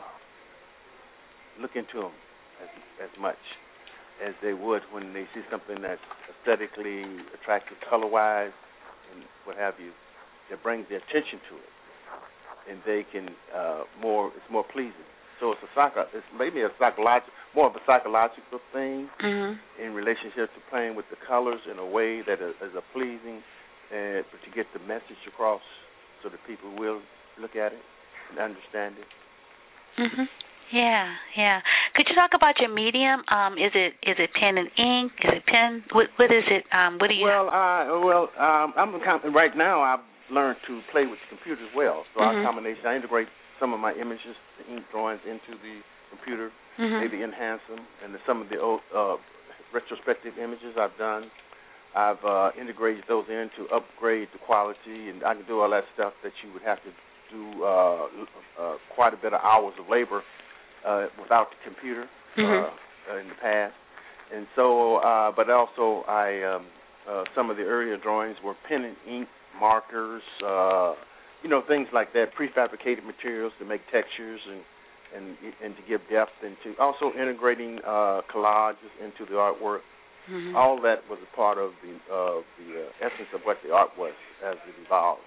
look into them as, as much as they would when they see something that's aesthetically attractive, color-wise, and what have you, that brings their attention to it, and they can uh, more. It's more pleasing. So it's a psycho. It's maybe a psychological, more of a psychological thing mm-hmm. in relationship to playing with the colors in a way that is, is a pleasing, and to get the message across, so that people will look at it and understand it. Mm-hmm. Yeah, yeah. Could you talk about your medium? Um, is it is it pen and ink? Is it pen? What what is it? Um, what do you? Well, I well um, I'm right now. I've learned to play with the computer as well. So mm-hmm. our combination, I integrate some of my images, the ink drawings, into the computer, mm-hmm. maybe enhance them, and some of the old uh, retrospective images I've done, I've uh, integrated those in to upgrade the quality, and I can do all that stuff that you would have to do uh, uh, quite a bit of hours of labor. Uh, without the computer mm-hmm. uh, in the past, and so, uh, but also I, um, uh, some of the earlier drawings were pen and ink, markers, uh, you know, things like that, prefabricated materials to make textures and and and to give depth, and to also integrating uh, collages into the artwork. Mm-hmm. All that was a part of the uh, the uh, essence of what the art was as it evolved.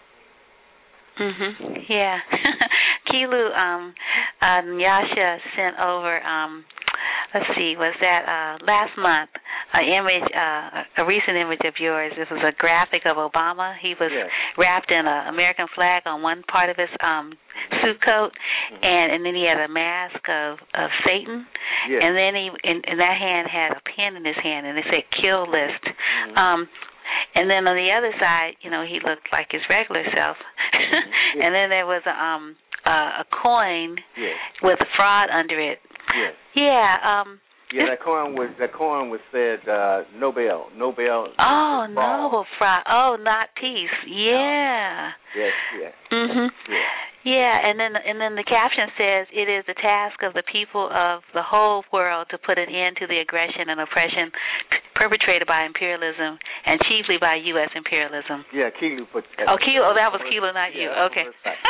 Mhm. Yeah. Kilu, um, uh, Nyasha sent over. Um, let's see, was that uh, last month? An image, uh, a recent image of yours. This was a graphic of Obama. He was yes. wrapped in an American flag on one part of his um, suit coat, mm-hmm. and and then he had a mask of, of Satan, yes. and then he in, in that hand had a pen in his hand, and it said "Kill List." Mm-hmm. Um, And then on the other side, you know, he looked like his regular self. mm-hmm. And then there was a, um, uh, a coin yes. with a fraud under it. Yes. Yeah. Um, yeah, that coin was that coin was said uh, Nobel, Nobel. Oh, Nobel fraud. Oh, not peace. Yeah. Yes. Yes. Mhm. Yeah. Yeah, and then and then the caption says, "It is the task of the people of the whole world to put an end to the aggression and oppression perpetrated by imperialism and chiefly by U S imperialism. Yeah, Keelu put that. Oh, Keelu. Oh, that was Keelu, not you. Yeah, okay.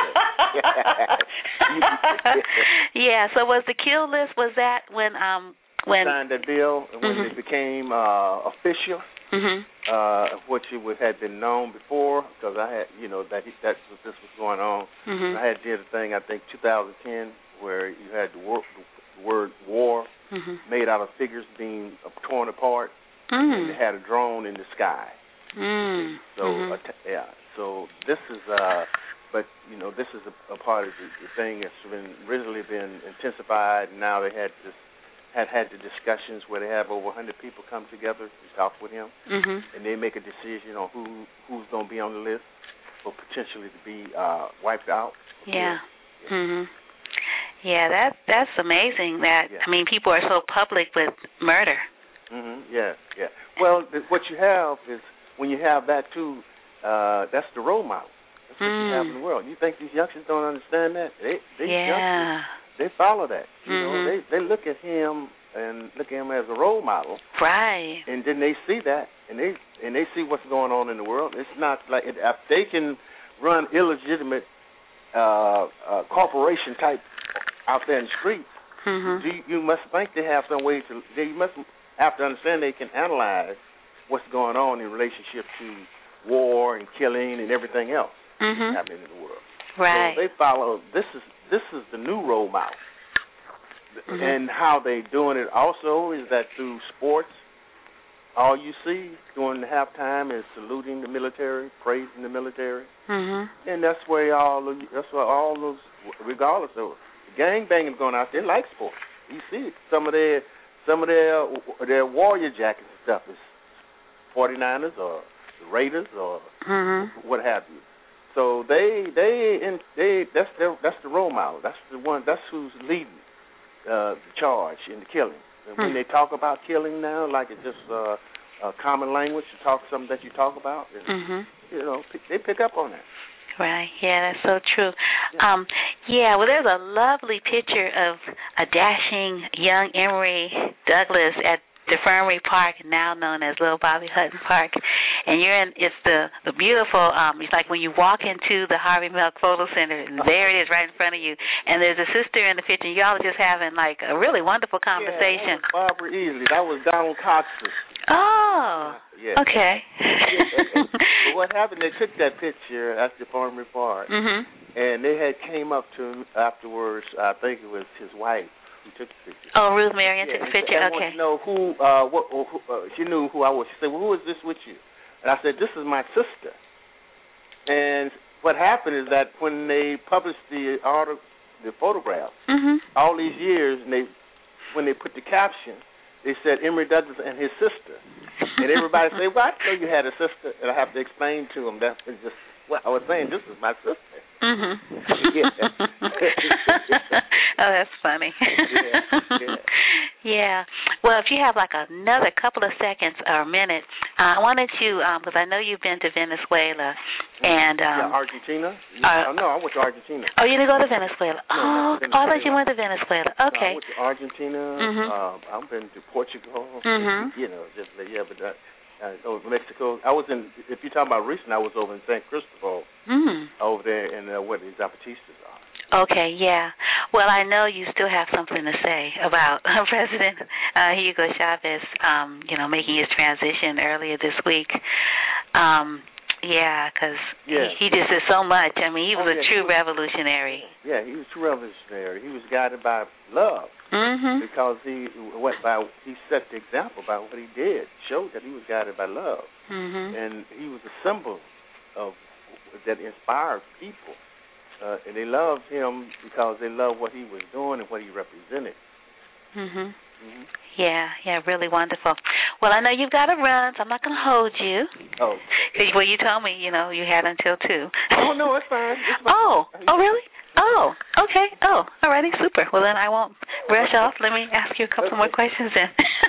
yeah. Yeah. So was the kill list? Was that when um when signed that bill and when mm-hmm. it became uh, official? Mm-hmm. Uh, which it would, had been known before, because I had, you know, that he, that's what this was going on. Mm-hmm. I had did a thing, I think, two thousand ten, where you had the, wor- the word war mm-hmm. made out of figures being torn apart, mm. and they had a drone in the sky. Mm. So, mm-hmm. uh, t- yeah. So this is, uh, but you know, this is a, a part of the, the thing that's been originally been intensified. And now they had this. had had the discussions where they have over one hundred people come together to talk with him, mm-hmm. and they make a decision on who who's going to be on the list for potentially to be uh, wiped out. Yeah. yeah. Mhm. Yeah, that that's amazing. That yeah. I mean, people are so public with murder. Mhm. Yeah. Yeah. Well, th- what you have is when you have that too. Uh, that's the role model. That's what mm. you have in the world. You think these youngsters don't understand that? They, they yeah. youngsters, they follow that. You mm-hmm. know, they they look at him and look at him as a role model. Right. And then they see that, and they and they see what's going on in the world. It's not like it, if they can run illegitimate uh, uh, corporation type out there in the streets. Mm-hmm. You, you must think they have some way to. They must have to understand they can analyze what's going on in relationship to war and killing and everything else mm-hmm. happening in the world. Right. So they follow. This is this is the new role model. Mm-hmm. And how they doing it also is that through sports, all you see during the halftime is saluting the military, praising the military, mm-hmm. and that's where all of, that's where all those, regardless of gang banging going out, they like sports. You see it. Some of their some of their their warrior jackets and stuff is forty-niners or the Raiders or mm-hmm. what have you. So they they in they that's their that's the role model. That's the one. That's who's leading. Uh, the charge in the killing. And when hmm. they talk about killing now, like it's just uh, a common language to talk something that you talk about, and, mm-hmm. you know, p- they pick up on that. Right. Yeah, that's so true. Yeah. Um, yeah. Well, there's a lovely picture of a dashing young Emory Douglas at Defernry Park, now known as Little Bobby Hutton Park, and you're in. It's the the beautiful. Um, it's like when you walk into the Harvey Milk Photo Center, and there it is, right in front of you. And there's a sister in the picture. Y'all are just having like a really wonderful conversation. Yeah, that was Barbara Easley. That was Donald Cox's. Oh. Yeah. Okay. yeah, but what happened? They took that picture at Defernry Park, mm-hmm. and they had came up to him afterwards. I think it was his wife. Who took the picture. Oh, Ruth Marion yeah, took the picture. I okay. want to know who, uh, what, who, uh, she knew who I was. She said, "Well, who is this with you?" And I said, "This is my sister." And what happened is that when they published the article, the photograph, mm-hmm. all these years, and they, when they put the caption, they said Emory Douglas and his sister, and everybody said, "Well, I know you had a sister," and I have to explain to them that it's just what I was saying. This is my sister. Mhm. Yeah. Oh, that's funny. Yeah, yeah. Yeah. Well, if you have like another couple of seconds or a minute, uh, I wanted to, because um, I know you've been to Venezuela and um, yeah, Argentina. Uh, oh, no, I went to Argentina. Oh, you didn't go to Venezuela? No, oh, Venezuela. oh, I thought you went to Venezuela. Okay. No, I went to Argentina. Mm-hmm. Uh, I've been to Portugal. Mm-hmm. You know, just yeah, but. Uh, Uh, over Mexico. I was in. If you're talking about recent, I was over in San Cristobal, mm. over there in uh, where the Zapatistas are. Okay, yeah. Well, I know you still have something to say about President uh, Hugo Chavez. Um, you know, making his transition earlier this week. Um, yeah, because yeah. he, he just did so much. I mean, he was oh, a yeah, true he was, revolutionary. Yeah, he was true revolutionary. He was guided by love. Mm-hmm. Because he went by, he set the example by what he did, showed that he was guided by love, mm-hmm. and he was a symbol of that inspired people, uh, and they loved him because they loved what he was doing and what he represented. Mhm. Mm-hmm. Yeah, yeah, really wonderful. Well, I know you've got to run, so I'm not going to hold you. Oh. Cause, well, you told me, you know, you had until two. Oh no, it's fine. It's fine. Oh, oh really? Oh, okay. Oh, all righty, super. Well, then I won't rush off. Let me ask you a couple okay. more questions then.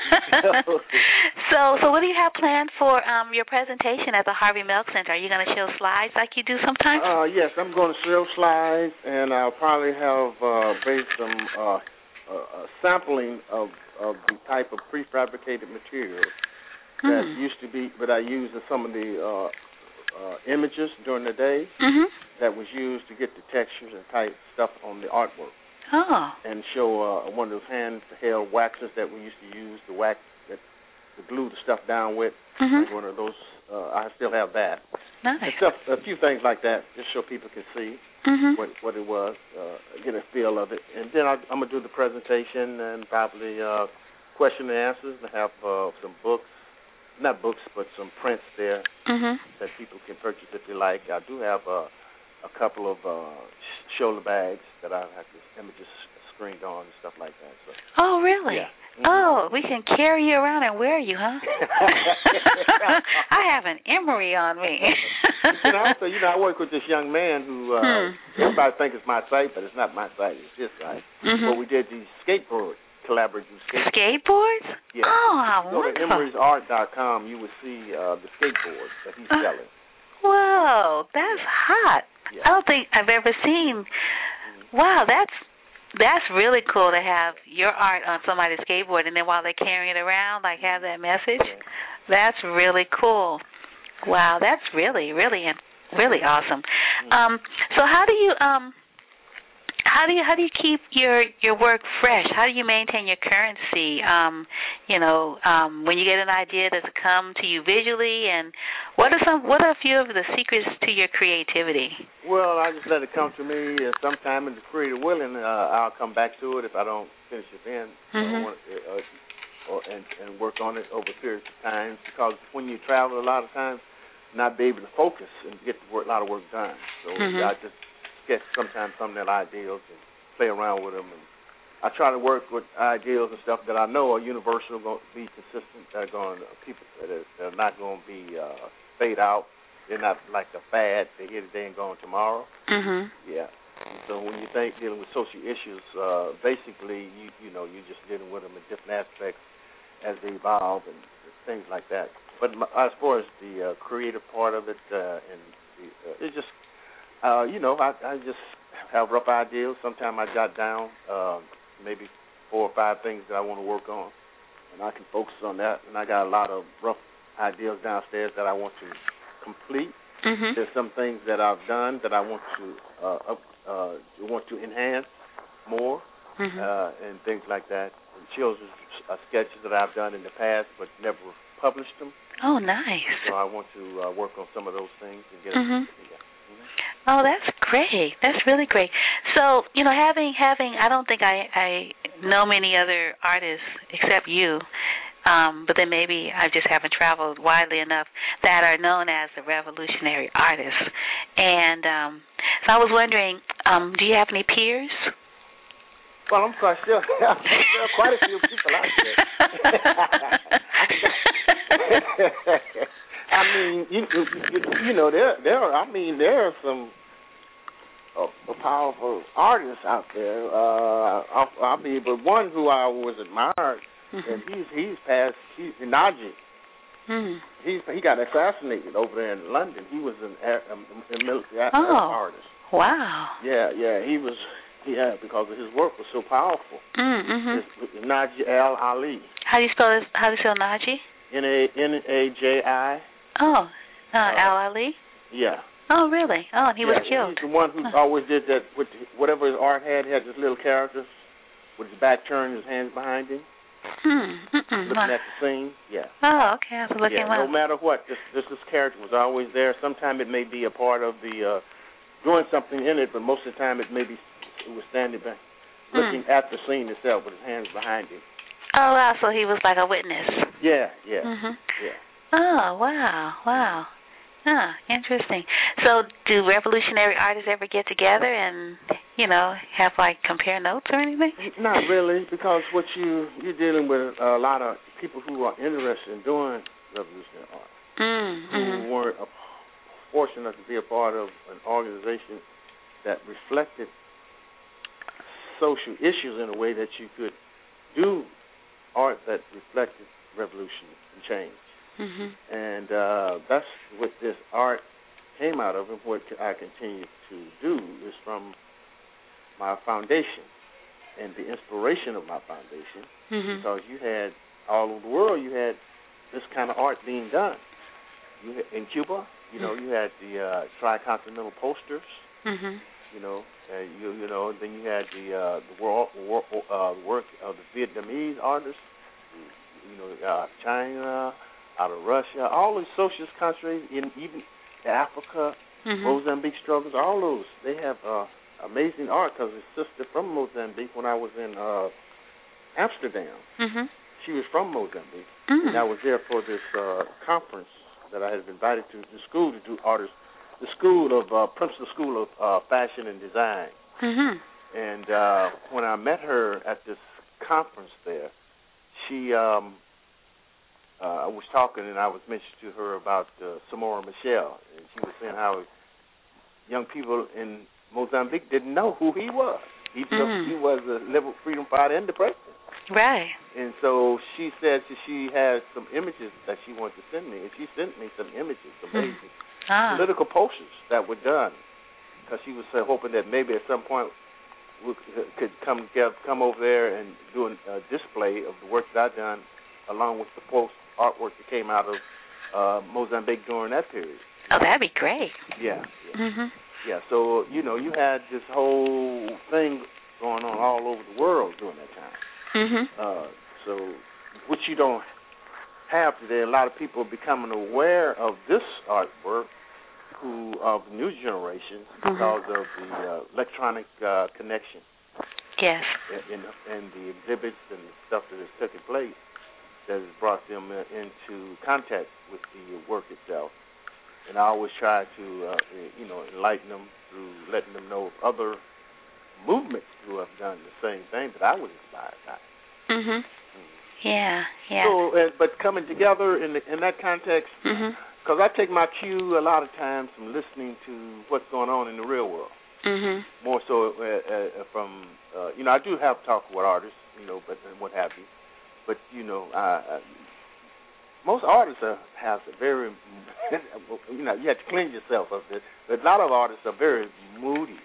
so, so what do you have planned for um, your presentation at the Harvey Milk Center? Are you going to show slides like you do sometimes? Uh, yes, I'm going to show slides, and I'll probably have uh, based some uh, uh, sampling of, of the type of prefabricated materials that Mm. used to be, but I used in some of the uh, uh, images during the day Mhm. that was used to get the textures and type stuff on the artwork. Oh. And show uh, one of those handheld waxers that we used to use to wax, that, to glue the stuff down with. Mhm. Like one of those, uh, I still have that. Nice. And stuff, a few things like that, just so people can see Mhm. what what it was, uh, get a feel of it. And then I, I'm gonna do the presentation and probably uh, question and answers. I have uh, some books, not books, but some prints there Mhm. that people can purchase if they like. I do have uh, a couple of uh, shoulder bags that I have the images screened on and stuff like that. So. Oh, really? Yeah. Mm-hmm. Oh, we can carry you around and wear you, huh? I have an emery on me. you know, so you know, I work with this young man who uh, hmm. everybody think it's my site, but it's not my site. It's his site. Mm-hmm. But we did these skateboard collaborative skateboards. Skateboards? Yeah. Oh, how Go to wonderful. emery's art dot com. You will see uh, the skateboards that he's Uh, selling. Whoa, that's hot. Yeah. I don't think I've ever seen. Wow, that's that's really cool to have your art on somebody's skateboard, and then while they're carrying it around, like have that message. That's really cool. Wow, that's really, really, really awesome. Um, so how do you um, how do you how do you keep your your work fresh? How do you maintain your currency? Um, you know, um, when you get an idea, does it come to you visually? And what are some what are a few of the secrets to your creativity? Well, I just let it come to me. Uh, sometime in the creative willing, uh, I'll come back to it if I don't finish it then, Mm-hmm. uh, want- uh, or, and, and work on it over periods of time. Because when you travel, a lot of times, not be able to focus and get the work, a lot of work done. So Mhm. I just sketch sometimes some of their ideals and play around with them. And I try to work with ideals and stuff that I know are universal, going to be consistent. That are going to people that are, that are not going to be uh, fade out. They're not like a fad. They're here today and gone tomorrow. Mhm. Yeah. So when you think dealing with social issues, uh, basically you you know you're just dealing with them in different aspects as they evolve and things like that. But my, as far as the uh, creative part of it, uh, and the, uh, it's just uh, you know I, I just have rough ideas. Sometimes I jot down uh, maybe four or five things that I want to work on, and I can focus on that. And I got a lot of rough ideas downstairs that I want to complete. Mhm. There's some things that I've done that I want to uh, up, uh, want to enhance more, Mhm. uh, and things like that. And children's uh, sketches that I've done in the past, but never published them. Oh, nice. So I want to uh, work on some of those things and get Mhm. it. Yeah. Oh, that's great. That's really great. So, you know, having having I don't think I I know many other artists except you. Um, but then maybe I just haven't traveled widely enough that are known as the revolutionary artists. And um, so I was wondering, um, do you have any peers? Well, I'm quite sure there are quite a few people out there. I mean, you, you, you know, there, there. Are, I mean, there are some uh, powerful artists out there. Uh, I, I mean, but one who I was admired, mm-hmm. and he's he's passed. He's Najee. Mm-hmm. He's he got assassinated over there in London. He was an a, a military oh. artist. Wow. Yeah, yeah. He was. Yeah, because his work was so powerful. Mm-hmm. Najee Al Ali. How do you spell this? How do you spell Najee? N a n a j I. Oh, uh, uh, Al Ali. Yeah. Oh, really? Oh, and he yeah, was killed. He's the one who huh. always did that with whatever his art had. He had this little character with his back turned, his hands behind him, hmm. looking wow. at the scene. Yeah. Oh, okay. I have to look yeah, him up. no matter what, this, this this character was always there. Sometimes it may be a part of the uh, doing something in it, but most of the time it may be it was standing back, looking mm. at the scene itself with his hands behind him. Oh, wow. So he was like a witness. Yeah, yeah, mm-hmm. yeah. Oh, wow, wow. Huh, interesting. So do revolutionary artists ever get together and, you know, have, like, compare notes or anything? Not really, because what you, you're dealing with a lot of people who are interested in doing revolutionary art, mm-hmm. who weren't a, fortunate to be a part of an organization that reflected social issues in a way that you could do art that reflected revolution and change. Mm-hmm. And uh, that's what this art came out of, and what I continue to do is from my foundation and the inspiration of my foundation, mm-hmm. because you had all over the world, you had this kind of art being done. You in Cuba, you know, you had the uh, tricontinental posters. Mm-hmm. You know, uh, you you know, then you had the uh, the world, work, uh, work of the Vietnamese artists. You know, uh, China, out of Russia, all these socialist countries, in even Africa, mm-hmm. Mozambique struggles, all those they have uh, amazing art. Because his sister from Mozambique, when I was in uh, Amsterdam, mm-hmm. she was from Mozambique, mm-hmm. and I was there for this uh, conference that I had been invited to the school to do artists, the school of uh, Princeton School of uh, Fashion and Design. Mm-hmm. And uh, when I met her at this conference there, she, um, uh, I was talking and I was mentioning to her about uh, Samora Machel, and she was saying how young people in Mozambique didn't know who he was. He, mm-hmm. he was a liberal freedom fighter and the president. Right. And so she said that she had some images that she wanted to send me, and she sent me some images, amazing ah. political posters that were done, because she was uh, hoping that maybe at some point we could come together, come over there and do a uh, display of the work that I've done, along with the post artwork that came out of uh, Mozambique during that period. Oh, that'd be great. Yeah. Yeah. Mm-hmm. Yeah. So you know, you had this whole thing going on all over the world during that time. Mm-hmm. Uh, so, which you don't have today. A lot of people are becoming aware of this artwork, who of the new generation, mm-hmm. because of the uh, electronic uh, connection. Yes. And, and the exhibits and the stuff that has taken place that has brought them uh, into contact with the work itself. And I always try to, uh, you know, enlighten them through letting them know of other movements who have done the same thing that I was inspired by. Mhm. Mm-hmm. Yeah, yeah. So, uh, but coming together in the, in that context, because mm-hmm. I take my cue a lot of times from listening to what's going on in the real world. Mhm. More so uh, uh, from, uh, you know, I do have talk with artists, you know, but and what have you. But you know, uh, most artists are, have a very, you know, you have to clean yourself of it. But a lot of artists are very moody.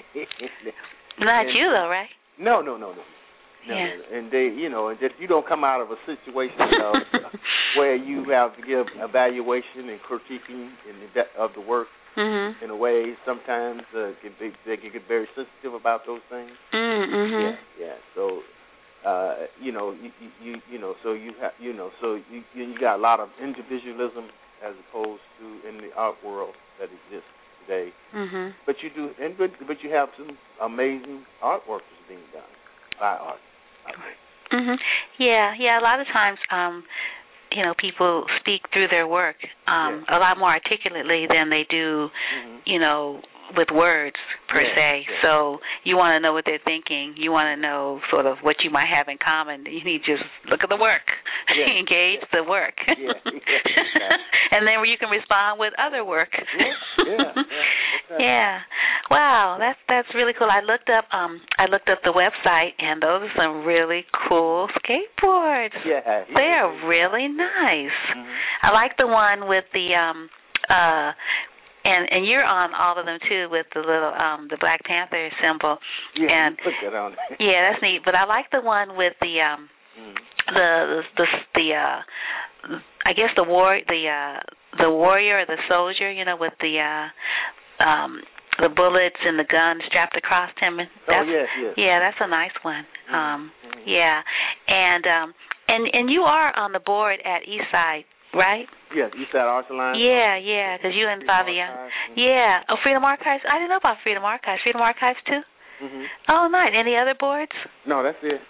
Not and, you though, right? No, no, no, no. No, yeah. no, and they, you know, and that you don't come out of a situation of, where you have to give evaluation and critiquing in the de- of the work mm-hmm. in a way. Sometimes uh, can be, they can get very sensitive about those things. Mm-hmm. Yeah, yeah. So, uh, you know, you, you, you know, so you have, you know, so you, you got a lot of individualism as opposed to in the art world that exists today. Mm-hmm. But you do, and but, but you have some amazing artwork that's being done by art. Mhm. Yeah, yeah. A lot of times, um, you know, people speak through their work um, yes. a lot more articulately than they do, mm-hmm. you know, with words per yes. se. Yes. So you want to know what they're thinking. You want to know sort of what you might have in common. You need to just look at the work, yes. engage yes. the work, yeah. Yeah. Exactly. and then you can respond with other work. Yeah. Yeah. Yeah. Exactly. Yeah. Wow, that's that's really cool. I looked up um I looked up the website, and those are some really cool skateboards. Yeah, yeah. They are really nice. Mm-hmm. I like the one with the um uh and and you're on all of them too with the little um the Black Panther symbol. Yeah, and put that on. Yeah, that's neat. But I like the one with the um mm. the the the uh I guess the war the uh the warrior or the soldier, you know, with the uh um the bullets and the gun strapped across him. That's, oh yes, yes. Yeah, that's a nice one. Mm-hmm. Um, mm-hmm. Yeah, and um, and and you are on the board at Eastside, right? Yes, Eastside Arts Alliance. Yeah, yeah, because you and Fabian. Mm-hmm. Yeah. Oh, Freedom Archives. I didn't know about Freedom Archives. Freedom Archives too. Mm-hmm. Oh, nice. Any other boards? No, that's it.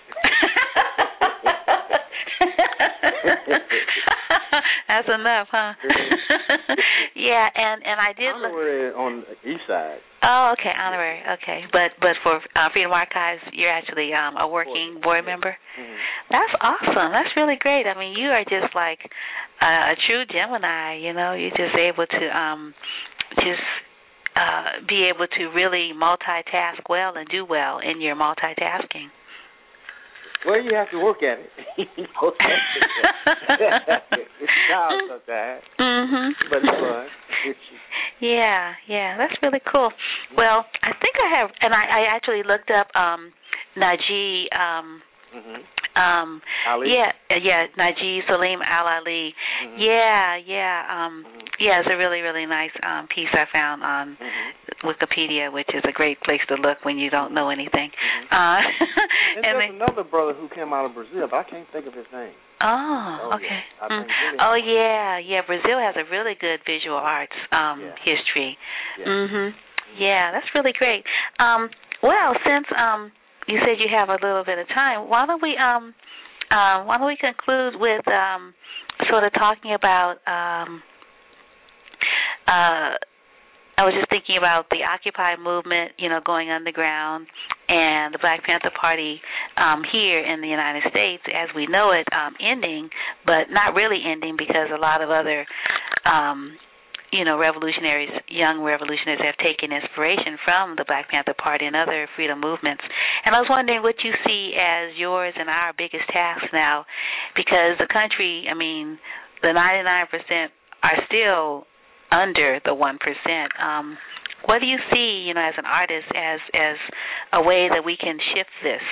That's enough, huh? Yeah, and and I did honorary look on the East Side. Oh, okay, honorary. Okay, but but for uh, Freedom Archives, you're actually um, a working board member. Mm-hmm. That's awesome. That's really great. I mean, you are just like uh, a true Gemini. You know, you're just able to um, just uh, be able to really multitask well and do well in your multitasking. Well, you have to work at it. You know, it's a job sometimes, mm-hmm. but it's fun. Yeah, yeah, that's really cool. Well, I think I have, and I, I actually looked up um, Najee um, mm-hmm. Um, Ali? Yeah, yeah, Najee Salim Al-Ali. Mm-hmm. Yeah, yeah, um, mm-hmm. yeah. It's a really, really nice um, piece I found on mm-hmm. Wikipedia, which is a great place to look when you don't know anything. Mm-hmm. Uh, and, and there's then, another brother who came out of Brazil, but I can't think of his name. Oh, oh okay. Yeah. I Mm. think really Oh, yeah, yeah. Brazil has a really good visual arts um, yeah. history. Yeah. Mhm. Yeah, that's really great. Um, well, since um, you said you have a little bit of time, why don't we um, uh, why don't we conclude with um, sort of talking about um, uh. I was just thinking about the Occupy movement, you know, going underground, and the Black Panther Party um, here in the United States, as we know it, um, ending, but not really ending because a lot of other, um, you know, revolutionaries, young revolutionaries have taken inspiration from the Black Panther Party and other freedom movements. And I was wondering what you see as yours and our biggest task now, because the country, I mean, the ninety-nine percent are still under the one percent. Um, what do you see, you know, as an artist, as as a way that we can shift this?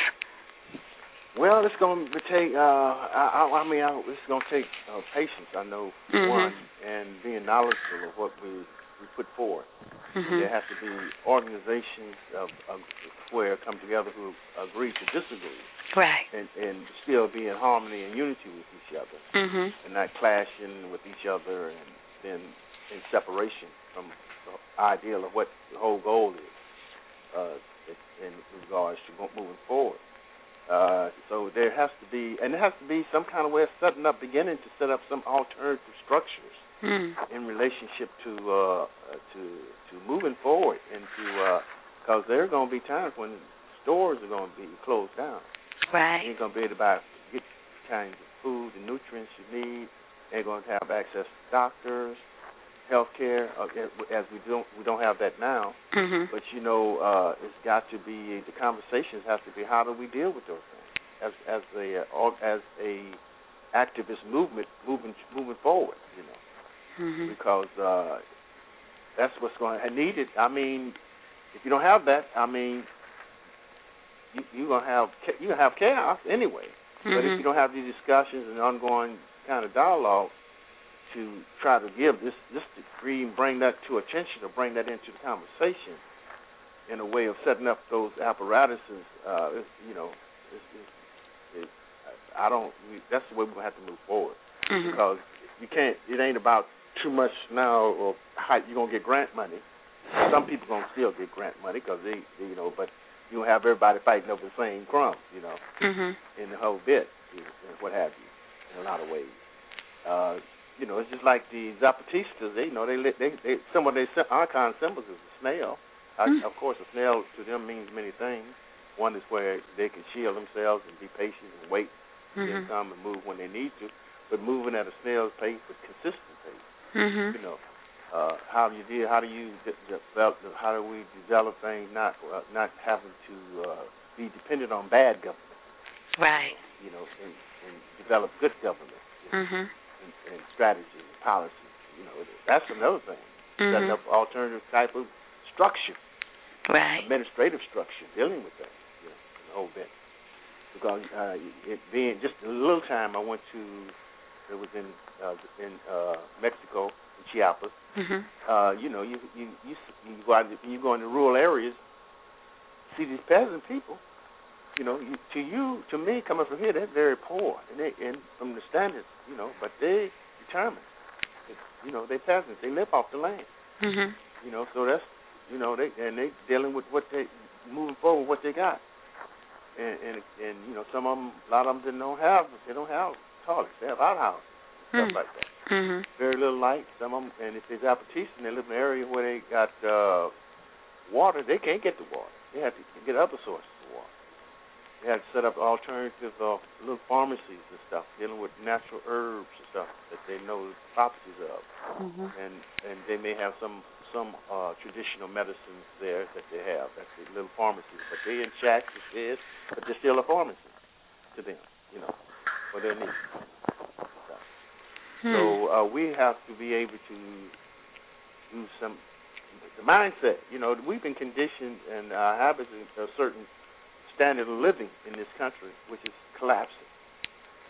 Well, it's going to take. Uh, I, I mean, I, it's going to take uh, patience. I know mm-hmm. one, and being knowledgeable of what we we put forward. Mm-hmm. There has to be organizations of, of where come together who agree to disagree, right, and, and still be in harmony and unity with each other, mm-hmm. and not clashing with each other, and then in separation from the ideal of what the whole goal is uh, in regards to moving forward. Uh, so there has to be, and there has to be some kind of way of setting up, beginning to set up some alternative structures mm. in relationship to uh, to to moving forward, and to because uh, there are going to be times when stores are going to be closed down. Right. You ain't going to be able to buy get kinds of food and nutrients you need. They're going to have access to doctors, health care, uh, as we don't we don't have that now. Mm-hmm. But you know, uh, it's got to be, the conversations have to be, how do we deal with those things as as a uh, as a activist movement moving moving forward, you know, mm-hmm. because uh, that's what's going to need it. I mean, if you don't have that, I mean, you you gonna have you gonna have chaos anyway. Mm-hmm. But if you don't have these discussions and ongoing kind of dialogue to try to give this this degree and bring that to attention, or bring that into the conversation in a way of setting up those apparatuses, uh, it's, you know, it's, it's, it's, I don't. We, that's the way we're gonna have to move forward, mm-hmm. because you can't. It ain't about too much now, or how you're gonna get grant money. Some people gonna still get grant money because they, they, you know, but you don't have everybody fighting over the same crumbs, you know, mm-hmm. in the whole bit, and what have you, in a lot of ways. Uh, You know, it's just like the Zapatistas. They, you know, they, they, they some of their icon symbols is a snail. Mm. I, of course, a snail to them means many things. One is where they can shield themselves and be patient and wait, mm-hmm. then come and move when they need to. But moving at a snail's pace, with consistent pace. Mm-hmm. You know, uh, how do you deal? How do you develop? How do we develop things? Not uh, not having to uh, be dependent on bad government. Right. You know, and, and develop good government. You know? Mm-hmm. And, and strategy and policy, you know, that's another thing. Mm-hmm. Setting up alternative type of structure, right? Administrative structure, dealing with that, you know, the whole bit. Because uh, it being just a little time, I went to, it was in uh, in uh, Mexico, in Chiapas. Mm-hmm. Uh, you know, you you you you go out, you go into rural areas, see these peasant people. You know, you, to you, to me, coming from here, they're very poor, and they, and from the standards, you know, but they determined. It's, you know, they peasants. They live off the land. Mm-hmm. You know, so that's, you know, they and they dealing with what they moving forward, what they got, and and and you know, some of them, a lot of them didn't don't have, they don't have toilets. They have outhouses, mm-hmm. stuff like that. Mm-hmm. Very little light. Some of them, and if they're Zapatistas and they live in an area where they got uh, water, they can't get the water. They have to get other sources of water. They had to set up alternative uh, little pharmacies and stuff, dealing with natural herbs and stuff that they know the properties of. Mm-hmm. And and they may have some some uh, traditional medicines there that they have. That's the little pharmacies. But they're in shacks, it is, but they're still a pharmacy to them, you know, for their needs. So, hmm. so uh, we have to be able to do some, the mindset, you know, we've been conditioned and our habits in a certain standard of living in this country, which is collapsing.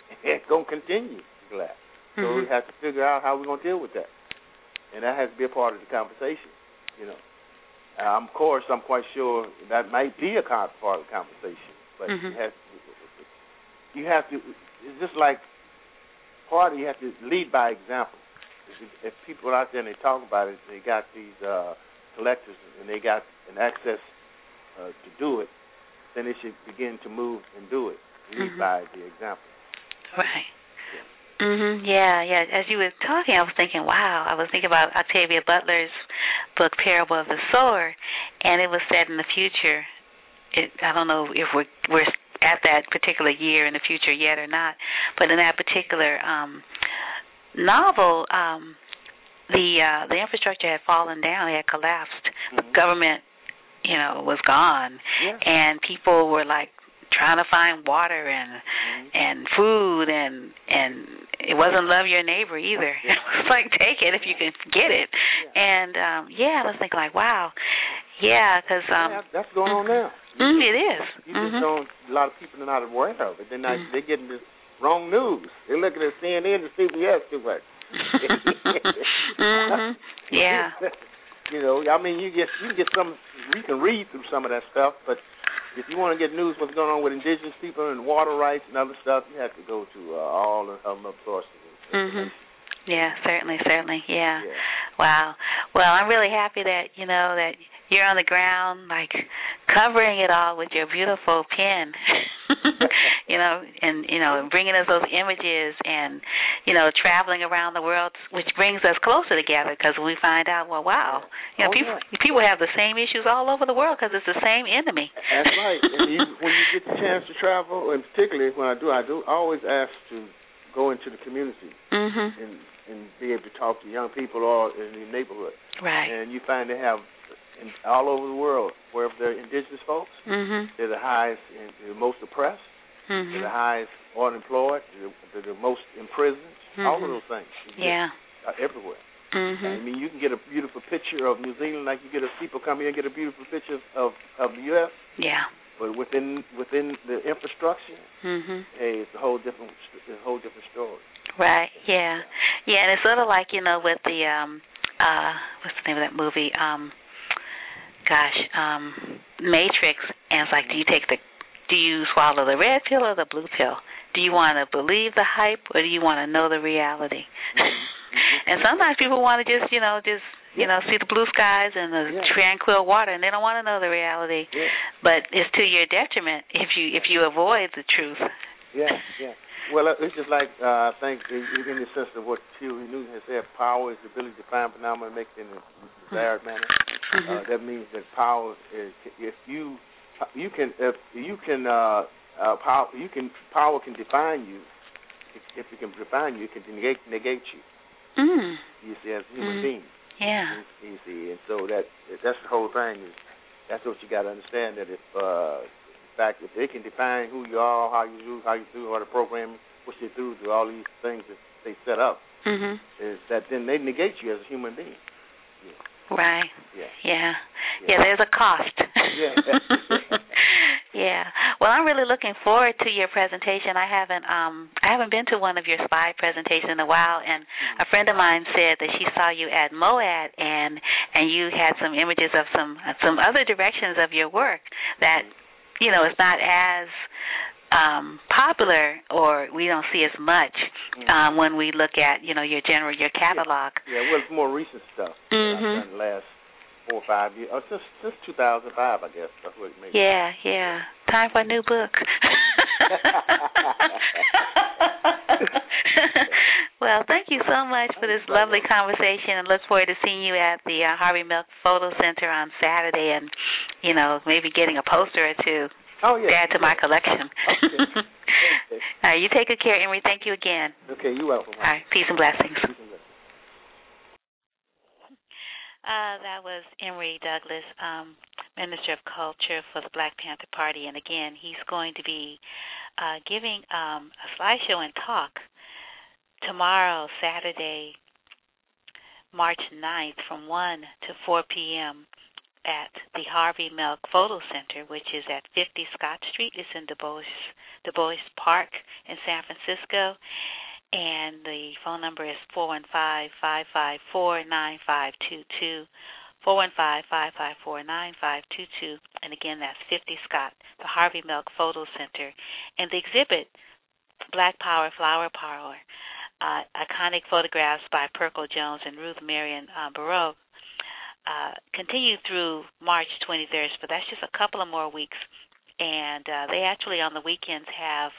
it's going to continue to collapse. So mm-hmm. we have to figure out how we're going to deal with that. And that has to be a part of the conversation, you know. Um, of course, I'm quite sure that might be a part of the conversation, but mm-hmm. you have to, you have to, it's just like part of you have to lead by example. If, if people out there and they talk about it, they got these uh, collectors and they got an access uh, to do it, then they should begin to move and do it. Lead mm-hmm. by the example. Right. Mhm. Yeah, yeah. As you were talking, I was thinking, wow. I was thinking about Octavia Butler's book, Parable of the Sower, and it was set in the future. It, I don't know if we're we're at that particular year in the future yet or not, but in that particular um, novel, um, the uh, the infrastructure had fallen down. It had collapsed. Mm-hmm. The government, you know, was gone, yeah. and people were like trying to find water and mm-hmm. and food and and it wasn't love your neighbor either. Yeah. It was like take it if you can get it. Yeah. And um, yeah, I was thinking like wow, yeah, because um, yeah, that's going on now. Mm, it is. You mm-hmm. just don't. A lot of people are not aware of it. They're not. Mm-hmm. They're getting this wrong news. They're looking at C N N and C B S too much. mm-hmm. Yeah. You know, I mean, you get you get some. You can read through some of that stuff, but if you want to get news what's going on with indigenous people and water rights and other stuff, you have to go to uh, all the other sources. Mhm. Yeah, certainly, certainly. Yeah. yeah. Wow. Well, I'm really happy that you know that you're on the ground, like covering it all with your beautiful pen. you know, and you know, bringing us those images, and you know, traveling around the world, which brings us closer together because we find out, well, wow, you know, oh, people yeah. people have the same issues all over the world because it's the same enemy. That's right. And you, when you get the chance to travel, and particularly when I do, I do I always ask to go into the community mm-hmm. and and be able to talk to young people or in the neighborhood. Right. And you find they have in, all over the world, wherever they're indigenous folks, mm-hmm. they're the highest, and the most oppressed. Mm-hmm. They're the highest unemployed. They're, they're the most imprisoned. Mm-hmm. All of those things. Yeah. Are everywhere. Mm-hmm. I mean, you can get a beautiful picture of New Zealand, like you get a people come here and get a beautiful picture of of the U S. Yeah. But within within the infrastructure, mm-hmm. hey, it's a whole different it's a whole different story. Right. Yeah. Yeah, and it's sort of like you know with the um uh what's the name of that movie um gosh um Matrix, and it's like do you take the do you swallow the red pill or the blue pill? Do you want to believe the hype or do you want to know the reality? Mm-hmm. And sometimes people want to just, you know, just, you know, see the blue skies and the yeah. tranquil water, and they don't want to know the reality. Yeah. But it's to your detriment if you if you avoid the truth. Yeah, yeah. Well, it's just like uh, I think in the sense of what Huey Newton has said, power is the ability to find phenomena and make it in a desired manner. Mm-hmm. Uh, that means that power is if you you can if you can uh, uh, power you can power can define you. If, if it can define you, it can negate negate you. Mm. You see, as a human mm. being. Yeah. You, you see, and so that that's the whole thing. Is that's what you got to understand. That if uh, in fact if they can define who you are, how you do, how you do, or the program, what you do, do all these things that they set up, mm-hmm. is that then they negate you as a human being. Yeah. Right. Yeah. Yeah. Yeah. Yeah. There's a cost. Yeah. Yeah. Well, I'm really looking forward to your presentation. I haven't um I haven't been to one of your spy presentations in a while, and a friend of mine said that she saw you at MOAD, and and you had some images of some some other directions of your work that you know it's not as um popular, or we don't see as much um, when we look at you know your general your catalog. Yeah. Yeah. Well, it's more recent stuff. Mm-hmm. I've done the last four or five years, or since since two thousand five, I guess. That's what it makes. Yeah, yeah. Time for a new book. Well, thank you so much for this lovely conversation, and look forward to seeing you at the uh, Harvey Milk Photo Center on Saturday, and you know maybe getting a poster or two. Oh yeah. To add to yeah. my collection. Okay. Okay. All right, you take good care, Emery. Thank you again. Okay, you're welcome. All right, peace and blessings. Peace and blessings. Uh, that was Emery Douglas, um, Minister of Culture for the Black Panther Party. And again, he's going to be uh, giving um, a slideshow and talk tomorrow, Saturday, March ninth, from one to four p.m. at the Harvey Milk Photo Center, which is at fifty Scott Street. It's in DuBois Du Bois Park in San Francisco. And the phone number is four one five, five five four, nine five two two, four one five, five five four, nine five two two. And again, that's fifty Scott, the Harvey Milk Photo Center. And the exhibit, Black Power, Flower Power, uh, iconic photographs by Perkle Jones and Ruth Marion uh, Baroque, uh, continue through March twenty-third, but that's just a couple of more weeks. And uh, they actually on the weekends have,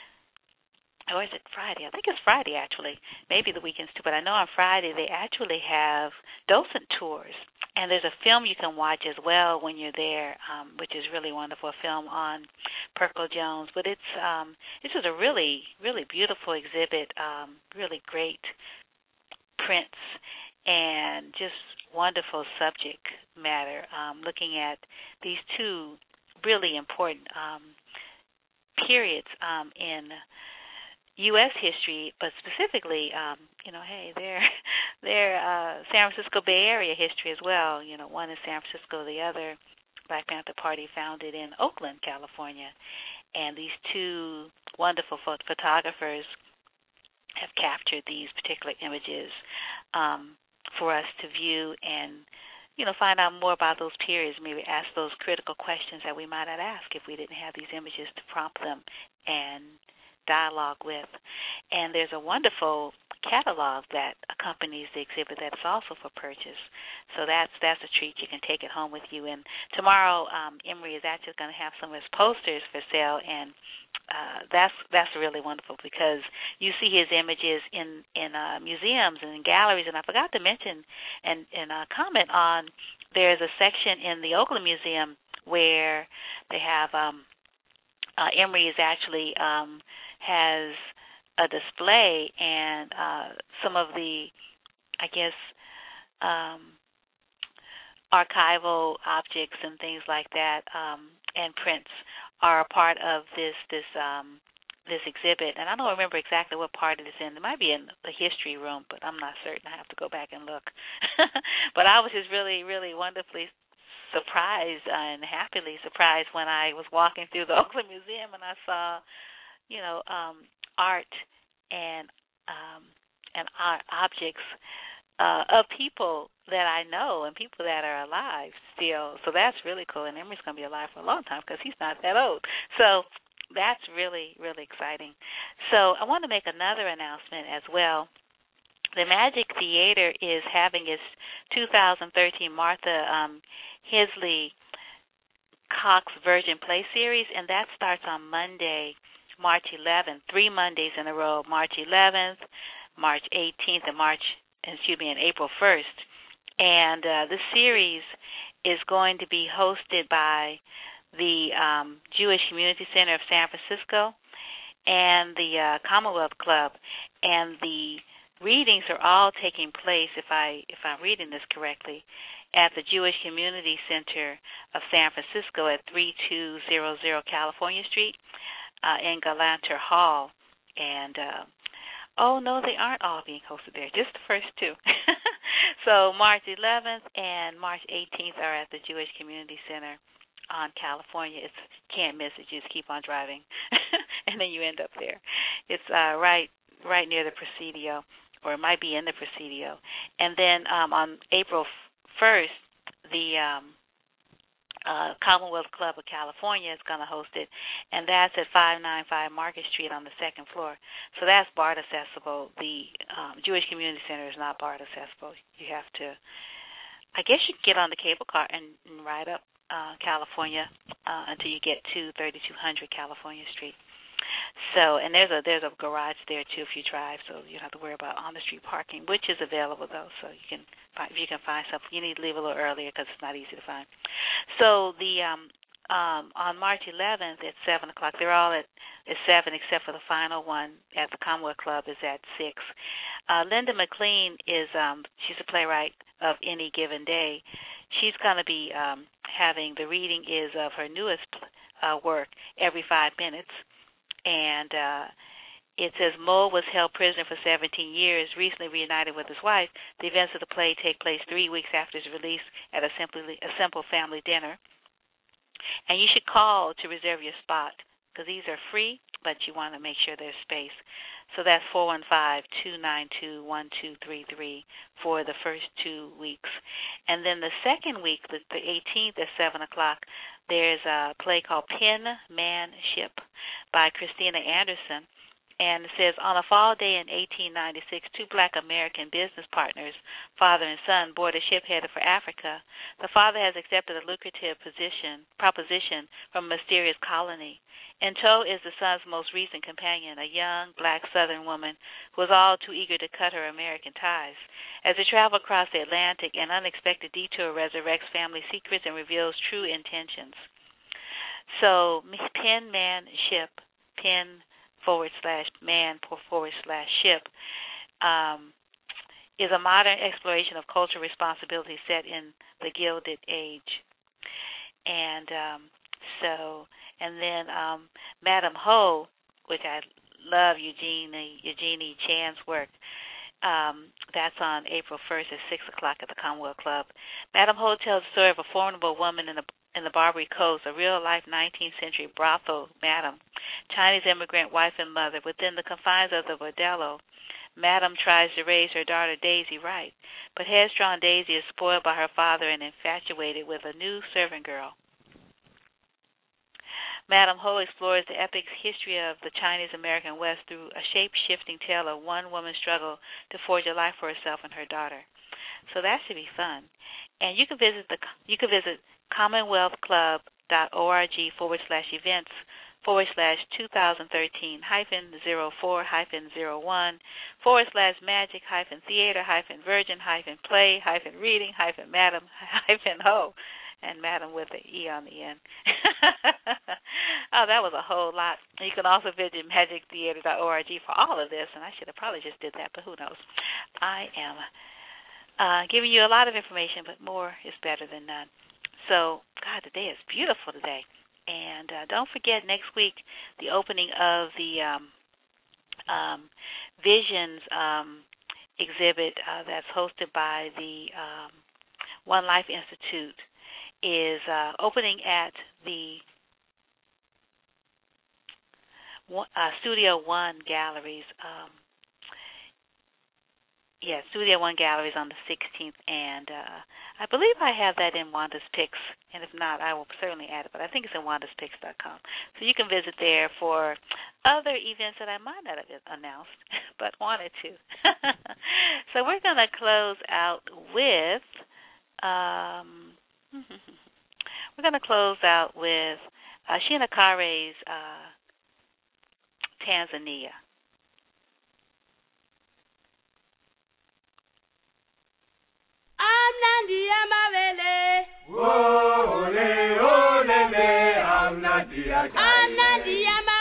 or is it Friday? I think it's Friday, actually. Maybe the weekends, too. But I know on Friday they actually have docent tours. And there's a film you can watch as well when you're there, um, which is really wonderful, a film on Perkle Jones. But it's um, this is a really, really beautiful exhibit, um, really great prints, and just wonderful subject matter, um, looking at these two really important um, periods um, in U S history, but specifically, um, you know, hey, they're they're uh, San Francisco Bay Area history as well. You know, one is San Francisco, the other Black Panther Party founded in Oakland, California, and these two wonderful phot- photographers have captured these particular images um, for us to view and, you know, find out more about those periods. Maybe ask those critical questions that we might not ask if we didn't have these images to prompt them and dialogue with. And there's a wonderful catalog that accompanies the exhibit that's also for purchase. So that's that's a treat. You can take it home with you. And tomorrow, um, Emory is actually going to have some of his posters for sale, and uh, that's that's really wonderful because you see his images in in uh, museums and in galleries. And I forgot to mention and and uh, comment on there's a section in the Oakland Museum where they have um, uh, Emory is actually um, has a display and uh, some of the, I guess, um, archival objects and things like that um, and prints are a part of this this um, this exhibit. And I don't remember exactly what part it is in. It might be in the history room, but I'm not certain. I have to go back and look. But I was just really, really wonderfully surprised and happily surprised when I was walking through the Oakland Museum and I saw, you know, um, art and um, and art objects uh, of people that I know and people that are alive still. So that's really cool. And Emory's going to be alive for a long time because he's not that old. So that's really, really exciting. So I want to make another announcement as well. The Magic Theater is having its two thousand thirteen Martha um, Hisley Cox Virgin Play Series, and that starts on Monday, March eleventh, three Mondays in a row, March eleventh, March eighteenth, and March, excuse me, and April first. And uh, this series is going to be hosted by the um, Jewish Community Center of San Francisco and the uh, Commonwealth Club. And the readings are all taking place, if I if I'm reading this correctly, at the Jewish Community Center of San Francisco at thirty-two hundred California Street. Uh, in Galanter Hall, and uh, oh no, they aren't all being hosted there, just the first two. So March eleventh and March eighteenth are at the Jewish Community Center on California. It's can't miss it. You just keep on driving, and then you end up there. It's uh, right right near the Presidio, or it might be in the Presidio. And then um, on April first, the um, Uh, Commonwealth Club of California is going to host it, and that's at five ninety-five Market Street on the second floor. So that's BART accessible. The um, Jewish Community Center is not BART accessible. You have to, I guess you can get on the cable car and, and ride up uh, California uh, until you get to thirty-two hundred California Street. So, and there's a there's a garage there too if you drive, so you don't have to worry about on the street parking, which is available though. So you can find, if you can find something, you need to leave a little earlier because it's not easy to find. So the um, um, on March eleventh at seven o'clock, they're all at, at seven except for the final one at the Commonwealth Club is at six. Uh, Linda McLean is um, she's a playwright of Any Given Day. She's going to be um, having the reading is of her newest uh, work, Every Five Minutes. And uh, it says, Mo was held prisoner for seventeen years, recently reunited with his wife. The events of the play take place three weeks after his release at a, simply, a simple family dinner. And you should call to reserve your spot because these are free, but you want to make sure there's space. So that's four one five, two nine two, one two three three for the first two weeks. And then the second week, the, the eighteenth at seven o'clock, there's a play called Penmanship by Christina Anderson. And it says, on a fall day in eighteen ninety-six, two black American business partners, father and son, board a ship headed for Africa. The father has accepted a lucrative position proposition from a mysterious colony. In tow is the son's most recent companion, a young black Southern woman who is all too eager to cut her American ties. As they travel across the Atlantic, an unexpected detour resurrects family secrets and reveals true intentions. So, Penmanship, pen forward slash man forward slash ship, um, is a modern exploration of cultural responsibility set in the Gilded Age. And um, so, and then um, Madam Ho, which I love Eugenie, Eugenie Chan's work, um, that's on April first at six o'clock at the Commonwealth Club. Madam Ho tells the story of a formidable woman in the in the Barbary Coast, a real-life nineteenth century brothel madam, Chinese immigrant wife and mother. Within the confines of the bordello, Madam tries to raise her daughter Daisy right, but headstrong Daisy is spoiled by her father and infatuated with a new servant girl. Madam Ho explores the epic history of the Chinese-American West through a shape-shifting tale of one woman's struggle to forge a life for herself and her daughter. So that should be fun. And you can visit the you can visit commonwealthclub.org forward slash events forward slash twenty thirteen hyphen zero four hyphen zero one forward slash magic hyphen theater hyphen virgin hyphen play hyphen reading hyphen madam hyphen ho, and madam with an E on the end. Oh, that was a whole lot. You can also visit magic theater dot org for all of this, and I should have probably just did that, but who knows. I am uh, giving you a lot of information, but more is better than none. So, God, today is beautiful today. And uh, don't forget, next week, the opening of the um, um, Visions um, exhibit uh, that's hosted by the um, One Life Institute is uh, opening at the uh, Studio One Galleries. Um, yeah, Studio One Galleries on the sixteenth, and uh, I believe I have that in Wanda's Picks, and if not, I will certainly add it, but I think it's in wandas picks dot com. So you can visit there for other events that I might not have announced, but wanted to. So we're going to close out with, um, we're going to close out with uh, Sheena Kare's uh, Tanzania. Amnandia mavele. Ole ole le amnandia. Amnandia mavele.